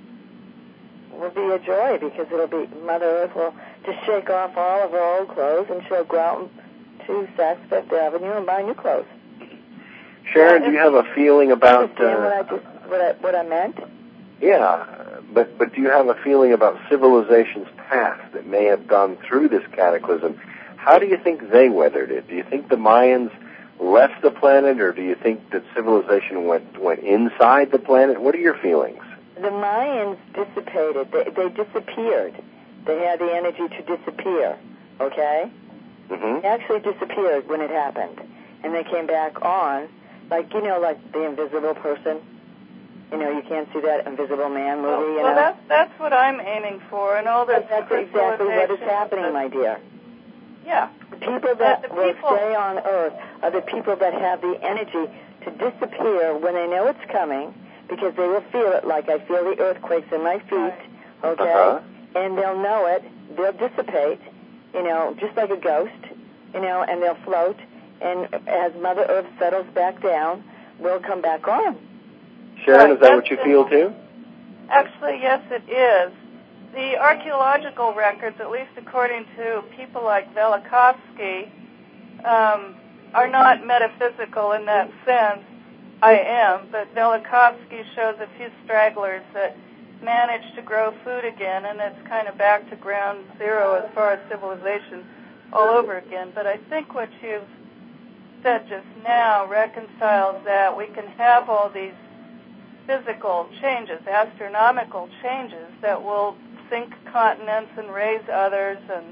will be a joy because it'll be Mother Earth will just shake off all of her old clothes and she'll go out to Saks Fifth Avenue and buy new clothes. Sharon, do you have a feeling about? Understand Uh, what I just what I, what I meant? yeah, but but do you have a feeling about civilizations past that may have gone through this cataclysm? How do you think they weathered it? Do you think the Mayans left the planet, or do you think that civilization went went inside the planet? What are your feelings? The Mayans dissipated. They, they disappeared. They had the energy to disappear, okay? Mm-hmm. They actually disappeared when it happened. And they came back on, like, you know, like The Invisible Person. You know, you can't see that Invisible Man movie, Well, you well know? that's, that's what I'm aiming for, and all this That's exactly what is happening, my dear. Yeah. The people that But the will people- stay on Earth are the people that have the energy to disappear when they know it's coming, because they will feel it like I feel the earthquakes in my feet, okay? Uh-huh. And they'll know it. They'll dissipate, you know, just like a ghost, you know, and they'll float. And as Mother Earth settles back down, we'll come back on. Sharon, is that Right, what you that's feel it. too? Actually, yes, it is. The archaeological records, at least according to people like Velikovsky, um, are not metaphysical in that sense. I am, but Velikovsky shows a few stragglers that managed to grow food again, and it's kind of back to ground zero as far as civilization all over again. But I think what you've said just now reconciles that we can have all these physical changes, astronomical changes that will sink continents and raise others and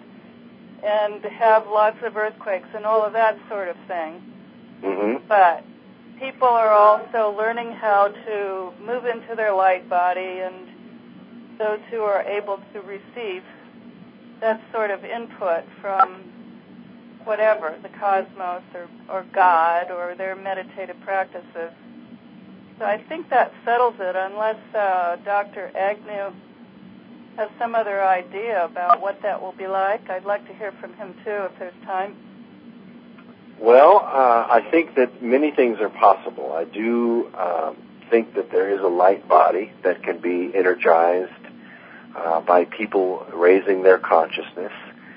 and have lots of earthquakes and all of that sort of thing. Mm-hmm. But people are also learning how to move into their light body, and those who are able to receive that sort of input from whatever, the cosmos or, or God or their meditative practices. So I think that settles it, unless uh, Doctor Agnew has some other idea about what that will be like. I'd like to hear from him, too, if there's time. Well, uh, I think that many things are possible. I do um, think that there is a light body that can be energized uh, by people raising their consciousness,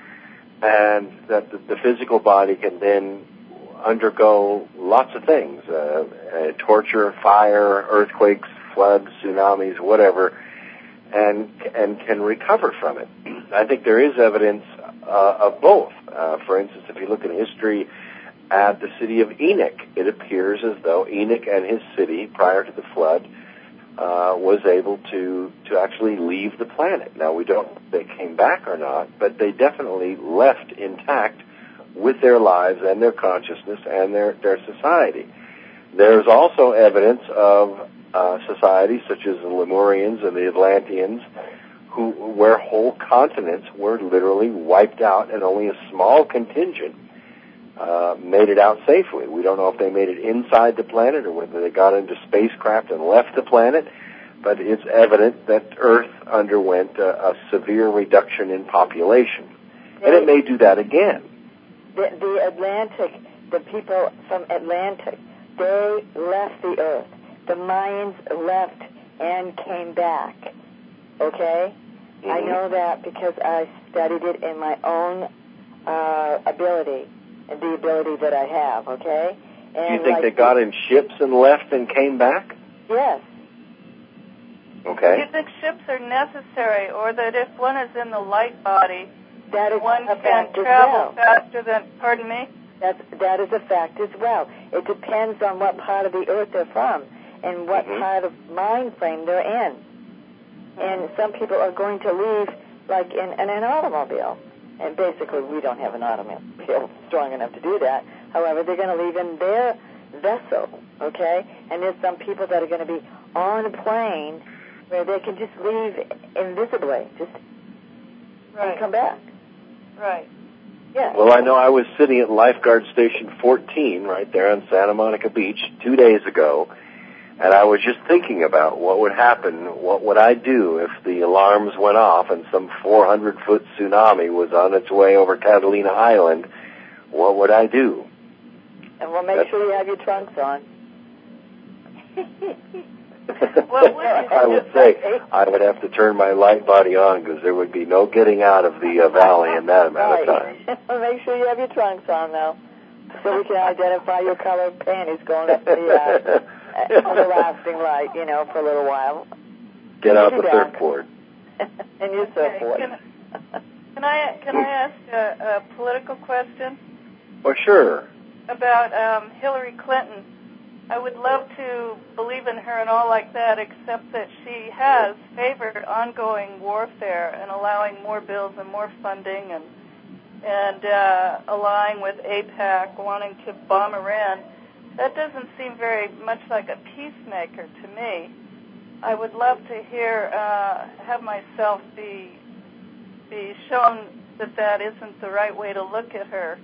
and that the, the physical body can then undergo lots of things, uh, uh, torture, fire, earthquakes, floods, tsunamis, whatever, and and can recover from it. I think there is evidence uh, of both. Uh, for instance, if you look at history at the city of Enoch, it appears as though Enoch and his city, prior to the flood, uh, was able to, to actually leave the planet. Now, we don't know if they came back or not, but they definitely left intact with their lives and their consciousness and their, their society. There's also evidence of uh, societies such as the Lemurians and the Atlanteans, who, where whole continents were literally wiped out and only a small contingent uh, made it out safely. We don't know if they made it inside the planet or whether they got into spacecraft and left the planet, but it's evident that Earth underwent a, a severe reduction in population. And it may do that again. The, the Atlantic, the people from Atlantic, they left the Earth. The Mayans left and came back. Okay? Mm-hmm. I know that because I studied it in my own uh, ability, the ability that I have, okay? And do you think like they got in ships and left and came back? Yes. Okay. Do you think ships are necessary, or that if one is in the light body, that is one a can fact travel as well. faster than, pardon me? That's, that is a fact as well. It depends on what part of the Earth they're from and what mm-hmm. part of mind frame they're in. Mm-hmm. And some people are going to leave like in, in an automobile. And basically we don't have an automobile strong enough to do that. However, they're going to leave in their vessel, okay? And there's some people that are going to be on a plane where they can just leave invisibly, just right. and come back. Right. Yeah. Well, I know I was sitting at Lifeguard Station fourteen right there on Santa Monica Beach two days ago, and I was just thinking about what would happen, what would I do if the alarms went off and some four hundred foot tsunami was on its way over Catalina Island. What would I do? And we'll make That's... sure you have your trunks on. What would you I would say I would have to turn my light body on because there would be no getting out of the uh, valley in that amount right. of time. Make sure you have your trunks on, though, so we can identify your color of panties going up the uh, everlasting light, you know, for a little while. Get out the surfboard. And your surfboard. Okay. Can, can I can I ask a, a political question? Oh, sure. About um, Hillary Clinton. I would love to believe in her and all like that, except that she has favored ongoing warfare and allowing more bills and more funding and and uh, allying with AIPAC, wanting to bomb Iran. That doesn't seem very much like a peacemaker to me. I would love to hear, uh, have myself be be shown that that isn't the right way to look at her.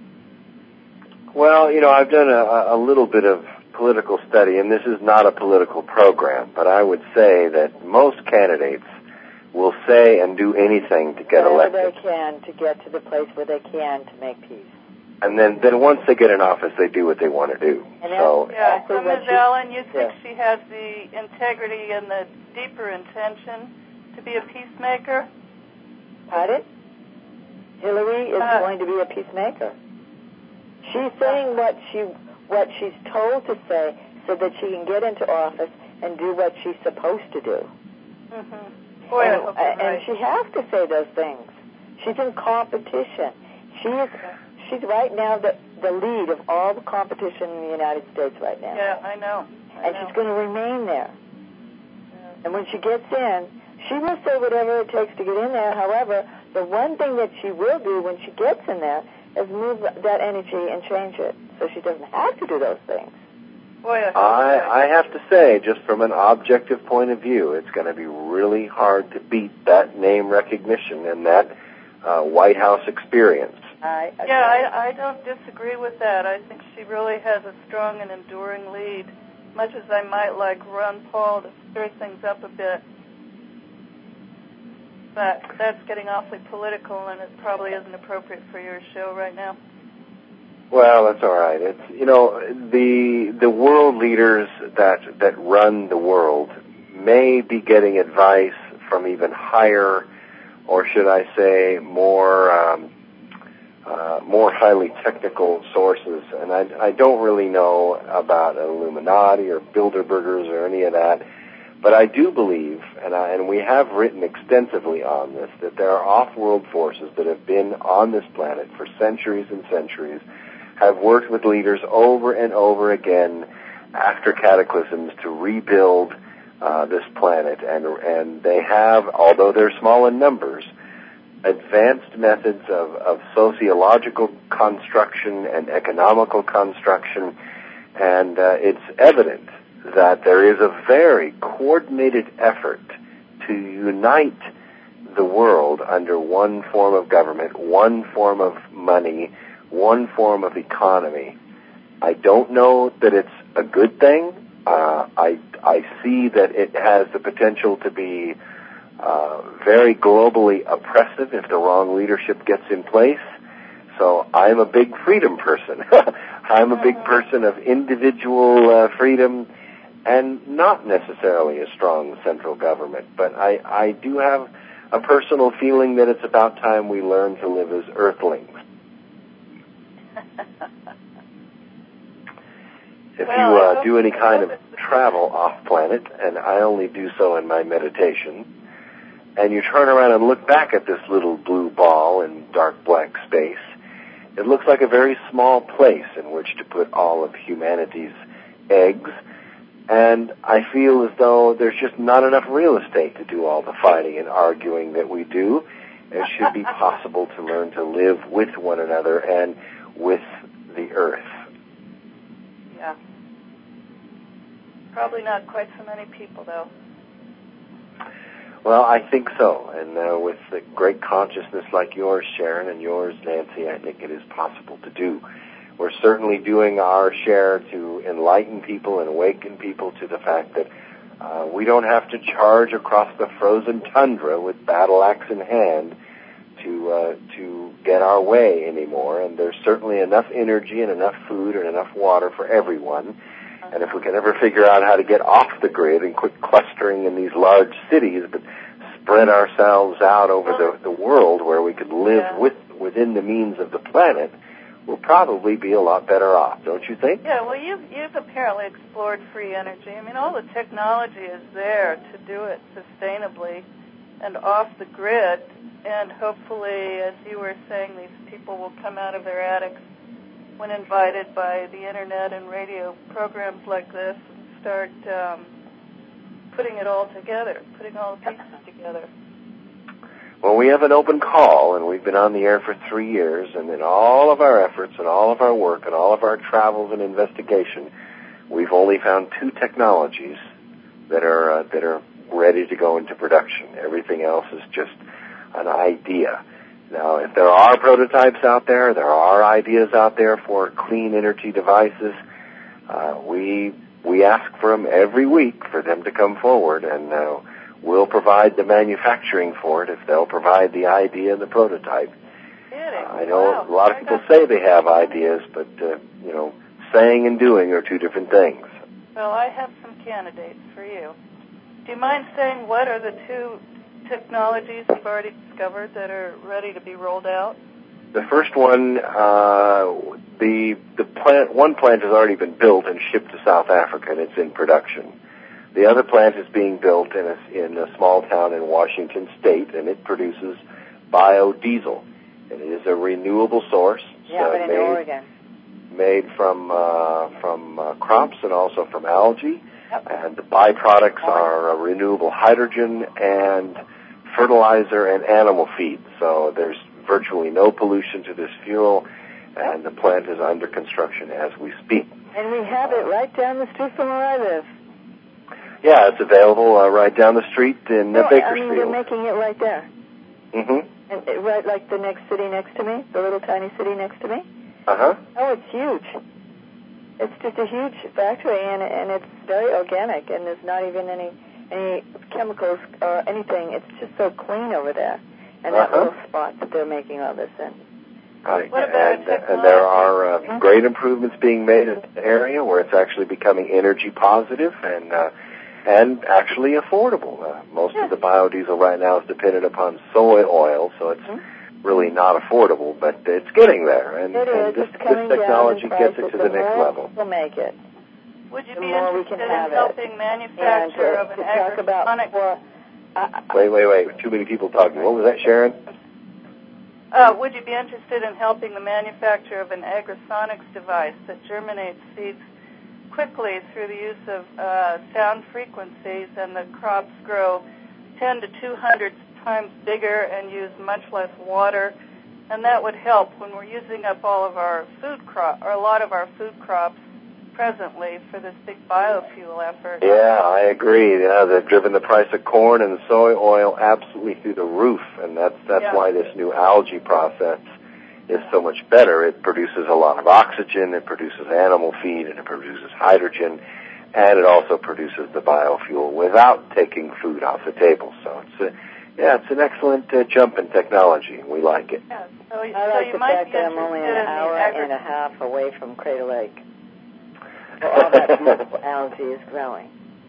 Well, you know, I've done a, a little bit of political study, and this is not a political program, but I would say that most candidates will say and do anything to get Whatever elected. they can to get to the place where they can to make peace. And then, then once they get in office, they do what they want to do. And so, yeah, so Miz Allen, you think yeah. she has the integrity and the deeper intention to be a peacemaker? Pardon? Hillary is uh, going to be a peacemaker. She's saying what she what she's told to say so that she can get into office and do what she's supposed to do. Mm-hmm. Boy, and, I hope you're and right. she has to say those things. She's in competition. She is. She's right now the the lead of all the competition in the United States right now. Yeah, I know. I and know. she's going to remain there. Yeah. And when she gets in, she will say whatever it takes to get in there. However, the one thing that she will do when she gets in there is move that energy and change it so she doesn't have to do those things. Boy, I, I, I have to say, just from an objective point of view, it's going to be really hard to beat that name recognition and that uh, White House experience. I, I yeah, I, I don't disagree with that. I think she really has a strong and enduring lead, much as I might like Ron Paul to stir things up a bit. But that's getting awfully political, and it probably isn't appropriate for your show right now. Well, that's all right. It's, you know, the the world leaders that that run the world may be getting advice from even higher, or should I say, more um, uh, more highly technical sources. And I, I don't really know about Illuminati or Bilderbergers or any of that. But I do believe, and, I, and we have written extensively on this, that there are off-world forces that have been on this planet for centuries and centuries, have worked with leaders over and over again after cataclysms to rebuild uh, this planet. And, and they have, although they're small in numbers, advanced methods of, of sociological construction and economical construction, and uh, it's evident that there is a very coordinated effort to unite the world under one form of government, one form of money, one form of economy. I don't know that it's a good thing. Uh, I, I see that it has the potential to be uh, very globally oppressive if the wrong leadership gets in place. So I'm a big freedom person. I'm a big person of individual uh, freedom, and not necessarily a strong central government. But I, I do have a personal feeling that it's about time we learn to live as earthlings. If well, you uh, do any kind of travel off-planet, and I only do so in my meditation, and you turn around and look back at this little blue ball in dark black space, it looks like a very small place in which to put all of humanity's eggs. And I feel as though there's just not enough real estate to do all the fighting and arguing that we do. It should be possible to learn to live with one another and with the earth. Yeah. Probably not quite so many people, though. Well, I think so. And uh, with a great consciousness like yours, Sharon, and yours, Nancy, I think it is possible to do. We're certainly doing our share to enlighten people and awaken people to the fact that uh, we don't have to charge across the frozen tundra with battle axe in hand to uh, to get our way anymore. And there's certainly enough energy and enough food and enough water for everyone. And if we can ever figure out how to get off the grid and quit clustering in these large cities, but spread ourselves out over the, the world where we could live yeah. with within the means of the planet, we'll probably be a lot better off, don't you think? Yeah, well, you've, you've apparently explored free energy. I mean, all the technology is there to do it sustainably and off the grid, and hopefully, as you were saying, these people will come out of their attics when invited by the Internet and radio programs like this and start um, putting it all together, putting all the pieces together. Well, we have an open call, and we've been on the air for three years, and in all of our efforts and all of our work and all of our travels and investigation, we've only found two technologies that are uh, that are ready to go into production. Everything else is just an idea. Now, if there are prototypes out there, there are ideas out there for clean energy devices, uh, we we ask for them every week for them to come forward, and uh, we'll provide the manufacturing for it if they'll provide the idea and the prototype. Uh, I know wow. a lot of people say they have ideas, but, uh, you know, saying and doing are two different things. Well, I have some candidates for you. Do you mind saying what are the two technologies you've already discovered that are ready to be rolled out? The first one, uh, the the plant, one plant has already been built and shipped to South Africa, and it's in production. The other plant is being built in a, in a small town in Washington State, and it produces biodiesel. And it is a renewable source. Yeah, uh, but in made, Oregon. Made from uh, from uh, crops and also from algae. Yep. And the byproducts are uh, renewable hydrogen and fertilizer and animal feed. So there's virtually no pollution to this fuel, and the plant is under construction as we speak. And we have it right down the street from where I live. Yeah, it's available uh, right down the street in uh, no, Bakersfield. I mean, they're making it right there. Mm-hmm. And it, right, like the next city next to me, the little tiny city next to me. Uh-huh. Oh, it's huge. It's just a huge factory, and and it's very organic, and there's not even any any chemicals or anything. It's just so clean over there. And uh-huh. that little spot that they're making all this in. Right. What about and, and there are uh, great improvements being made in the area where it's actually becoming energy positive and uh, and actually affordable. Uh, most yeah. of the biodiesel right now is dependent upon soy oil, so it's mm-hmm. really not affordable, but it's getting there. And, it and is. this, it's coming this technology down in gets prices. it to the, the next more level. We'll make it. Would you the be more interested we can in helping it. manufacture and, uh, of an to talk about agrosonic... For, uh, wait, wait, wait. Too many people talking. What was that, Sharon? Uh, would you be interested in helping the manufacture of an agrosonics device that germinates seeds quickly through the use of uh, sound frequencies, and the crops grow ten to two hundred times bigger and use much less water? And that would help when we're using up all of our food crop, or a lot of our food crops presently for this big biofuel effort. Yeah, I agree. Yeah, they've driven the price of corn and soy oil absolutely through the roof, and that's that's yeah. why this new algae process is so much better. It produces a lot of oxygen, it produces animal feed, and it produces hydrogen, and it also produces the biofuel without taking food off the table. So it's a, yeah, it's an excellent uh, jump in technology, and we like it. Yeah, so, I so like you the might fact be that I'm only an interested in hour the agri- and a half away from Crater Lake. All that beautiful algae is growing.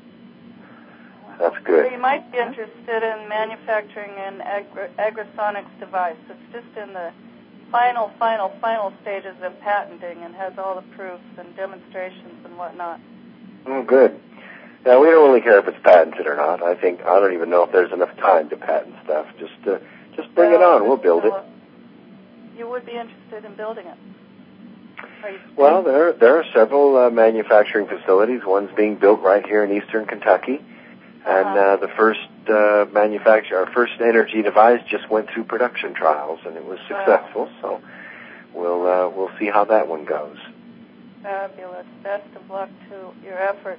That's good. So you might be interested in manufacturing an agri- agrosonics device. It's just in the final, final, final stages of patenting and has all the proofs and demonstrations and whatnot. Oh, good. Now, we don't really care if it's patented or not. I think, I don't even know if there's enough time to patent stuff. Just uh, just bring well, it on. We'll build it. You would be interested in building it. Well, there there are several uh, manufacturing facilities. One's being built right here in eastern Kentucky, and uh, the first uh, manufacture, our first energy device just went through production trials, and it was successful. So we'll uh, we'll see how that one goes. Fabulous! Best of luck to your efforts.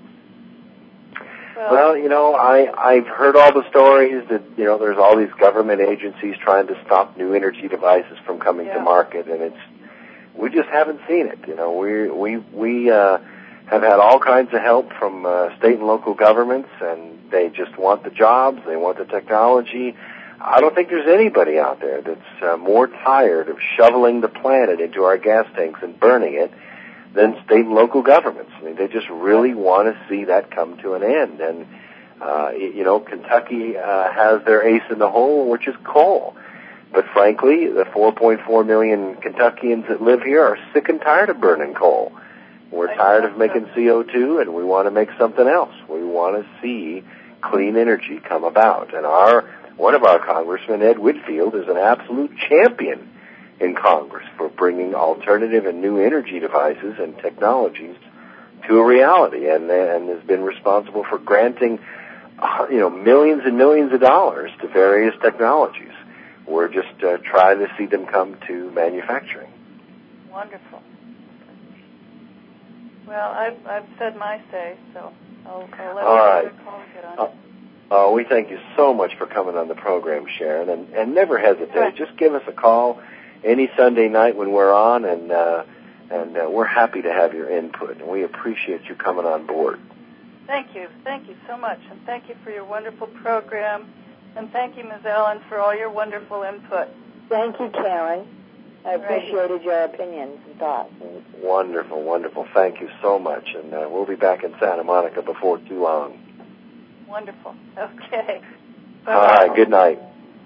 Well, well, you know, I I've heard all the stories that you know there's all these government agencies trying to stop new energy devices from coming yeah. to market, and it's we just haven't seen it. You know, we we we uh, have had all kinds of help from uh, state and local governments, and they just want the jobs, they want the technology. I don't think there's anybody out there that's uh, more tired of shoveling the planet into our gas tanks and burning it than state and local governments. I mean, they just really want to see that come to an end. And uh, you know, Kentucky uh, has their ace in the hole, which is coal. But frankly, the four point four million Kentuckians that live here are sick and tired of burning coal. We're tired of making C O two, and we want to make something else. We want to see clean energy come about. And our one of our congressmen, Ed Whitfield, is an absolute champion in Congress for bringing alternative and new energy devices and technologies to a reality, and, and has been responsible for granting, you know, millions and millions of dollars to various technologies. We're just uh, trying to see them come to manufacturing. Wonderful. Well, I've, I've said my say, so I'll, I'll let All right. call get on. Uh, uh, we thank you so much for coming on the program, Sharon, and, and never hesitate. Right. Just give us a call any Sunday night when we're on, and uh, and uh, we're happy to have your input, and we appreciate you coming on board. Thank you. Thank you so much, and thank you for your wonderful program. And thank you, Miz Allen, for all your wonderful input. Thank you, Karen. I appreciated your opinions and thoughts. Wonderful, wonderful. Thank you so much. And uh, we'll be back in Santa Monica before too long. Wonderful. Okay. Bye-bye. All right, good night.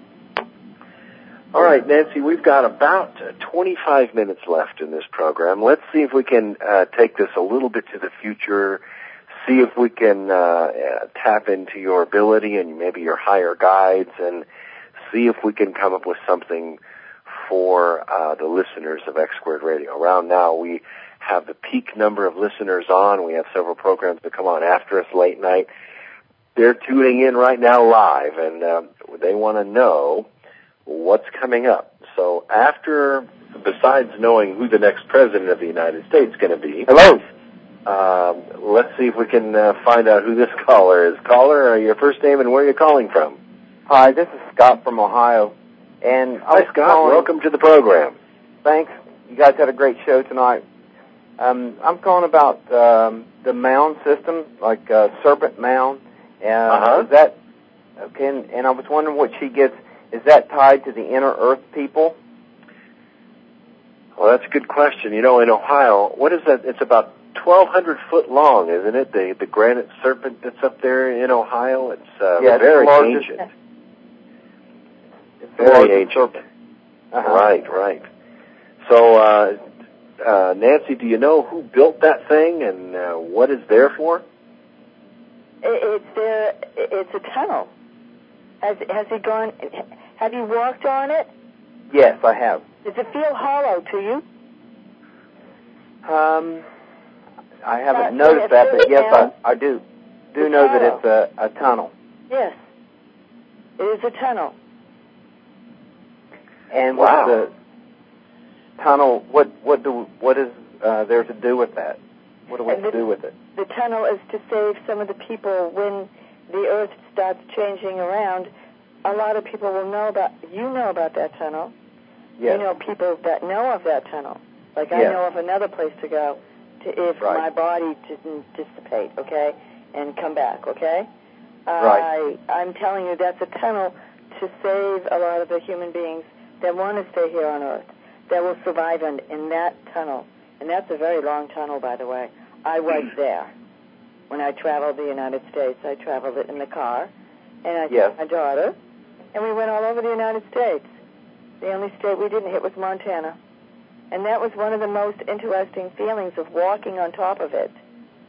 All right, Nancy, we've got about twenty-five minutes left in this program. Let's see if we can uh, take this a little bit to the future, see if we can uh, uh, tap into your ability and maybe your higher guides, and see if we can come up with something for uh, the listeners of X Squared Radio. Around now, we have the peak number of listeners on. We have several programs that come on after us late night. They're tuning in right now live, and uh, they want to know what's coming up. So after, besides knowing who the next president of the United States is going to be, hello. Um, let's see if we can uh, find out who this caller is. Caller, uh, your first name and where you're calling from. Hi, this is Scott from Ohio. And Hi, Scott. Calling, welcome to the program. Thanks. You guys had a great show tonight. Um, I'm calling about um, the mound system, like uh, Serpent Mound, Uh, Uh-huh. Is that okay? And, and I was wondering what she gets. Is that tied to the inner Earth people? Well, that's a good question. You know, in Ohio, what is that? It's about twelve hundred foot long, isn't it? The the granite serpent that's up there in Ohio. It's uh, Yeah, it's very the largest- ancient. It's the Very largest ancient. serpent. Uh-huh. Right, right. So, uh, uh, Nancy, do you know who built that thing and uh, what it's there for? It, it's there. It's a tunnel. Has has it gone? Have you walked on it? Yes, I have. Does it feel hollow to you? Um, I haven't That's noticed it, that, but it's yes, down. I, I do. Do The know that tunnel. it's a, a tunnel. Yes. It is a tunnel. And Wow. what's the tunnel? What what do what is uh, there to do with that? What do we And have to the- do with it? The tunnel is to save some of the people when the earth starts changing around. A lot of people will know about, you know about that tunnel. Yes. You know people that know of that tunnel. Like I Yes. know of another place to go to if Right. my body didn't dissipate, okay, and come back, okay? Right. I, I'm telling you that's a tunnel to save a lot of the human beings that want to stay here on Earth, that will survive in, in that tunnel. And that's a very long tunnel, by the way. I was there. When I traveled the United States, I traveled it in the car, and I Yes. took my daughter, and we went all over the United States. The only state we didn't hit was Montana. And that was one of the most interesting feelings of walking on top of it.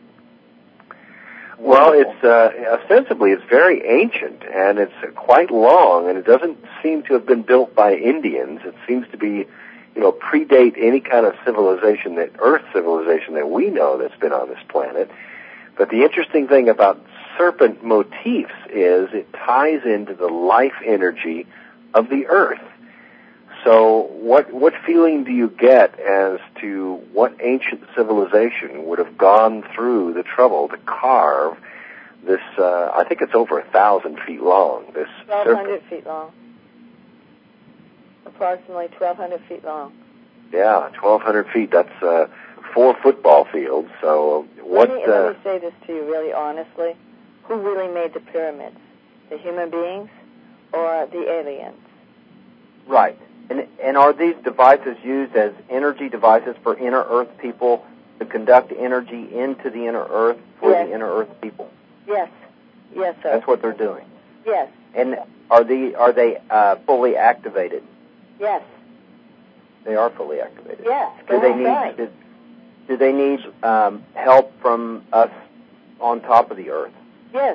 Well, it's uh, ostensibly it's very ancient and it's uh, quite long, and it doesn't seem to have been built by Indians. It seems to be, you know, predate any kind of civilization that Earth civilization that we know that's been on this planet. But the interesting thing about serpent motifs is it ties into the life energy of the Earth. So what what feeling do you get as to what ancient civilization would have gone through the trouble to carve this, uh, I think it's over a thousand feet long, this twelve hundred serpent? feet long. Approximately twelve hundred feet long. Yeah, twelve hundred feet, that's uh, four football fields. So what... Let me, uh, let me say this to you really honestly. Who really made the pyramids? The human beings or the aliens? Right. And and are these devices used as energy devices for inner Earth people to conduct energy into the inner Earth for Yes. the inner Earth people? Yes. Yes, sir. That's what they're doing. Yes. And are the are they uh, fully activated? Yes. They are fully activated. Yes. Do Go they inside. need do, do they need um, help from us on top of the Earth? Yes.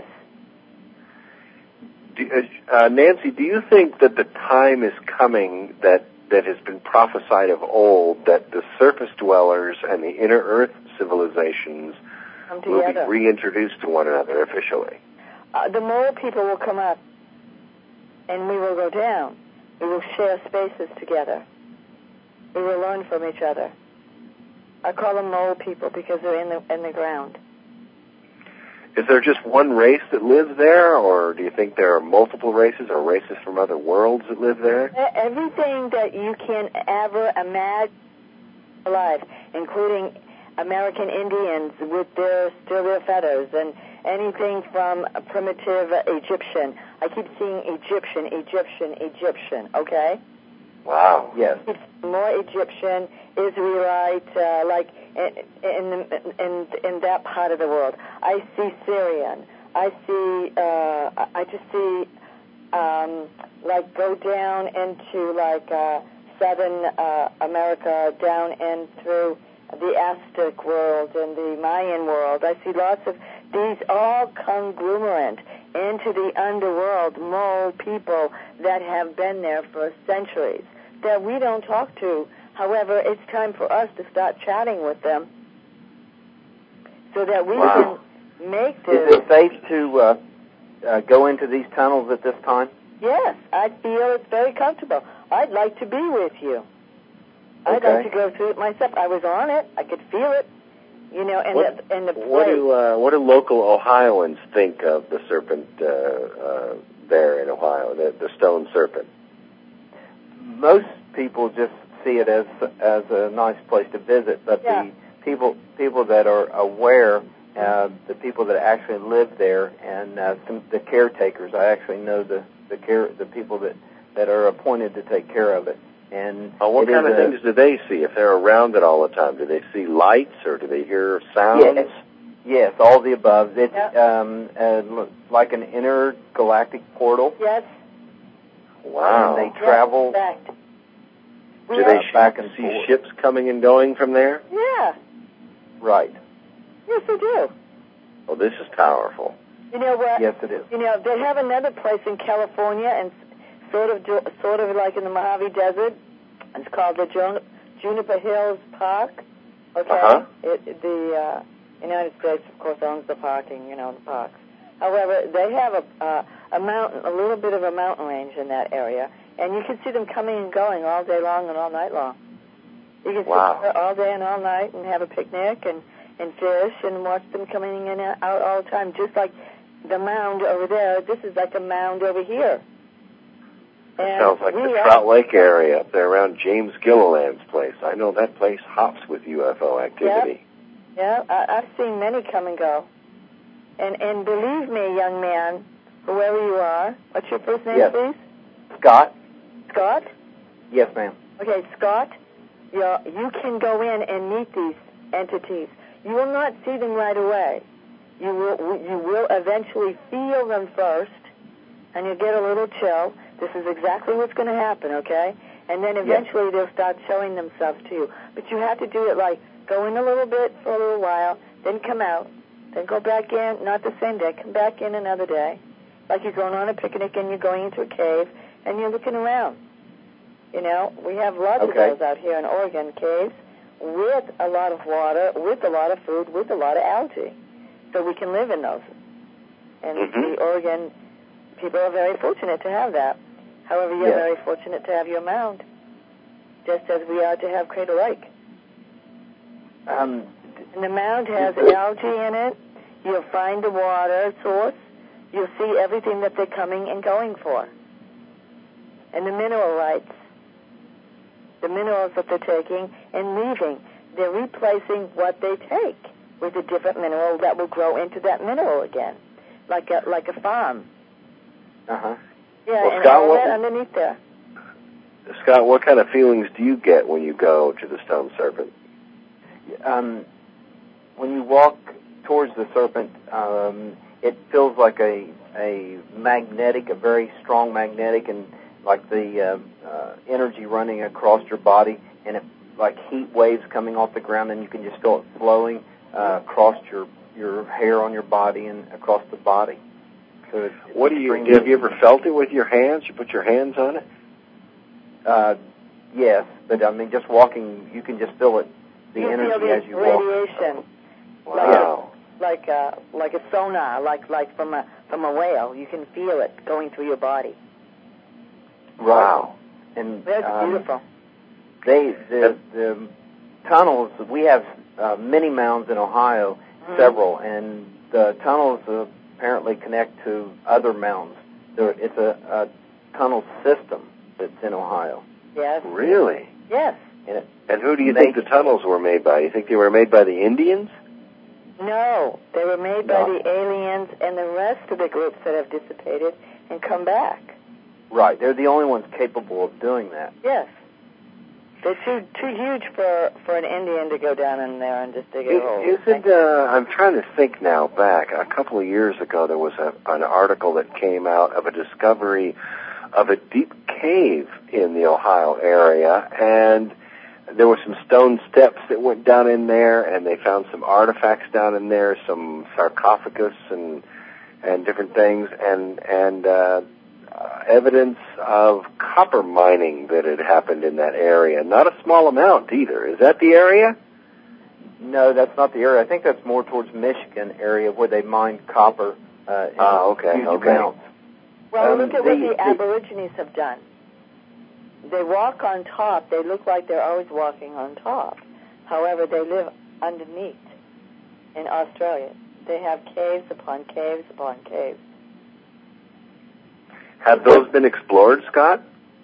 Do, uh, Nancy, do you think that the time is coming that, that has been prophesied of old, that the surface dwellers and the inner Earth civilizations Come will be together. reintroduced to one another officially? Uh, the mole people will come up, and we will go down. We will share spaces together. We will learn from each other. I call them mole people because they're in the in the ground. Is there just one race that lives there, or do you think there are multiple races or races from other worlds that live there? Everything that you can ever imagine alive, including American Indians with their still their feathers, and anything from a primitive Egyptian. I keep seeing Egyptian, Egyptian, Egyptian, okay? Wow. Yes. Keep seeing more Egyptian, Israelite, uh, like in, in, in, in that part of the world. I see Syrian. I see, uh, I just see, um, like, go down into, like, uh, southern uh, America, down in through the Aztec world and the Mayan world. I see lots of these all conglomerate into the underworld, mole people that have been there for centuries that we don't talk to. However, it's time for us to start chatting with them so that we Wow. can make Is this. it safe to uh, uh, go into these tunnels at this time? Yes, I feel it's very comfortable. I'd like to be with you. I'd Okay. like to go through it myself. I was on it. I could feel it. You know, and What, the and the what place. do uh, what do local Ohioans think of the serpent uh, uh, there in Ohio, the, the stone serpent? Most people just see it as as a nice place to visit, but Yeah. the people people that are aware uh, the people that actually live there, and uh, some, the caretakers. I actually know the the care the people that, that are appointed to take care of it. And oh, what it kind of a, things do they see if they're around it all the time? Do they see lights or do they hear sounds? Yes, yes, all the above. It's yep. um, uh, like an intergalactic portal. Yes. Wow. And they travel. Yes, do they sh- back and see forth. ships coming and going from there? Yeah. Right. Yes, they do. Oh, this is powerful. You know what? Yes, it is. You know, they have another place in California, and sort of, sort of like in the Mojave Desert. It's called the Jun- Juniper Hills Park. Okay. Uh-huh. It, the uh, United States, of course, owns the parking. You know, the parks. However, they have a uh, a mountain, a little bit of a mountain range in that area, and you can see them coming and going all day long and all night long. You can wow. sit there all day and all night and have a picnic and, and fish and watch them coming in and out all the time, just like the mound over there. This is like a mound over here. And sounds like the are, Trout Lake area up there around James Gilliland's place. I know that place hops with U F O activity. Yeah, yeah I, I've seen many come and go. And and believe me, young man, whoever you are, what's your first name, yes. please? Scott? Scott? Yes, ma'am. Okay, Scott, you're, you can go in and meet these entities. You will not see them right away. You will you will eventually feel them first, and you'll get a little chill. This is exactly what's going to happen, okay? And then eventually yes. they'll start showing themselves to you. But you have to do it like go in a little bit for a little while, then come out, then go back in, not the same day, come back in another day. Like you're going on a picnic and you're going into a cave and you're looking around. You know, we have lots okay. of those out here in Oregon, caves with a lot of water, with a lot of food, with a lot of algae. So we can live in those. And mm-hmm. the Oregon people are very fortunate to have that. However, you're yes. very fortunate to have your mound, just as we are to have Crater Lake. Um, and the mound has algae in it. You'll find the water source. You'll see everything that they're coming and going for. And the mineral rights, the minerals that they're taking and leaving, they're replacing what they take with a different mineral that will grow into that mineral again, like a like a farm. Uh-huh. Yeah, well, and Scott, all what, that underneath there. Scott, what kind of feelings do you get when you go to the Stone Serpent? Um, when you walk towards the serpent, um, it feels like a a magnetic, a very strong magnetic, and like the uh, uh, energy running across your body, and it like heat waves coming off the ground, and you can just feel it flowing uh, across your your hair on your body and across the body. So it's, it's what do you have you ever felt it with your hands? You put your hands on it? Uh, yes, but I mean, just walking, you can just feel it, the you energy feel the as you radiation. walk. Wow. Like a, like a sonar, like like from a from a whale. You can feel it going through your body. Wow. And that's um, beautiful. They the the tunnels. We have uh, many mounds in Ohio, mm-hmm. several, and the tunnels uh, apparently connect to other mounds. There, it's a, a tunnel system that's in Ohio. Yes. Really? Yes. And, it, and who do you they, think the tunnels were made by? You think they were made by the Indians? No, they were made by no. the aliens and the rest of the groups that have dissipated and come back. Right. They're the only ones capable of doing that. Yes. They're too too huge for, for an Indian to go down in there and just dig a hole. Is it, uh, I'm trying to think now back. A couple of years ago, there was a, an article that came out of a discovery of a deep cave in the Ohio area, and there were some stone steps that went down in there, and they found some artifacts down in there, some sarcophagus and and different things, and and uh, uh, evidence of copper mining that had happened in that area. Not a small amount either. Is that the area? No, that's not the area. I think that's more towards Michigan area where they mine copper uh, in ah, okay, huge okay. amounts. Well, um, look at the, what the, the Aborigines have done. They walk on top. They look like they're always walking on top. However, they live underneath in Australia. They have caves upon caves upon caves. Have those been explored, Scott?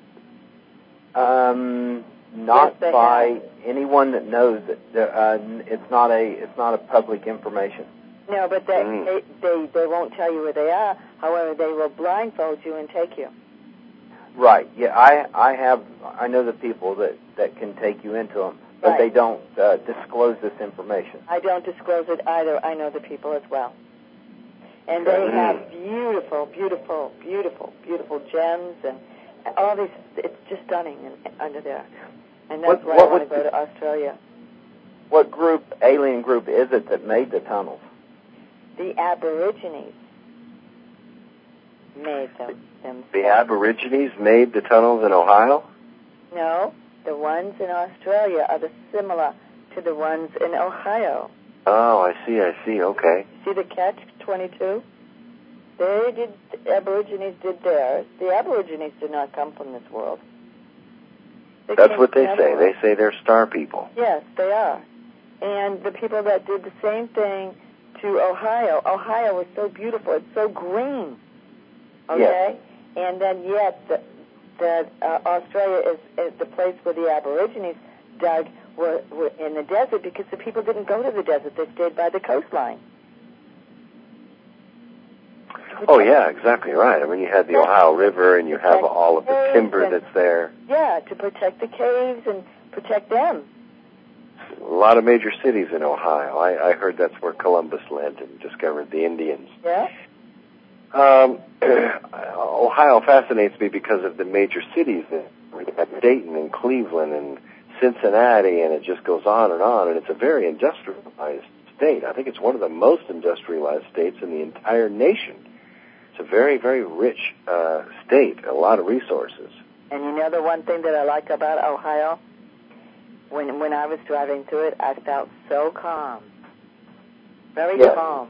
Um, not yes, by have. anyone that knows it. Uh, it's not a it's not a public information. No, but they, Mm. they they they won't tell you where they are. However, they will blindfold you and take you. Right. Yeah, I I have I know the people that that can take you into them, but Right. they don't uh, disclose this information. I don't disclose it either. I know the people as well. And Okay. they have beautiful, beautiful, beautiful, beautiful gems and all these. It's just stunning in, under there. And that's What- why what I want to would- go to Australia. What group, alien group, is it that made the tunnels? The Aborigines made them themselves. The Aborigines made the tunnels in Ohio? No, the ones in Australia are the similar to the ones in Ohio. Oh, I see, I see, okay. See the catch twenty-two? They did, the Aborigines did theirs. The Aborigines did not come from this world. They That's came what from they another say. world. They say they're star people. Yes, they are. And the people that did the same thing to Ohio, Ohio is so beautiful. It's so green. Okay? And then yet the, that uh, Australia is, is the place where the Aborigines dug were, were in the desert because the people didn't go to the desert. They stayed by the coastline. Oh, yeah, exactly right. I mean, you had the Ohio River, and you have all of the timber that's there. Yeah, to protect the caves and protect them. A lot of major cities in Ohio. I, I heard that's where Columbus landed and discovered the Indians. Yeah? Um, Ohio fascinates me because of the major cities there. You have Dayton and Cleveland and Cincinnati, and it just goes on and on, and it's a very industrialized state. I think it's one of the most industrialized states in the entire nation. It's a very, very rich uh, state, a lot of resources. And you know the one thing that I like about Ohio? When when I was driving through it, I felt so calm. Very Yeah. calm.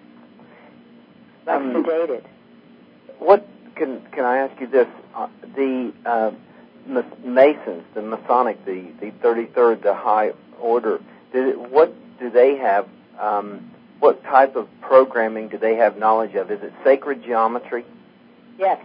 Like Um, sedated. What can can I ask you this? Uh, the uh, Masons, the Masonic, the the thirty-third, the High Order. Did it, what do they have? Um, what type of programming do they have knowledge of? Is it sacred geometry? Yes.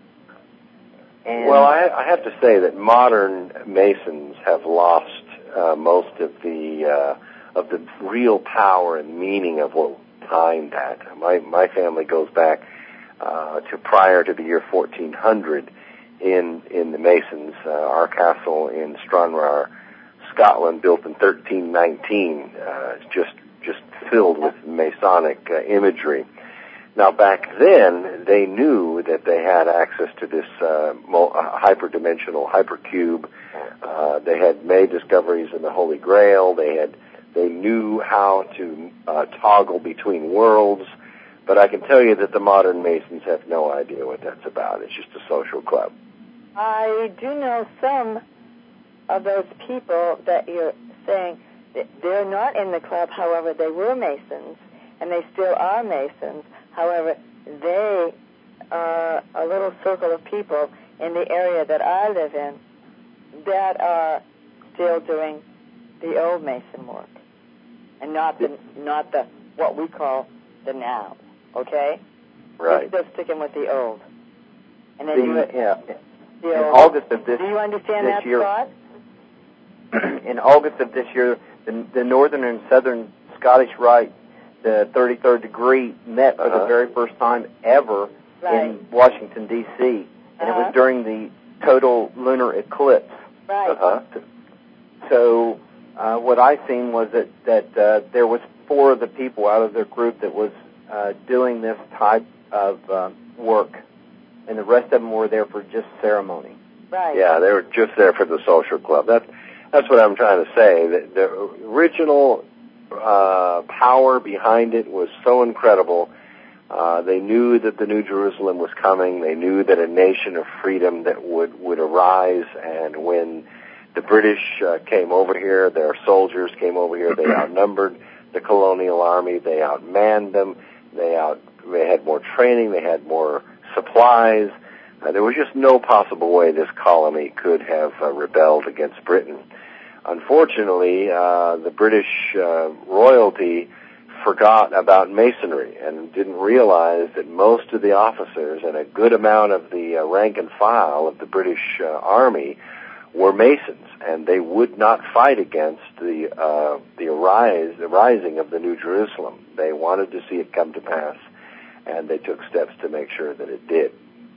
And Well, I, I have to say that modern Masons have lost uh, most of the uh, of the real power and meaning of what behind that. My my family goes back uh, to prior to the year fourteen hundred in in the Masons. Uh, our castle in Stranraer, Scotland, built in thirteen nineteen, uh, is just just filled with Masonic uh, imagery. Now, back then, they knew that they had access to this uh, mo- uh, hyperdimensional hypercube. Uh, they had made discoveries in the Holy Grail. They had they knew how to uh, toggle between worlds. But I can tell you that the modern Masons have no idea what that's about. It's just a social club. I do know some of those people that you're saying that they're not in the club. However, they were Masons, and they still are Masons. However, they are a little circle of people in the area that I live in that are still doing the old Mason work, and not the not the what we call the now. Okay, Right. they're still sticking with the old. And then the, you, yeah, the in old. August of this Do you understand this that, year, Scott? in August of this year, the, the Northern and Southern Scottish Rite, the thirty-third degree, met for Uh-huh. the very first time ever Right. in Washington, D C, and it Uh-huh. was during the total lunar eclipse. Right. Uh-huh. So uh, what I seen was that, that uh, there was four of the people out of their group that was uh, doing this type of uh, work, and the rest of them were there for just ceremony. Right. Yeah, they were just there for the social club. That's that's what I'm trying to say. The, the original uh, power behind it was so incredible. Uh, they knew that the New Jerusalem was coming. They knew that a nation of freedom that would, would arise. And when the British uh, came over here, their soldiers came over here, they outnumbered the colonial army. They outmanned them. They out. They had more training. They had more supplies. Uh, there was just no possible way this colony could have uh, rebelled against Britain. Unfortunately, uh, the British uh, royalty forgot about Masonry and didn't realize that most of the officers and a good amount of the uh, rank and file of the British uh, Army were Masons, and they would not fight against the uh, the arise the rising of the New Jerusalem. They wanted to see it come to pass, and they took steps to make sure that it did.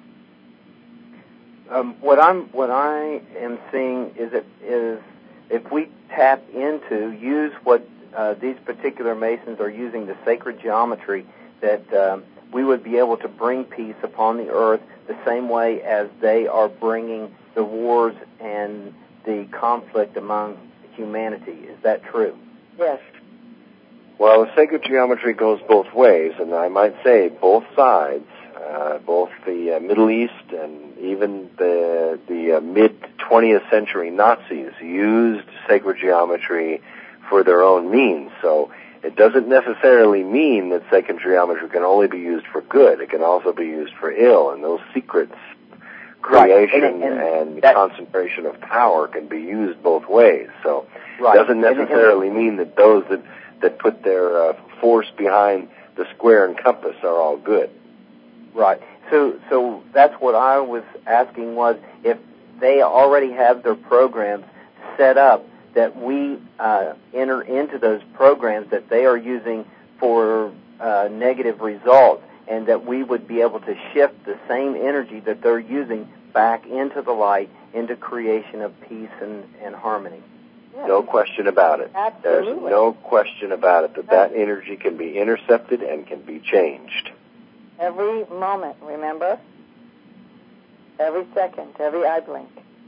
Um, what I'm what I am seeing is that is if we tap into use what uh, these particular Masons are using, the sacred geometry, that um, we would be able to bring peace upon the earth the same way as they are bringing the wars and the conflict among humanity. Is that true? Yes. Well, the sacred geometry goes both ways, and I might say both sides, uh, both the uh, Middle East and even the the uh, mid-twentieth century Nazis used sacred geometry for their own means. So it doesn't necessarily mean that sacred geometry can only be used for good. It can also be used for ill, and those secrets, creation right. and, and, and that, concentration of power can be used both ways. So right. it doesn't necessarily and, and, mean that those that, that put their uh, force behind the square and compass are all good. Right. So so that's what I was asking was if they already have their programs set up that we uh, enter into those programs that they are using for uh, negative results, and that we would be able to shift the same energy that they're using back into the light, into creation of peace and, and harmony. Yeah. No question about it. Absolutely. There's no question about it that that energy can be intercepted and can be changed. Every moment, remember? Every second, every eye blink.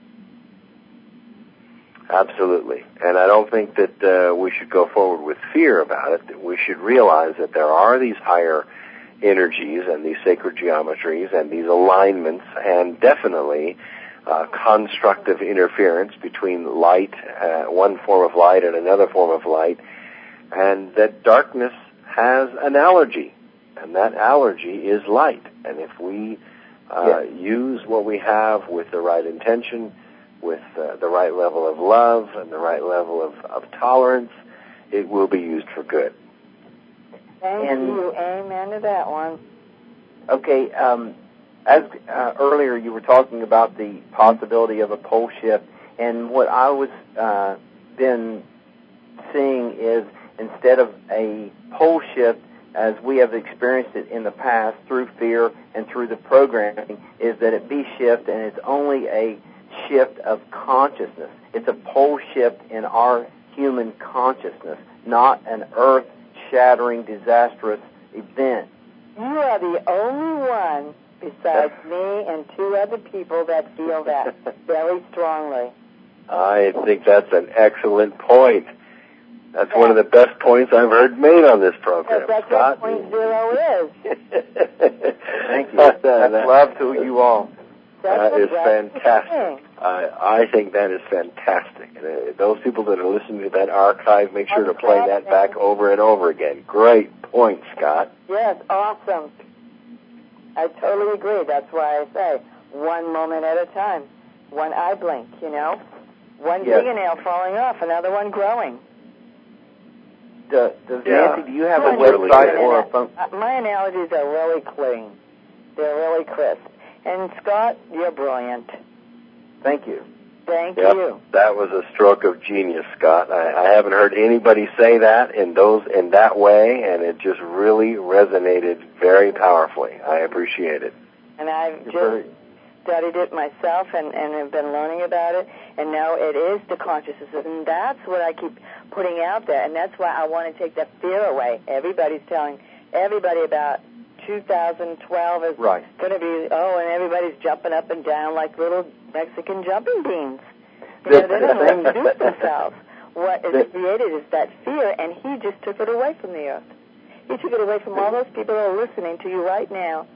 Absolutely. And I don't think that uh, we should go forward with fear about it. That we should realize that there are these higher energies and these sacred geometries and these alignments, and definitely uh, constructive interference between light, uh, one form of light and another form of light, and that darkness has an allergy, and that allergy is light. And if we uh, yes. use what we have with the right intention, with uh, the right level of love and the right level of, of tolerance, it will be used for good. Thank and, you. Amen to that one. Okay, um, as uh, earlier you were talking about the possibility of a pole shift, and what I was uh, been seeing is instead of a pole shift as we have experienced it in the past through fear and through the programming, is that it be shift, and it's only a shift of consciousness. It's a pole shift in our human consciousness, not an earth-shattering, disastrous event. You are the only one besides me and two other people that feel that very strongly. I think that's an excellent point. That's yeah. one of the best points I've heard made on this program. Yes, that's Scott. what point zero is. Thank you. That's, uh, that's love to you all. That is fantastic. I, I think that is fantastic. Uh, those people that are listening to that archive, make sure to play that back over and over again. Great point, Scott. Yes, awesome. I totally agree. That's why I say one moment at a time, one eye blink, you know, one yes. fingernail falling off, another one growing. Does, does yeah. Nancy, do you have a That's website really or a phone? My analogies are really clean. They're really crisp. And Scott, you're brilliant. Thank you. Thank yep. you. That was a stroke of genius, Scott. I, I haven't heard anybody say that in those in that way, and it just really resonated very powerfully. I appreciate it. And I've just very... studied it myself and, and have been learning about it, and now it is the consciousness, and that's what I keep putting out there, and that's why I want to take that fear away. Everybody's telling everybody about two thousand twelve is right. going to be, oh, and everybody's jumping up and down like little Mexican jumping beans. You the, know, they don't know what to do with themselves. What is the, created is that fear, and he just took it away from the earth. He took it away from all those people that are listening to you right now.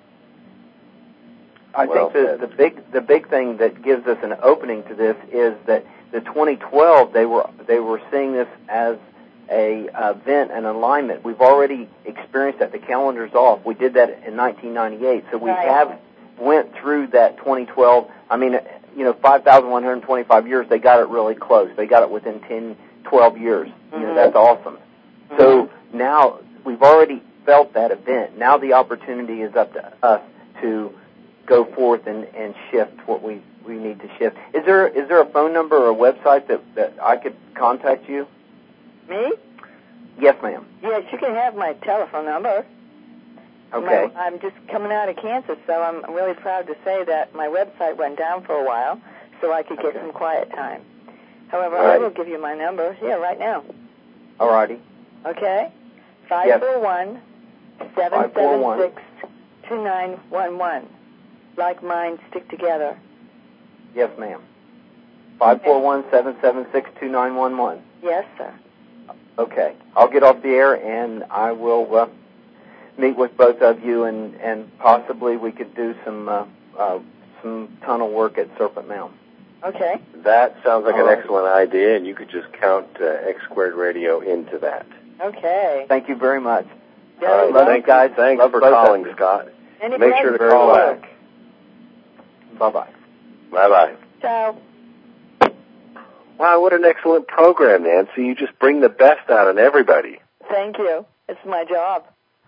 I well think the, the big the big thing that gives us an opening to this is that the twenty twelve they were they were seeing this as a event, an alignment. We've already experienced that. The calendar's off. We did that in nineteen ninety-eight, so we right. have went through that twenty twelve. I mean, you know, five thousand one hundred twenty-five years. They got it really close. They got it within ten, twelve years. Mm-hmm. You know, that's awesome. Mm-hmm. So now we've already felt that event. Now the opportunity is up to us to go forth and, and shift what we, we need to shift. Is there is there a phone number or a website that, that I could contact you? Me? Yes, ma'am. Yes, you can have my telephone number. Okay. My, I'm just coming out of cancer, so I'm really proud to say that my website went down for a while so I could get Okay. some quiet time. However, Right. I will give you my number here right now. All righty. Okay? five four one, seven seven six, two nine one one. Like minds stick together. Yes, ma'am. five four one, seven seven six, two nine one one. Yes, sir. Okay. I'll get off the air, and I will uh, meet with both of you, and, and possibly we could do some uh, uh, some tunnel work at Serpent Mound. Okay. That sounds like All an right. excellent idea, and you could just count uh, X Squared Radio into that. Okay. Thank you very much. Very All right, well. thanks, guys. Thanks Love for both of calling, you. Scott. Any Make sure to pleasure. call Very well. back. Bye-bye. Bye-bye. Ciao. Wow, what an excellent program, Nancy. You just bring the best out in everybody. Thank you. It's my job.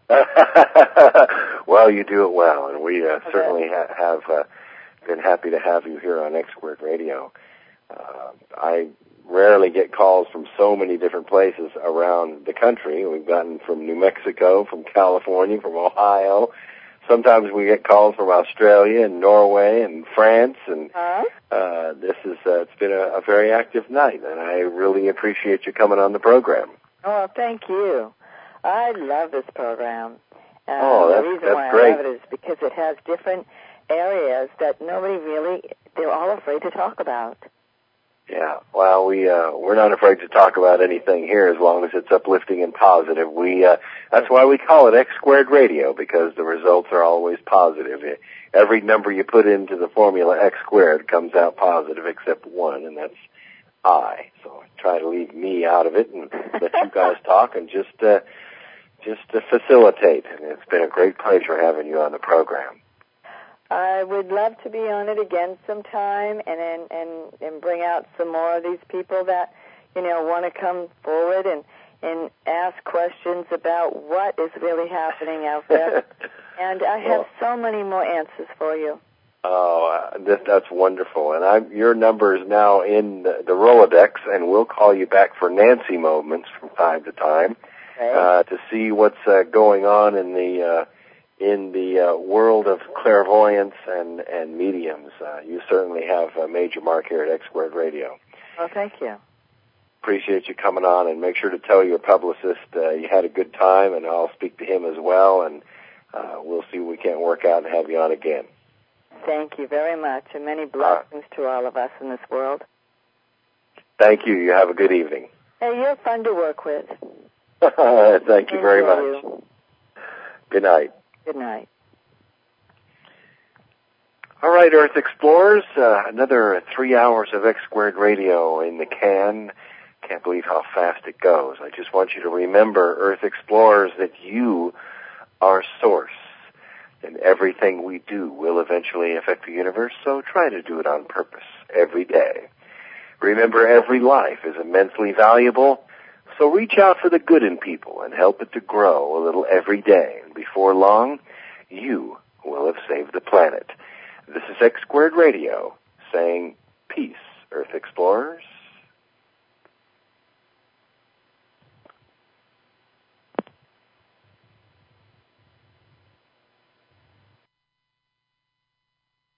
Well, you do it well, and we uh, Okay. certainly ha- have uh, been happy to have you here on X Squared Radio. Uh, I rarely get calls from so many different places around the country. We've gotten from New Mexico, from California, from Ohio. Sometimes we get calls from Australia and Norway and France, and Huh? uh, this is uh, it's been a, a very active night, and I really appreciate you coming on the program. Oh, thank you. I love this program. Uh, Oh, that's- the reason that's why great. I love it is because it has different areas that nobody really, they're all afraid to talk about. Yeah, well, we uh, we're not afraid to talk about anything here as long as it's uplifting and positive. We uh, that's why we call it X Squared Radio, because the results are always positive. Every number you put into the formula X Squared comes out positive except one, and that's I. So try to leave me out of it and let you guys talk and just uh, just to facilitate. And it's been a great pleasure having you on the program. I would love to be on it again sometime and and and, and bring out some more of these people that, you know, want to come forward and, and ask questions about what is really happening out there. And I have so many more answers for you. Oh, uh, that, that's wonderful. And I'm, your number is now in the, the Rolodex, and we'll call you back for Nancy moments from time to time Okay? uh, to see what's uh, going on in the uh, in the uh, world of clairvoyance and, and mediums. Uh, you certainly have a major mark here at X Squared Radio. Well, thank you. Appreciate you coming on, and make sure to tell your publicist uh, you had a good time, and I'll speak to him as well, and uh, we'll see what we can't work out and have you on again. Thank you very much, and many blessings to all of us in this world. Thank you. You have a good evening. Hey, you're fun to work with. Thank you very Enjoy much. you. Good night. Good night. All right, Earth Explorers, uh, another three hours of X Squared Radio in the can. Can't believe how fast it goes. I just want you to remember, Earth Explorers, that you are source, and everything we do will eventually affect the universe, so try to do it on purpose every day. Remember, every life is immensely valuable, so reach out for the good in people and help it to grow a little every day. And before long, you will have saved the planet. This is X Squared Radio saying peace, Earth Explorers.